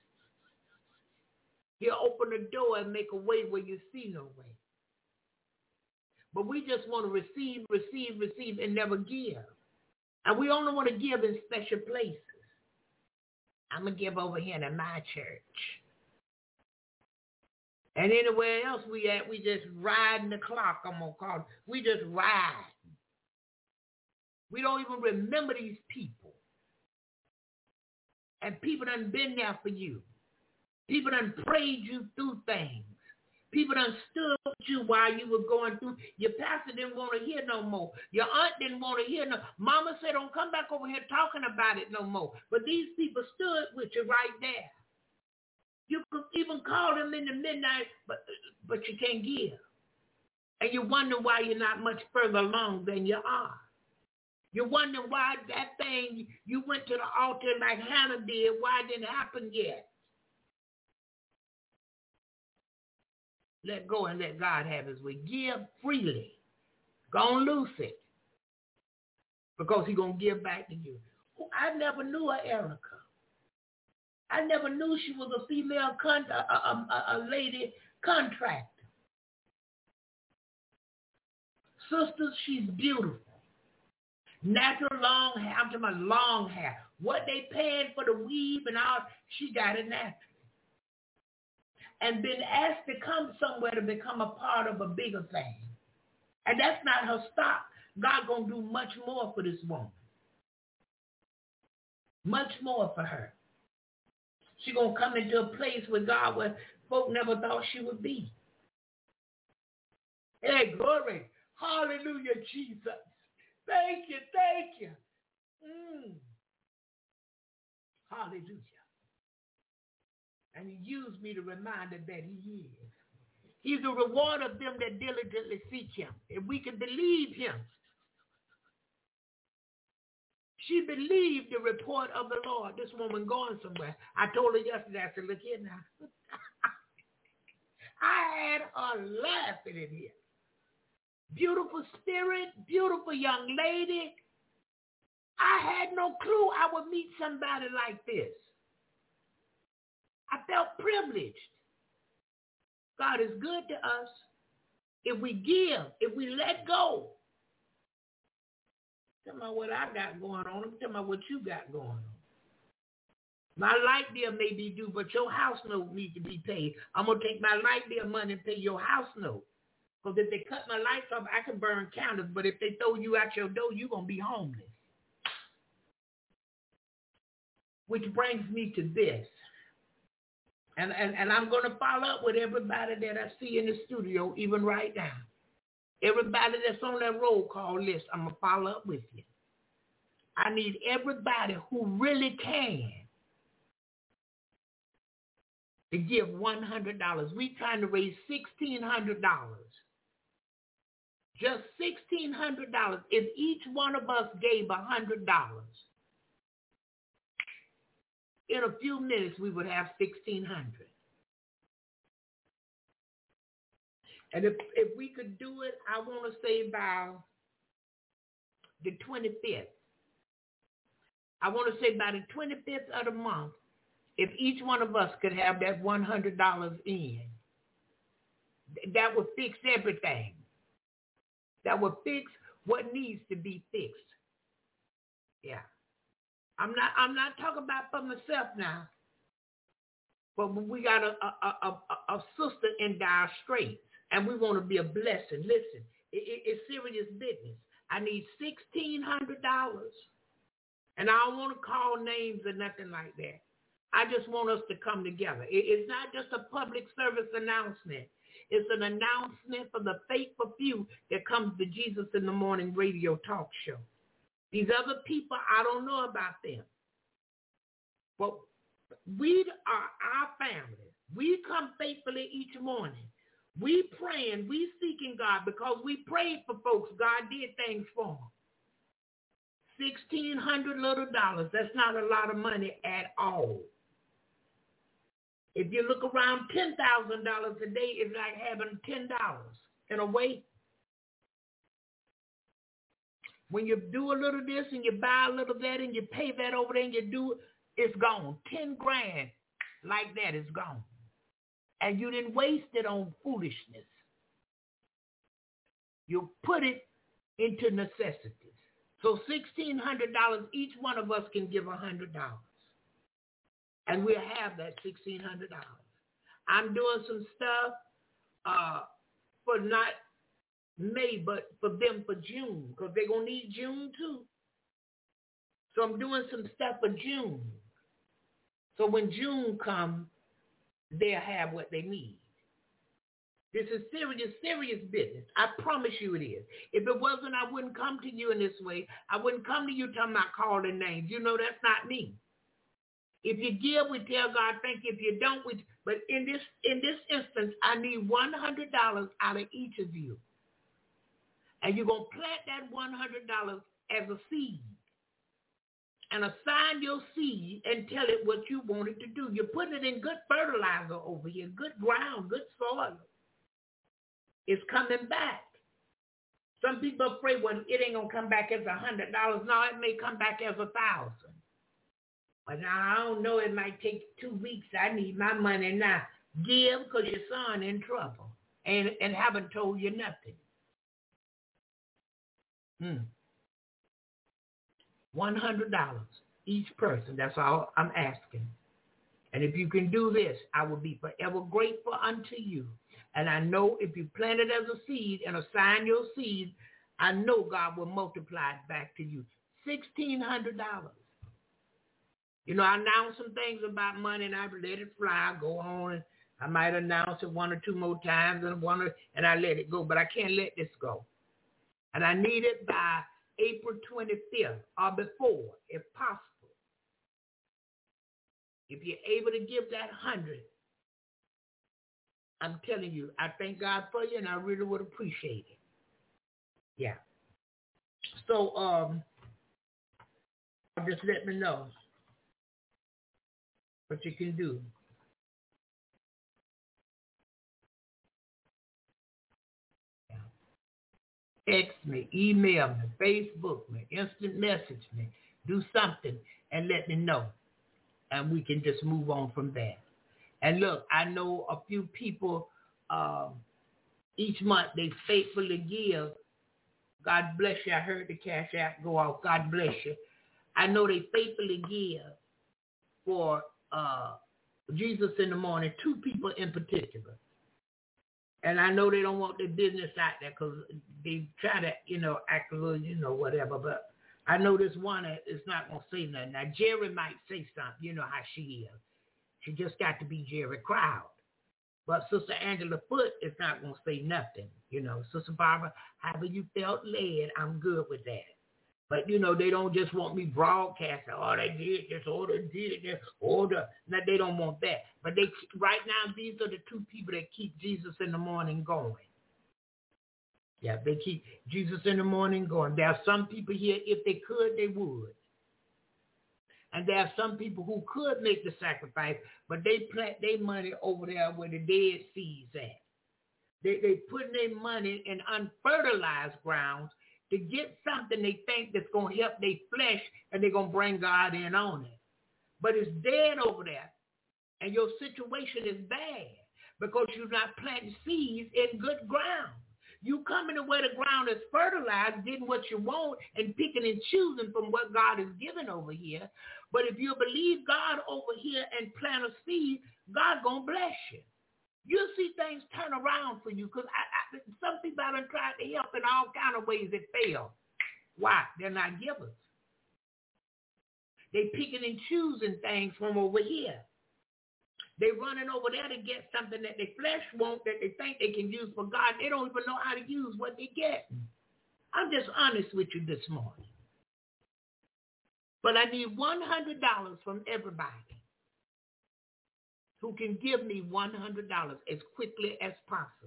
He'll open the door and make a way where you see no way. But we just want to receive, and never give. And we only want to give in special places. I'm going to give over here in my church. And anywhere else we at, we just riding the clock, I'm going to call it. We just ride. We don't even remember these people. And people done been there for you. People done prayed you through things. People done stood with you while you were going through. Your pastor didn't want to hear no more. Your aunt didn't want to hear no. Mama said, don't come back over here talking about it no more. But these people stood with you right there. You could even call them in the midnight, but you can't give. And you wonder why you're not much further along than you are. You wonder why that thing, you went to the altar like Hannah did, why it didn't happen yet. Let go and let God have his way. Give freely. Go on, loose it. Because he's going to give back to you. I never knew her, Erica. I never knew she was a female, a lady contractor. Sisters, she's beautiful. Natural long hair. I'm talking about long hair. What they paying for the weave and all, she got it naturally. And been asked to come somewhere to become a part of a bigger thing. And that's not her stop. God going to do much more for this woman. Much more for her. She going to come into a place with God where folk never thought she would be. Hey, glory. Hallelujah, Jesus. Thank you, thank you. Hallelujah. And he used me to remind her that he is. He's a reward of them that diligently seek him. If we can believe him. She believed the report of the Lord. This woman going somewhere. I told her yesterday, I said, look here now. I had her laughing in here. Beautiful spirit, beautiful young lady. I had no clue I would meet somebody like this. I felt privileged. God is good to us. If we give, if we let go. Tell me what I got going on. Tell me what you got going on. My light bill may be due, but your house note needs to be paid. I'm going to take my light bill money and pay your house note. Because if they cut my lights off, I can burn candles. But if they throw you out your door, you're going to be homeless. Which brings me to this. And I'm going to follow up with everybody that I see in the studio, even right now. Everybody that's on that roll call list, I'm going to follow up with you. I need everybody who really can to give $100. We're trying to raise $1,600. Just $1,600. If each one of us gave $100, in a few minutes we would have $1,600. And if we could do it, I want to say by the 25th. I want to say by the 25th of the month, if each one of us could have that $100 in, that would fix everything. That would fix what needs to be fixed. Yeah. I'm not talking about for myself now. But we got a sister in dire straits, and we want to be a blessing. Listen, it's serious business. I need $1,600. And I don't want to call names or nothing like that. I just want us to come together. It's not just a public service announcement. It's an announcement for the faithful few that comes to Jesus in the Morning radio talk show. These other people, I don't know about them. But we are our family. We come faithfully each morning. We praying, we seeking God because we prayed for folks. God did things for them. $1,600 little dollars. That's not a lot of money at all. If you look around, $10,000 a day is like having $10 in a way. When you do a little this and you buy a little that and you pay that over there and you do it, it's gone. 10 grand like that is gone. And you didn't waste it on foolishness. You put it into necessities. So $1,600, each one of us can give $100. And we'll have that $1,600. I'm doing some stuff for not May, but for them for June, because they're going to need June too. So I'm doing some stuff for June. So when June comes, they'll have what they need. This is serious business. I promise you it is. If it wasn't, I wouldn't come to you in this way. I wouldn't come to you talking about calling names. You know that's not me. If you give, we tell God thank you. If you don't, but in this instance, I need $100 out of each of you. And you're going to plant that $100 as a seed. And assign your seed and tell it what you want it to do. You put it in good fertilizer over here, good ground, good soil. It's coming back. Some people are afraid, well, it ain't going to come back as $100. No, it may come back as 1,000. But now I don't know, it might take 2 weeks. I need my money now. Give because your son in trouble and haven't told you nothing. $100 each person. That's all I'm asking. And if you can do this, I will be forever grateful unto you. And I know if you plant it as a seed and assign your seed, I know God will multiply it back to you. $1,600. You know, I announced some things about money and I let it fly, go on, and I might announce it one or two more times and I let it go, but I can't let this go. And I need it by April 25th or before, if possible. If you're able to give that 100, I'm telling you, I thank God for you, and I really would appreciate it. Yeah. So, just let me know what you can do. Text me, email me, Facebook me, instant message me, do something and let me know. And we can just move on from there. And look, I know a few people each month they faithfully give. God bless you. I heard the cash app go off. God bless you. I know they faithfully give for Jesus in the morning, 2 people in particular. And I know they don't want their business out there because they try to, act a little, whatever. But I know this one is not going to say nothing. Now, Jerry might say something. You know how she is. She just got to be Jerry Crowd. But Sister Angela Foote is not going to say nothing. Sister Barbara, however you felt led, I'm good with that. But, they don't just want me broadcasting. Oh, they did this, or they did this, or the... No, they don't want that. But right now, these are the 2 people that keep Jesus in the morning going. Yeah, they keep Jesus in the morning going. There are some people here, if they could, they would. And there are some people who could make the sacrifice, but they plant their money over there where the dead seeds at. They put their money in unfertilized grounds to get something they think that's going to help their flesh, and they're going to bring God in on it. But it's dead over there, and your situation is bad because you're not planting seeds in good ground. You coming to where the ground is fertilized, getting what you want, and picking and choosing from what God has given over here. But if you believe God over here and plant a seed, God going to bless you. You'll see things turn around for you because some people have tried to help in all kind of ways that fail. Why? They're not givers. They picking and choosing things from over here. They running over there to get something that their flesh want that they think they can use for God. They don't even know how to use what they get. I'm just honest with you this morning. But I need $100 from everybody who can give me $100 as quickly as possible.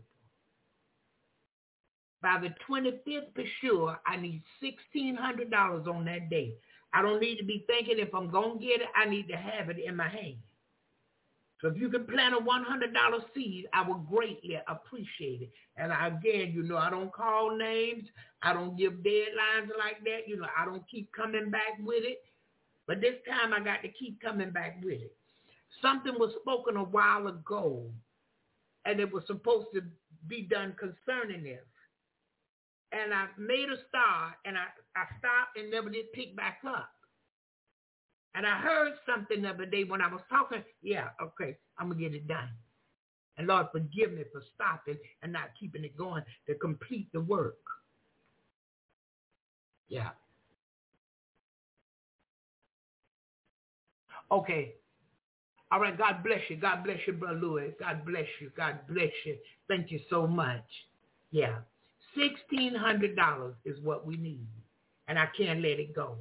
By the 25th for sure, I need $1,600 on that day. I don't need to be thinking if I'm going to get it, I need to have it in my hand. So if you can plant a $100 seed, I would greatly appreciate it. And again, I don't call names. I don't give deadlines like that. I don't keep coming back with it. But this time I got to keep coming back with it. Something was spoken a while ago, and it was supposed to be done concerning this. And I made a start, and I stopped and never did pick back up. And I heard something the other day when I was talking. Yeah, okay, I'm going to get it done. And Lord, forgive me for stopping and not keeping it going to complete the work. Yeah. Okay. All right, God bless you. God bless you, Brother Louis. God bless you. God bless you. Thank you so much. Yeah. $1,600 is what we need. And I can't let it go.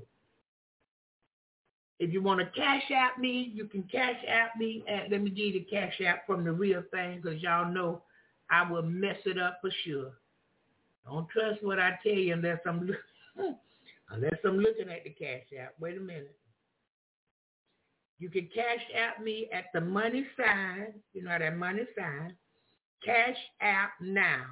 If you want to cash out me, you can cash out me. Let me give you the cash app from the real thing because y'all know I will mess it up for sure. Don't trust what I tell you unless I'm looking at the cash app. Wait a minute. You can cash out me at the money sign. You know that money sign. Cash app now,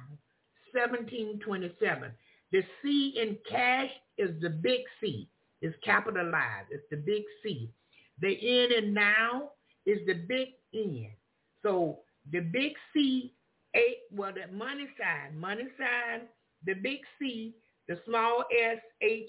1727. The C in cash is the big C. It's capitalized. It's the big C. The N in now is the big N. So the big C, the money sign, the big C, the small S, H,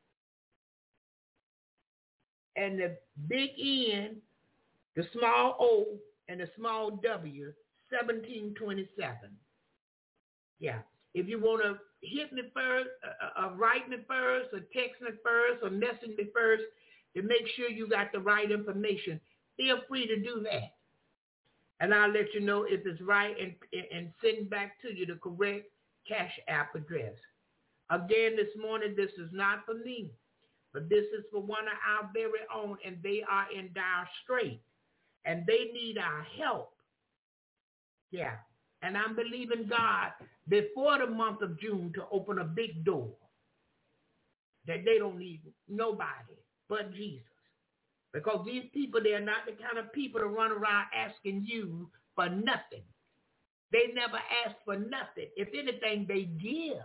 and the big N, the small O, and the small W, 1727. Yeah. If you want to hit me first, write me first, or text me first, or message me first to make sure you got the right information, feel free to do that. And I'll let you know if it's right and send back to you the correct Cash App address. Again, this morning, this is not for me, but this is for one of our very own, and they are in dire strait, and they need our help. Yeah. And I'm believing God before the month of June to open a big door that they don't need nobody but Jesus. Because these people, they're not the kind of people to run around asking you for nothing. They never ask for nothing. If anything, they give.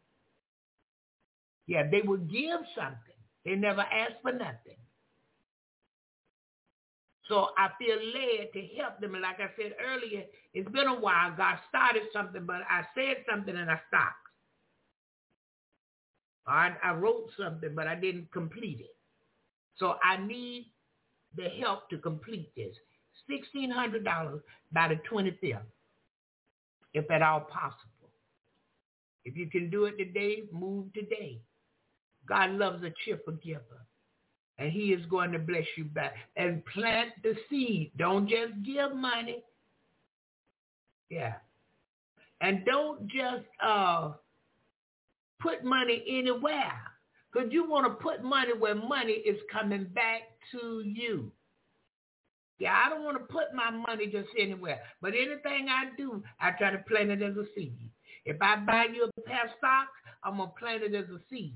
Yeah, they will give something. They never ask for nothing. So I feel led to help them. And like I said earlier, it's been a while. God started something, but I said something and I stopped. I wrote something, but I didn't complete it. So I need the help to complete this. $1,600 by the 25th, if at all possible. If you can do it today, move today. God loves a cheerful giver. And he is going to bless you back. And plant the seed. Don't just give money. Yeah. And don't just put money anywhere. Because you want to put money where money is coming back to you. Yeah, I don't want to put my money just anywhere. But anything I do, I try to plant it as a seed. If I buy you a pair of stocks, I'm going to plant it as a seed.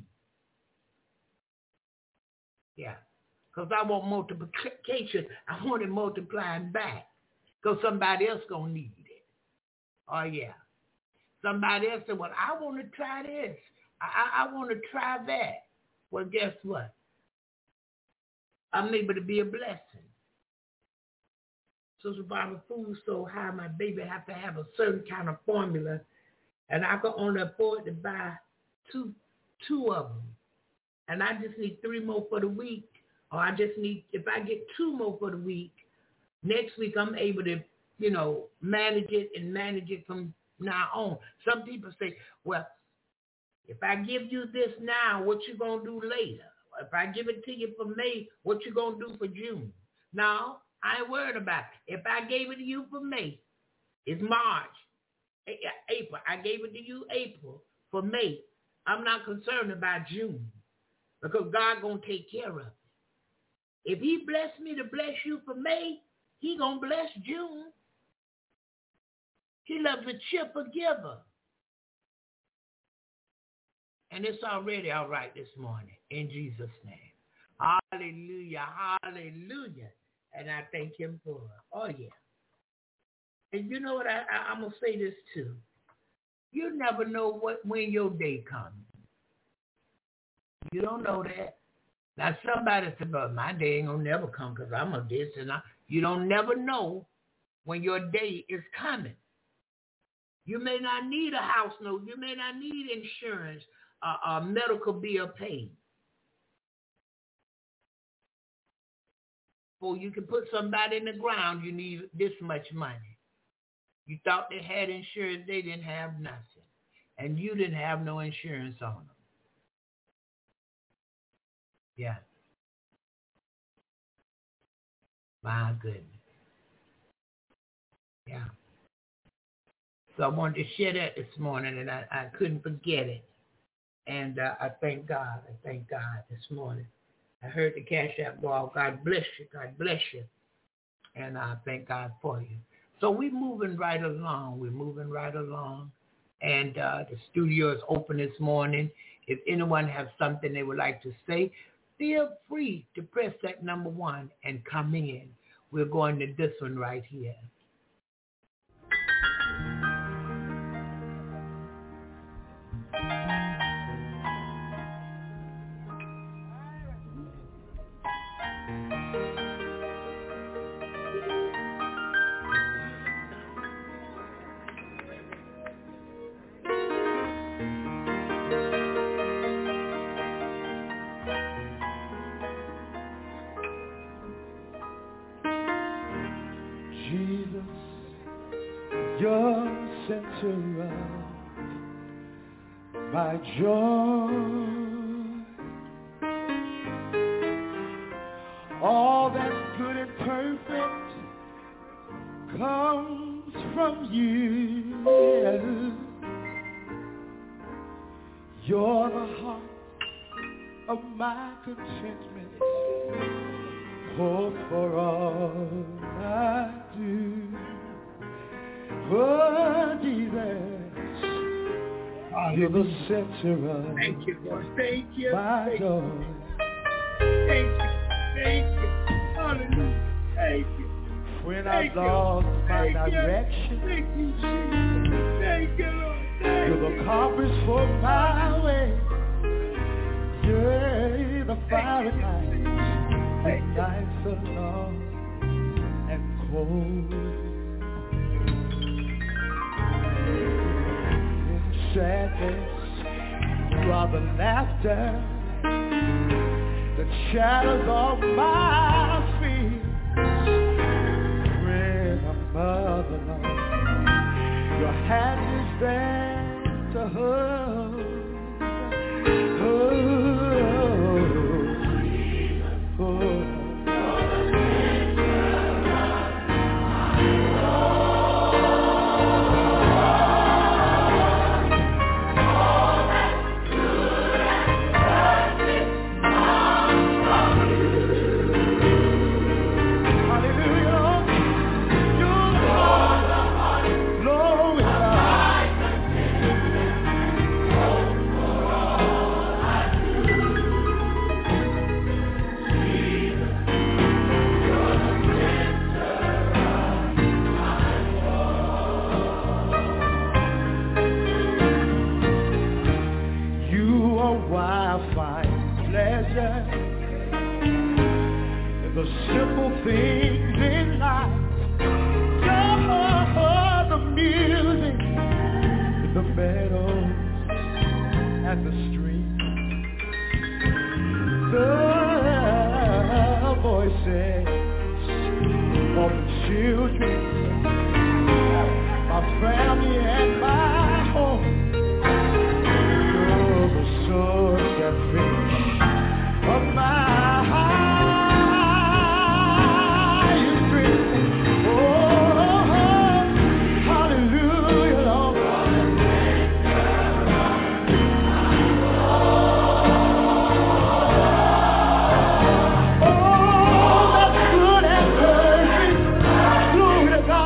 Yeah, because I want multiplication. I want it multiplying back because somebody else going to need it. Oh, yeah. Somebody else said, well, I want to try this. I want to try that. Well, guess what? I'm able to be a blessing. So Barbara, food so high, my baby have to have a certain kind of formula, and I can only afford to buy two of them. And I just need 3 more for the week, or I just need, if I get 2 more for the week, next week I'm able to, manage it from now on. Some people say, well, if I give you this now, what you going to do later? If I give it to you for May, what you going to do for June? No, I ain't worried about it. If I gave it to you for May, it's March, April. I gave it to you April for May. I'm not concerned about June. Because God going to take care of it. If he blessed me to bless you for May, he going to bless June. He loves a cheerful giver. And it's already all right this morning, in Jesus' name. Hallelujah, hallelujah. And I thank him for it. Oh, yeah. And you know what? I'm going to say this too. You never know when your day comes. You don't know that. Now, somebody said, but my day ain't going to never come because I'm a this and I. You don't never know when your day is coming. You may not need a house note. You may not need insurance, a medical bill paid. Or you can put somebody in the ground, you need this much money. You thought they had insurance, they didn't have nothing. And you didn't have no insurance on them. Yeah. My goodness. Yeah. So I wanted to share that this morning, and I couldn't forget it. And I thank God. I thank God this morning. I heard the Cash App go off. God bless you. God bless you. And I thank God for you. So we're moving right along. We're moving right along. And the studio is open this morning. If anyone has something they would like to say, feel free to press that number 1 and come in. We're going to this one right here. center of my joy. All that's good and perfect comes from you. You're the heart of my contentment. Oh, for all I do. Oh, Jesus, you're the center of Thank you, Lord. Thank you. my joy. Thank you. Thank you. Hallelujah. Thank you. When Thank I lost my you. direction, Thank you, Jesus. Thank you, Lord. Thank you're the compass for my way. Yeah, the fiery nights, the nights are long and cold. In sadness, you are the laughter that shadows all my fears. When I'm alone, your hand is there to hold. The simple things in life, the music in the meadows and the streams, the voices of the children, my family and my home. You're the source and finish of my heart. God.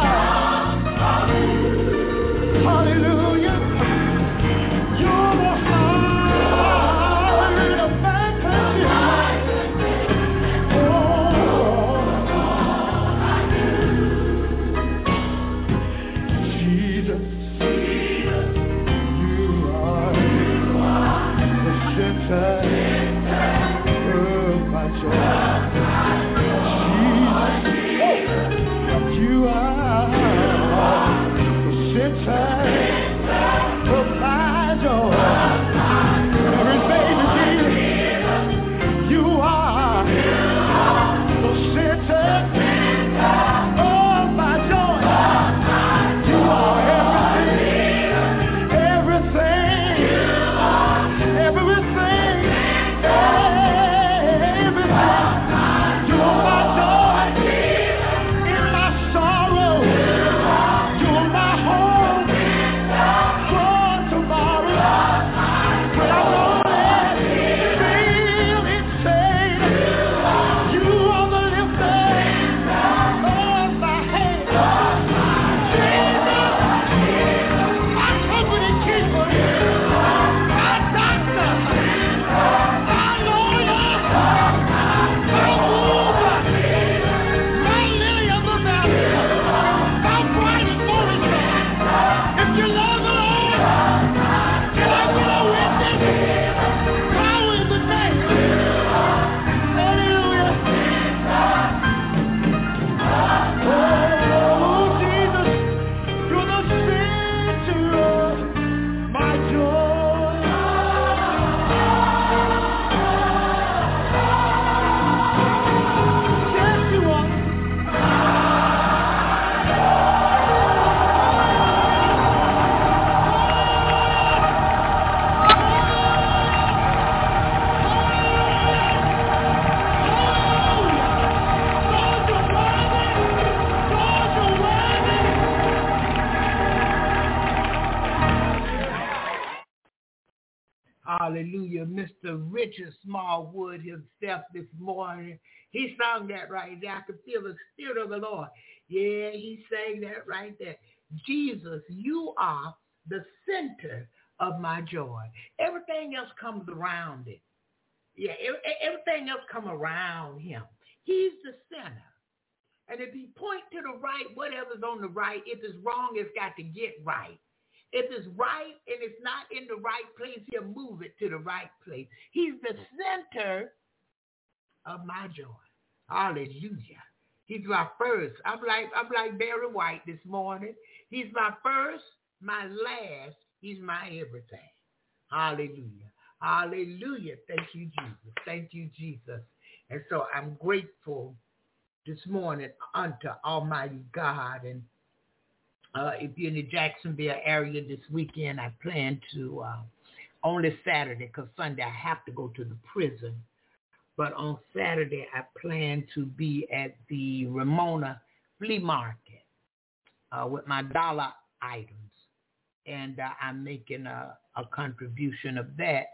Hallelujah. Mr. Richard Smallwood himself this morning. He sung that right there. I could feel the Spirit of the Lord. Yeah, he sang that right there. Jesus, you are the center of my joy. Everything else comes around it. Yeah, everything else comes around him. He's the center. And if he point to the right, whatever's on the right, if it's wrong, it's got to get right. If it's right and it's not in the right place, he'll move it to the right place. He's the center of my joy. Hallelujah. He's my first. I'm like Barry White this morning. He's my first, my last. He's my everything. Hallelujah. Hallelujah. Thank you, Jesus. Thank you, Jesus. And so I'm grateful this morning unto Almighty God. And if you're in the Jacksonville area this weekend, I plan to, only Saturday, because Sunday I have to go to the prison. But on Saturday, I plan to be at the Ramona Flea Market with my dollar items. And I'm making a contribution of that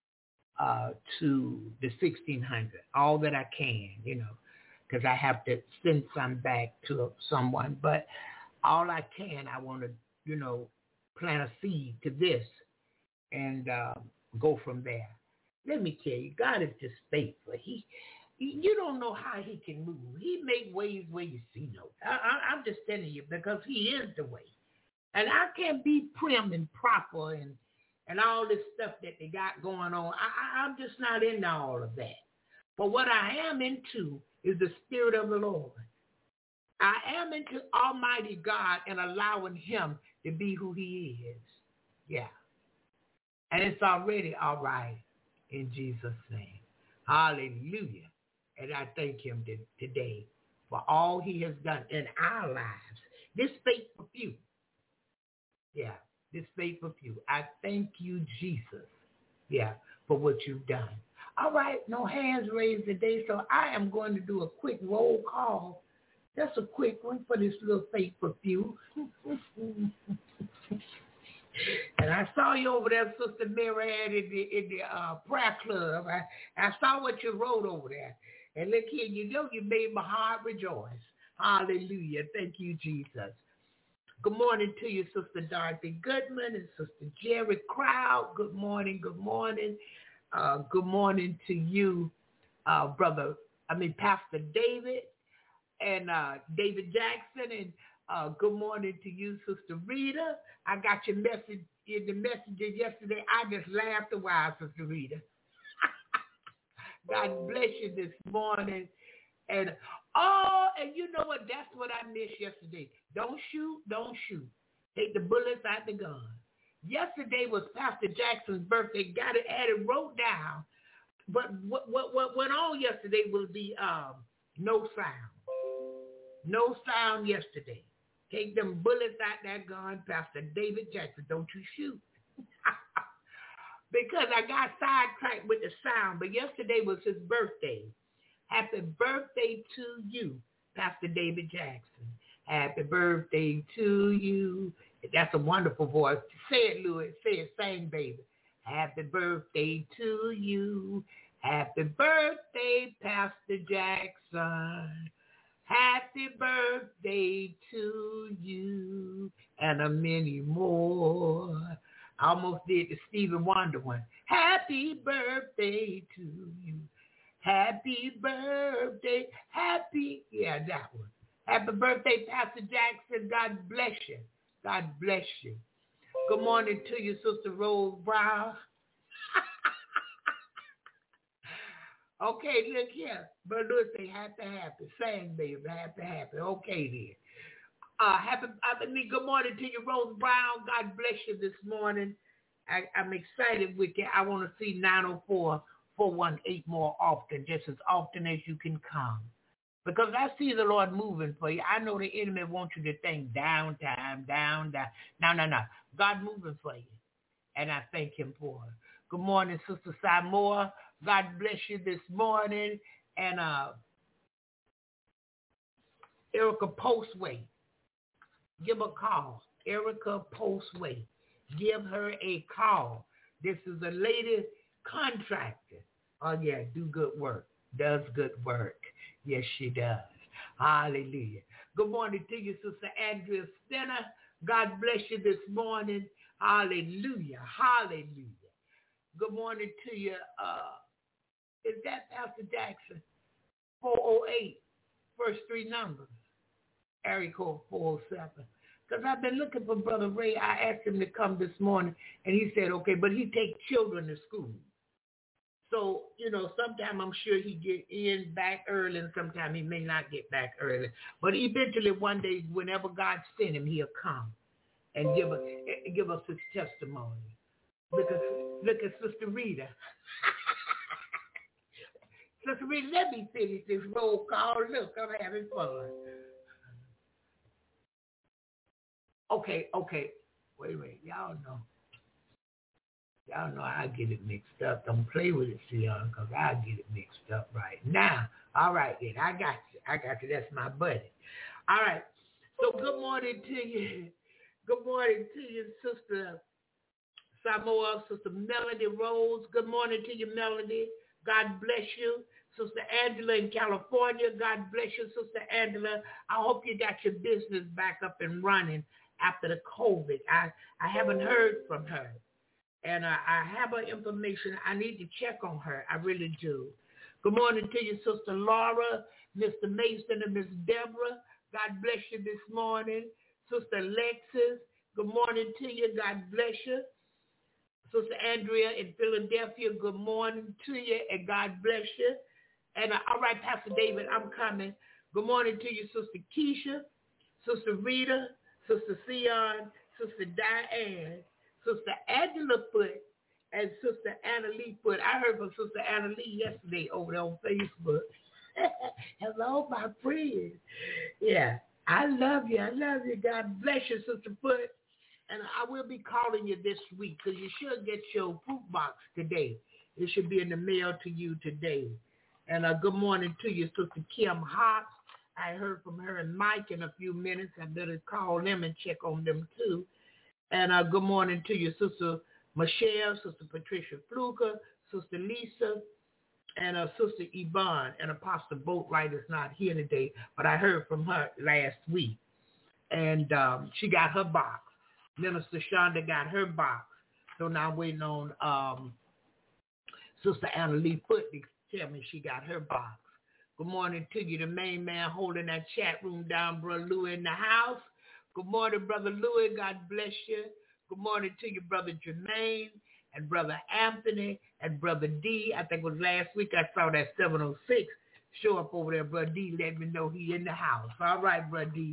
to the 1,600, all that I can, because I have to send some back to someone. But all I can, I want to, plant a seed to this and go from there. Let me tell you, God is just faithful. You don't know how he can move. He make ways where you see no. I'm just telling you because he is the way. And I can't be prim and proper and all this stuff that they got going on. I'm just not into all of that. But what I am into is the Spirit of the Lord. I am into Almighty God and allowing him to be who he is. Yeah. And it's already all right in Jesus' name. Hallelujah. And I thank him today for all he has done in our lives. This faithful few. Yeah, this faithful few. I thank you, Jesus, for what you've done. All right, no hands raised today, so I am going to do a quick roll call. Just a quick one for this little faithful few. And I saw you over there, Sister Mary, in the prayer club. I saw what you wrote over there. And look here, you made my heart rejoice. Hallelujah. Thank you, Jesus. Good morning to you, Sister Dorothy Goodman and Sister Jerry Crowd. Good morning, good morning. Good morning to you, Pastor David and David Jackson. And good morning to you, Sister Rita. I got your message in the messages yesterday. I just laughed a while, Sister Rita. God bless you this morning. And you know what? That's what I missed yesterday. Don't shoot. Take the bullets out the gun. Yesterday was Pastor Jackson's birthday. Got it added, wrote down. But what went on yesterday was the no sound. No sound yesterday. Take them bullets out that gun, Pastor David Jackson. Don't you shoot. Because I got sidetracked with the sound. But yesterday was his birthday. Happy birthday to you, Pastor David Jackson. Happy birthday to you. That's a wonderful voice. Say it, Louis. Say it. Sing, baby. Happy birthday to you. Happy birthday, Pastor Jackson. Happy birthday to you. And a many more. I almost did the Stevie Wonder one. Happy birthday to you. Happy birthday. That one. Happy birthday, Pastor Jackson. God bless you. God bless you. Good morning to you, Sister Rose Brown. Okay, look here. But look, say happy. Sing, baby. Happy. Okay, then. Good morning to you, Rose Brown. God bless you this morning. I'm excited with you. I want to see 904-418 more often, just as often as you can come. Because I see the Lord moving for you. I know the enemy wants you to think downtime. No. God moving for you. And I thank him for it. Good morning, Sister Samoa. God bless you this morning. And Erica Postway. Give her a call. Erica Postway. Give her a call. This is a lady contractor. Oh, yeah, do good work. Does good work. Yes, she does. Hallelujah. Good morning to you, Sister Andrea Stenner. God bless you this morning. Hallelujah. Hallelujah. Good morning to you. Is that Pastor Jackson? 408, first three numbers. Area code 407. Because I've been looking for Brother Ray. I asked him to come this morning, and he said, okay, but he takes children to school. So, sometime I'm sure he get in back early, and sometime he may not get back early. But eventually one day, whenever God send him, he'll come and give us his testimony. Look at Sister Rita. Sister Rita, let me finish this roll call. Look, I'm having fun. Okay. Wait a minute. Y'all know I get it mixed up. Don't play with it, Sion, because I get it mixed up right now. All right, then. I got you. That's my buddy. All right. So good morning to you. Good morning to you, Sister Samoa, Sister Melody Rose. Good morning to you, Melody. God bless you. Sister Angela in California. God bless you, Sister Angela. I hope you got your business back up and running after the COVID. I haven't heard from her. And I have her information. I need to check on her. I really do. Good morning to you, Sister Laura, Mr. Mason, and Miss Deborah. God bless you this morning. Sister Alexis, good morning to you. God bless you. Sister Andrea in Philadelphia, good morning to you, and God bless you. And all right, Pastor David, I'm coming. Good morning to you, Sister Keisha, Sister Rita, Sister Sion, Sister Diane, Sister Angela Foot, and Sister Anna Lee Foot. I heard from Sister Anna Lee yesterday over there on Facebook. Hello, my friend. Yeah, I love you. God bless you, Sister Foot. And I will be calling you this week because you should get your fruit box today. It should be in the mail to you today. And good morning to you, Sister Kim Hawks. I heard from her and Mike in a few minutes. I better call them and check on them too. And good morning to you, Sister Michelle, Sister Patricia Fluker, Sister Lisa, and Sister Yvonne. And Apostle Boatwright is not here today, but I heard from her last week. And she got her box. Minister Shonda got her box. So now I'm waiting on Sister Anna Lee Foot to tell me she got her box. Good morning to you, the main man holding that chat room down, Brother Louis in the house. Good morning, Brother Louis. God bless you. Good morning to you, Brother Jermaine and Brother Anthony and Brother D. I think it was last week I saw that 706 show up over there. Brother D let me know he in the house. All right, Brother D.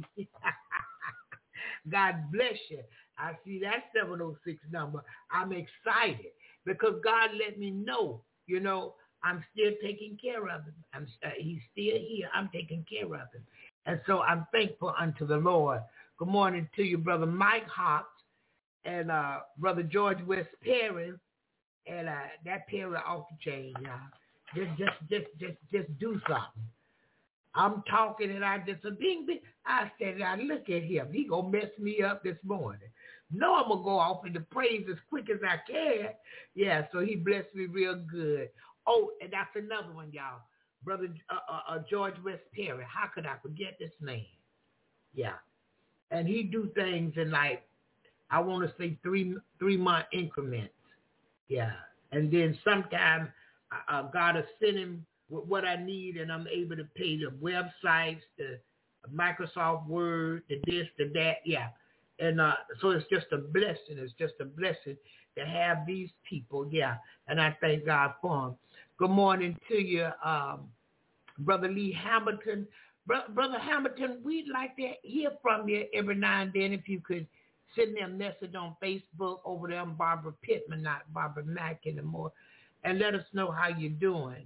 God bless you. I see that 706 number. I'm excited because God let me know, I'm still taking care of him. He's still here. I'm taking care of him. And so I'm thankful unto the Lord. Good morning to you, Brother Mike Hawks and Brother George West Perry. And that Perry off the chain, y'all. Just do something. I'm talking and I just I said, I look at him. He gonna mess me up this morning. No, I'm gonna go off into praise as quick as I can. Yeah, so he blessed me real good. Oh, and that's another one, y'all. Brother George West Perry. How could I forget this man? Yeah. And he do things in I want to say 3-month increments. Yeah. And then sometimes God will send him with what I need, and I'm able to pay the websites, the Microsoft Word, the this, the that. Yeah. And so it's just a blessing. It's just a blessing to have these people. Yeah. And I thank God for them. Good morning to you, Brother Lee Hamilton. Brother Hamilton, we'd like to hear from you every now and then. If you could send me a message on Facebook over there. I'm Barbara Pittman, not Barbara Mack anymore. And let us know how you're doing.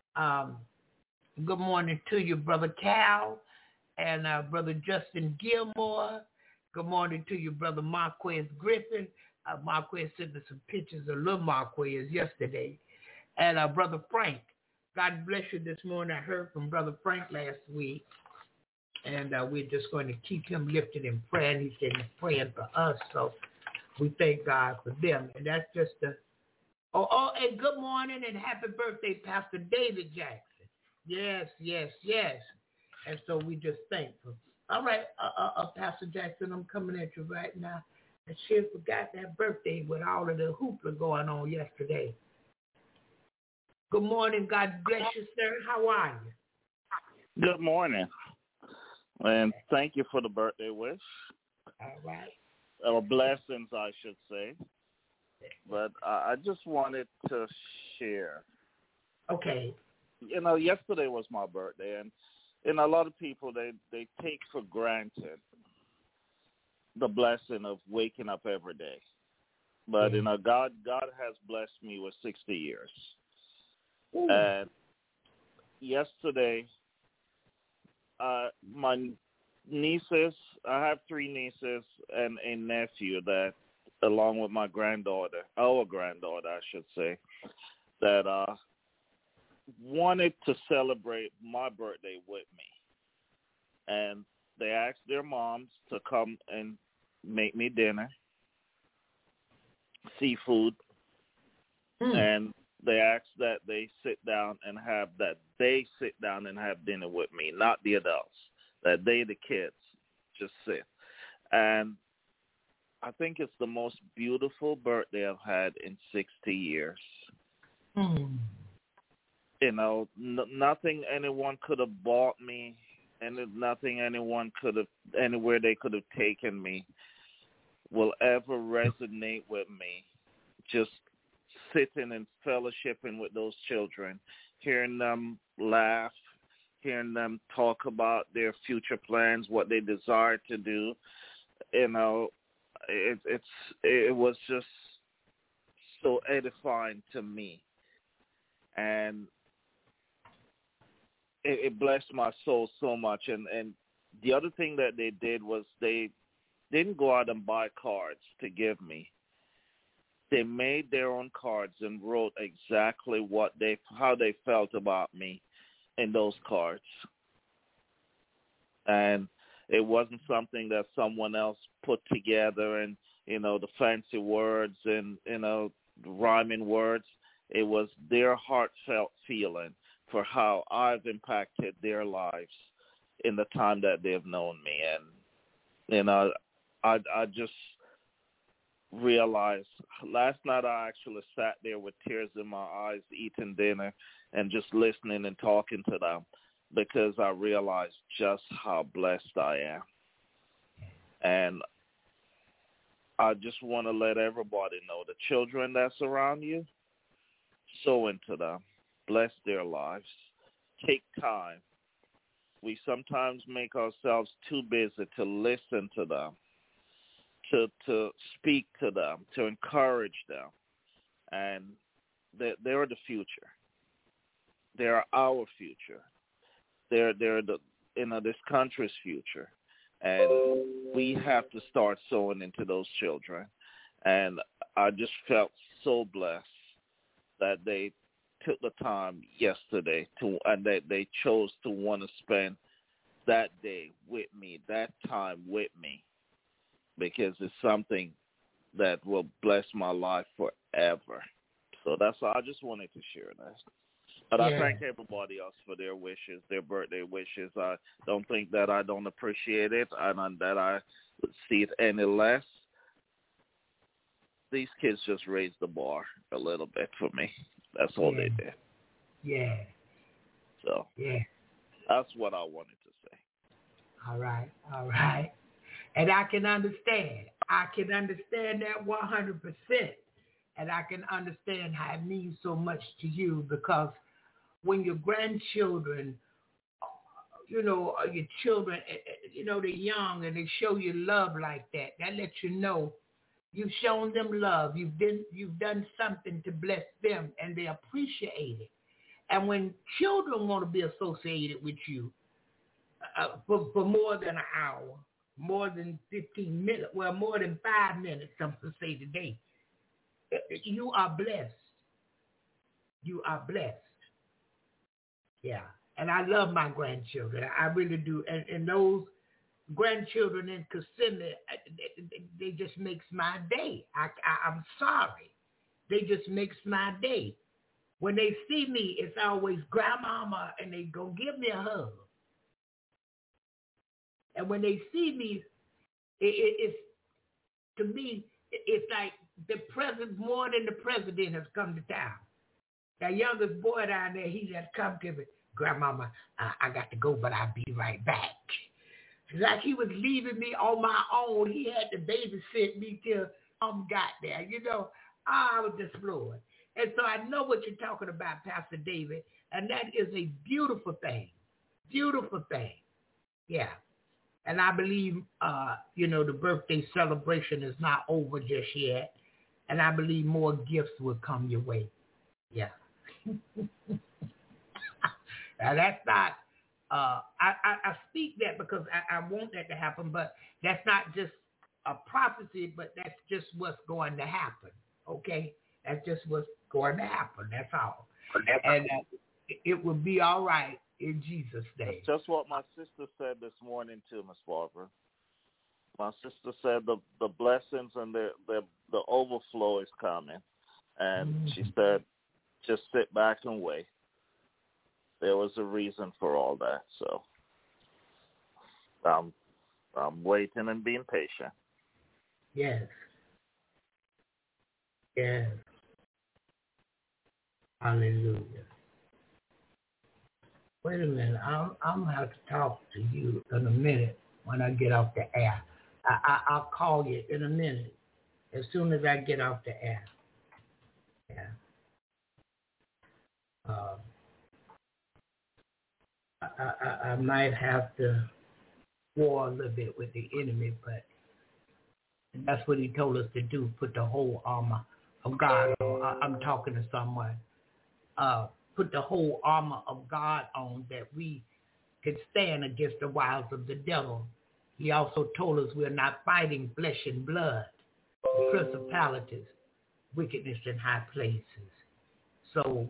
Good morning to you, Brother Cal and Brother Justin Gilmore. Good morning to you, Brother Marquez Griffin. Marquez sent us some pictures of little Marquez yesterday. And Brother Frank, God bless you this morning. I heard from Brother Frank last week. And we're just going to keep him lifted in prayer. And he said he's praying for us. So we thank God for them. And that's just And good morning and happy birthday, Pastor David Jackson. Yes. And so we just thankful. All right, Pastor Jackson, I'm coming at you right now. And she forgot that birthday with all of the hoopla going on yesterday. Good morning. God bless you, sir. How are you? Good morning. And thank you for the birthday wish. All right. Or blessings, I should say. But I just wanted to share. Okay. Yesterday was my birthday, and a lot of people, they take for granted the blessing of waking up every day. But, God has blessed me with 60 years. Ooh. And yesterday, my nieces, I have 3 nieces and a nephew that, along with my granddaughter, our granddaughter, I should say, that wanted to celebrate my birthday with me. And they asked their moms to come and make me dinner, seafood, and they asked that they sit down and have dinner with me, not the adults, that they, the kids, just sit. And I think it's the most beautiful birthday I've had in 60 years. Nothing anyone could have bought me, and nothing anyone could have, anywhere they could have taken me, will ever resonate with me. Just sitting and fellowshipping with those children, hearing them laugh, hearing them talk about their future plans, what they desire to do. It was just so edifying to me, and it blessed my soul so much. And the other thing that they did was they didn't go out and buy cards to give me. They made their own cards and wrote exactly how they felt about me in those cards. And it wasn't something that someone else put together and, the fancy words and, rhyming words. It was their heartfelt feeling for how I've impacted their lives in the time that they've known me. And, I just realized last night I actually sat there with tears in my eyes eating dinner and just listening and talking to them, because I realized just how blessed I am. And I just want to let everybody know, the children that surround you, sow into them, bless their lives, take time. We sometimes make ourselves too busy to listen to them, to speak to them, to encourage them. And they're the future. They're our future. They're this country's future. And we have to start sowing into those children. And I just felt so blessed that they took the time yesterday and that they chose to want to spend that day with me, that time with me, because it's something that will bless my life forever. So that's all. I just wanted to share that. But I thank everybody else for their wishes, their birthday wishes. I don't think that I don't appreciate it and that I would see it any less. These kids just raised the bar a little bit for me. That's all they did. Yeah. So that's what I wanted to say. All right. And I can understand. I can understand that 100%. And I can understand how it means so much to you, because when your grandchildren, your children, they're young and they show you love like that, that lets you know you've shown them love. You've done something to bless them, and they appreciate it. And when children want to be associated with you for more than an hour, more than 15 minutes, well, more than 5 minutes, some to say today, you are blessed. You are blessed. Yeah. And I love my grandchildren. I really do. And those grandchildren in Kissimmee, they just makes my day. I'm sorry they just makes my day. When they see me, it's always grandmama, and they go give me a hug. And when they see me, it's to me, it's like the president, more than the president has come to town. That youngest boy down there, he just come to me, grandmama, I got to go, but I'll be right back. Like he was leaving me on my own. He had to babysit me till got there. You know, I was just floored. And so I know what you're talking about, Pastor David, and that is a beautiful thing. Beautiful thing. Yeah. And I believe, the birthday celebration is not over just yet. And I believe more gifts will come your way. Yeah. Now, that's not, I speak that because I want that to happen, but that's not just a prophecy, but that's just what's going to happen, okay? That's just what's going to happen, that's all. And it will be all right in Jesus' name. That's just what my sister said this morning too, Miss Barbara. My sister said the blessings and the overflow is coming. And she said, just sit back and wait. There was a reason for all that, so I'm waiting and being patient. Yes. Yes. Hallelujah. Wait a minute. I'm gonna have to talk to you in a minute when I get off the air. I'll call you in a minute as soon as I get off the air. Yeah. I might have to war a little bit with the enemy, but that's what he told us to do, put the whole armor of God on. I'm talking to someone. Put the whole armor of God on that we can stand against the wiles of the devil. He also told us we're not fighting flesh and blood, principalities, wickedness in high places. So,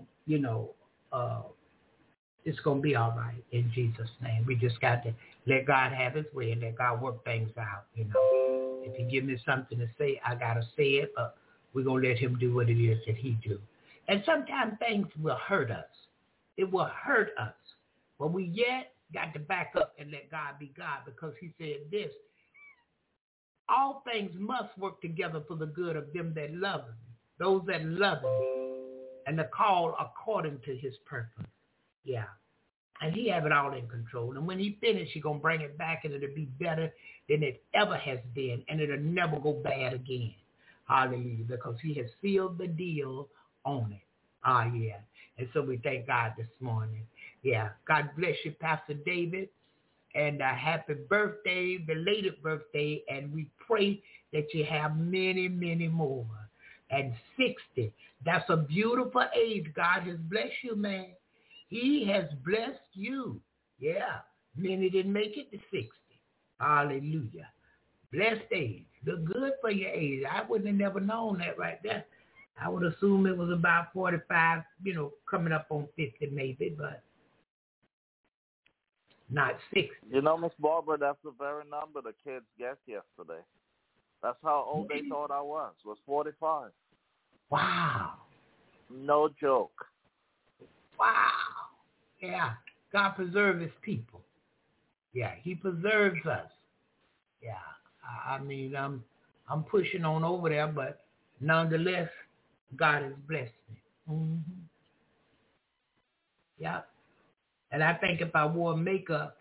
it's going to be all right in Jesus' name. We just got to let God have his way and let God work things out, If he give me something to say, I got to say it, but we're going to let him do what it is that he do. And sometimes things will hurt us. It will hurt us. But we yet got to back up and let God be God, because he said this: all things must work together for the good of them that love him, those that love him, and the call according to his purpose. Yeah. And he have it all in control. And when he finishes, he's going to bring it back, and it'll be better than it ever has been, and it'll never go bad again. Hallelujah. Because he has sealed the deal on it. Yeah. And so we thank God this morning. Yeah. God bless you, Pastor David. And happy birthday, belated birthday. And we pray that you have many, many more. And 60. That's a beautiful age. God has blessed you, man. He has blessed you. Yeah. Many didn't make it to 60. Hallelujah. Blessed age. Look good for your age. I wouldn't have never known that right there. I would assume it was about 45, coming up on 50 maybe, but not 60. Miss Barbara, that's the very number the kids guessed yesterday. That's how old they thought I was 45. Wow. No joke. Wow. Yeah. God preserves his people. Yeah, he preserves us. Yeah. I'm pushing on over there, but nonetheless, God has blessed me. Mm-hmm. Yeah. And I think if I wore makeup,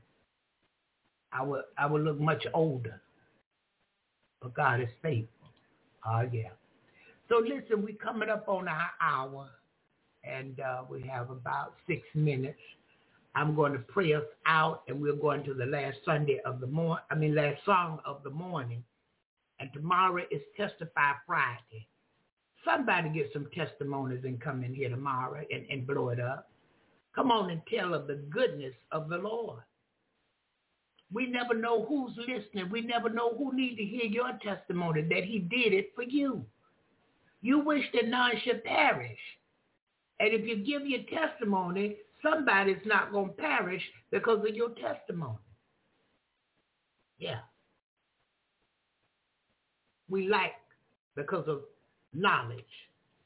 I would look much older. But God is faithful. Yeah. So listen, we're coming up on our hour, and we have about 6 minutes. I'm going to pray us out, and we're going to the last song of the morning. And tomorrow is Testify Friday. Somebody get some testimonies and come in here tomorrow and blow it up. Come on and tell of the goodness of the Lord. We never know who's listening. We never know who needs to hear your testimony that he did it for you. You wish that none should perish. And if you give your testimony, somebody's not going to perish because of your testimony. Yeah. We lack because of knowledge.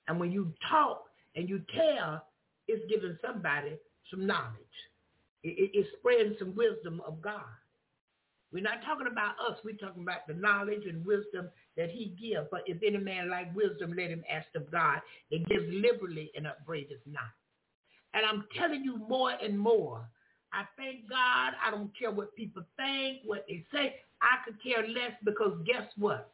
And when you talk and you tell, it's giving somebody some knowledge. It's spreading some wisdom of God. We're not talking about us. We're talking about the knowledge and wisdom that he gives. But if any man lack wisdom, let him ask of God. It gives liberally and upbraideth not. And I'm telling you more and more, I thank God. I don't care what people think, what they say. I could care less, because guess what?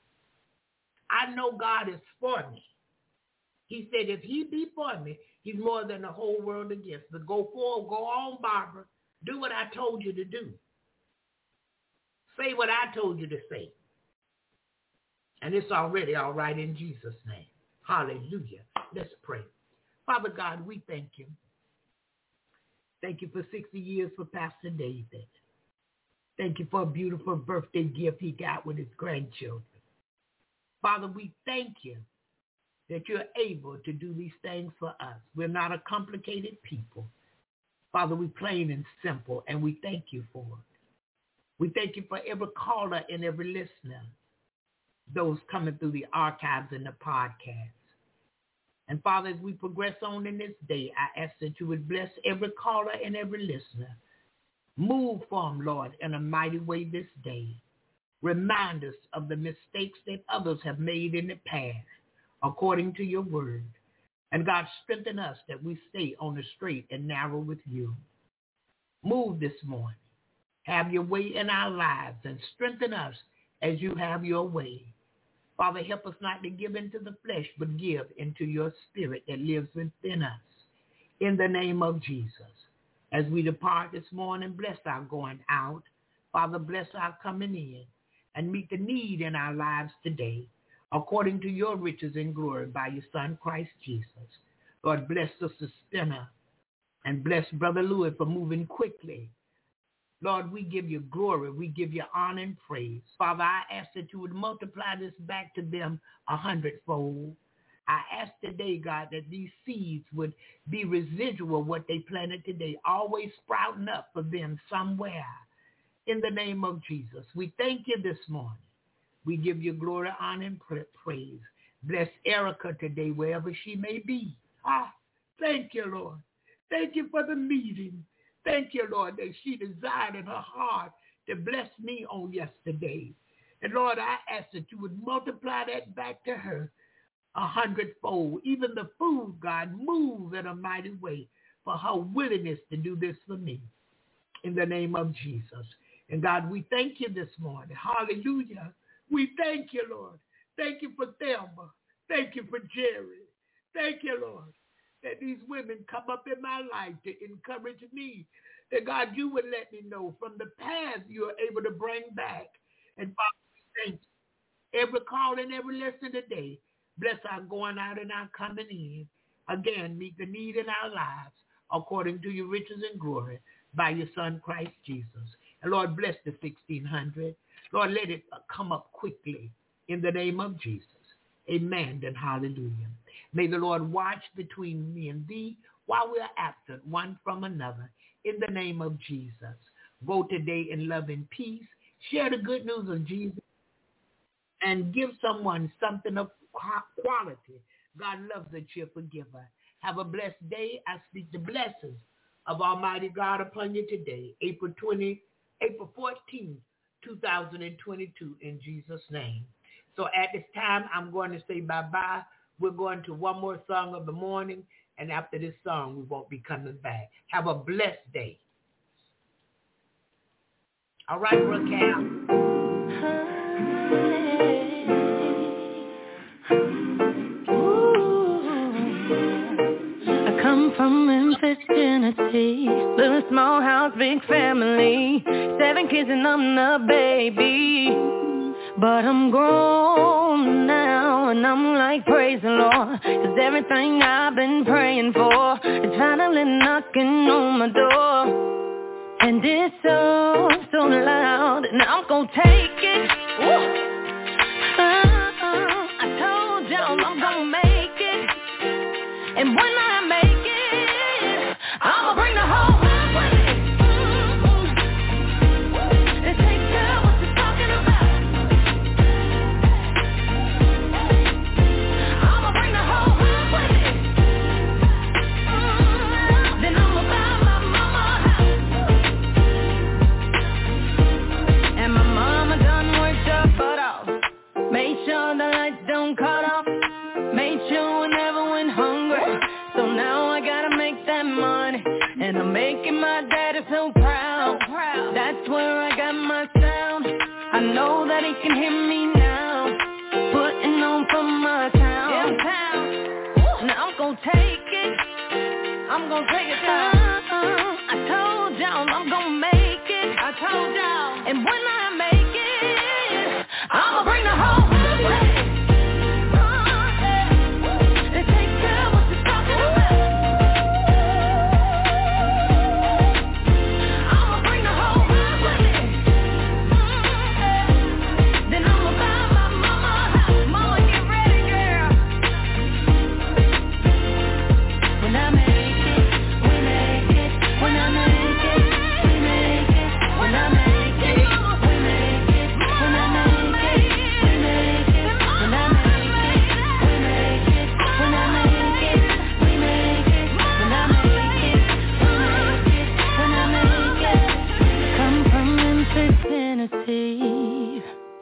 I know God is for me. He said if he be for me, he's more than the whole world against. But go forward, go on, Barbara. Do what I told you to do. Say what I told you to say. And it's already all right in Jesus' name. Hallelujah. Let's pray. Father God, we thank you. Thank you for 60 years for Pastor David. Thank you for a beautiful birthday gift he got with his grandchildren. Father, we thank you that you're able to do these things for us. We're not a complicated people. Father, we're plain and simple, and we thank you for it. We thank you for every caller and every listener, those coming through the archives and the podcasts. And Father, as we progress on in this day, I ask that you would bless every caller and every listener. Move for them, Lord, in a mighty way this day. Remind us of the mistakes that others have made in the past, according to your word. And God, strengthen us that we stay on the straight and narrow with you. Move this morning. Have your way in our lives and strengthen us as you have your way. Father, help us not to give into the flesh, but give into your spirit that lives within us. In the name of Jesus. As we depart this morning, bless our going out. Father, bless our coming in and meet the need in our lives today, according to your riches and glory by your Son, Christ Jesus. Lord, bless Sister Spinner and bless Brother Louis for moving quickly. Lord, we give you glory. We give you honor and praise. Father, I ask that you would multiply this back to them 100-fold. I ask today, God, that these seeds would be residual what they planted today, always sprouting up for them somewhere. In the name of Jesus, we thank you this morning. We give you glory, honor, and praise. Bless Erica today, wherever she may be. Thank you, Lord. Thank you for the meeting. Thank you, Lord, that she desired in her heart to bless me on yesterday. And Lord, I ask that you would multiply that back to her 100-fold. Even the food, God, move in a mighty way for her willingness to do this for me. In the name of Jesus. And God, we thank you this morning. Hallelujah. We thank you, Lord. Thank you for Thelma. Thank you for Jerry. Thank you, Lord, that these women come up in my life to encourage me. That, God, you would let me know from the past you are able to bring back. And Father, we thank you. Every call and every lesson today, bless our going out and our coming in. Again, meet the need in our lives according to your riches and glory by your Son, Christ Jesus. And Lord, bless the 1600. Lord, let it come up quickly in the name of Jesus. Amen and hallelujah. May the Lord watch between me and thee while we are absent one from another in the name of Jesus. Go today in love and peace. Share the good news of Jesus and give someone something of quality. God loves a cheerful giver. Have a blessed day. I speak the blessings of Almighty God upon you today, April 14th, 2022, in Jesus' name. So at this time, I'm going to say bye-bye. We're going to one more song of the morning, and after this song, we won't be coming back. Have a blessed day. All right, Raquel. I come from Memphis, Tennessee. Little small house, big family. 7 kids and I'm the baby. But I'm grown now, and I'm like, praise the Lord, 'cause everything I've been praying for is finally knocking on my door. And it's so, so loud, and I'm gonna take it. I told y'all I'm gonna make it. And when I make it, I'ma bring the whole world with me. It takes care what you're talking about. I'ma bring the whole world with me. made sure I never went hungry. So now I gotta make that money, and I'm making my daddy so proud. That's where I got my sound. I know that he can hear me now, putting on for my town. Now I'm gonna take it. I'm gonna take it down. I told y'all I'm gonna make it. I told y'all. And when I make it, I'ma bring the whole family. Let's take care of what you're talking about. I'ma bring the whole family. Then I'ma buy my mama a house. Mama, get ready, girl. When I make Tennessee.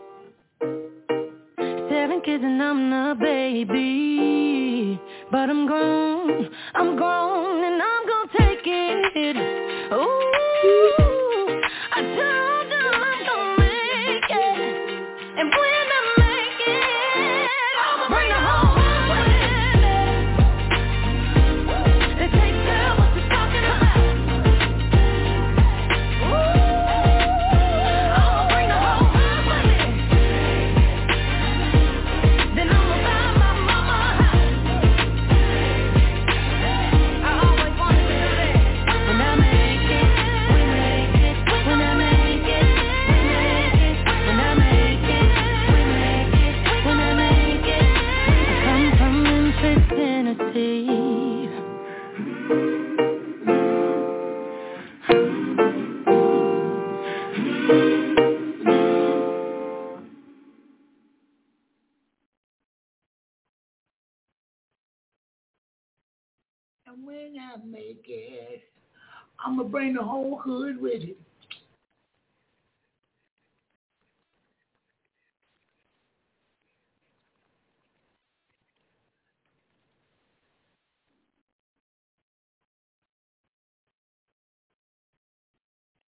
7 kids and I'm the baby, but I'm grown and I'm gonna take it. Ooh, I told them I'm gonna make it, and when I make it, I'ma bring the whole family. Let's take care of what you're talking about. And when I make it, I'm going to bring the whole hood with it.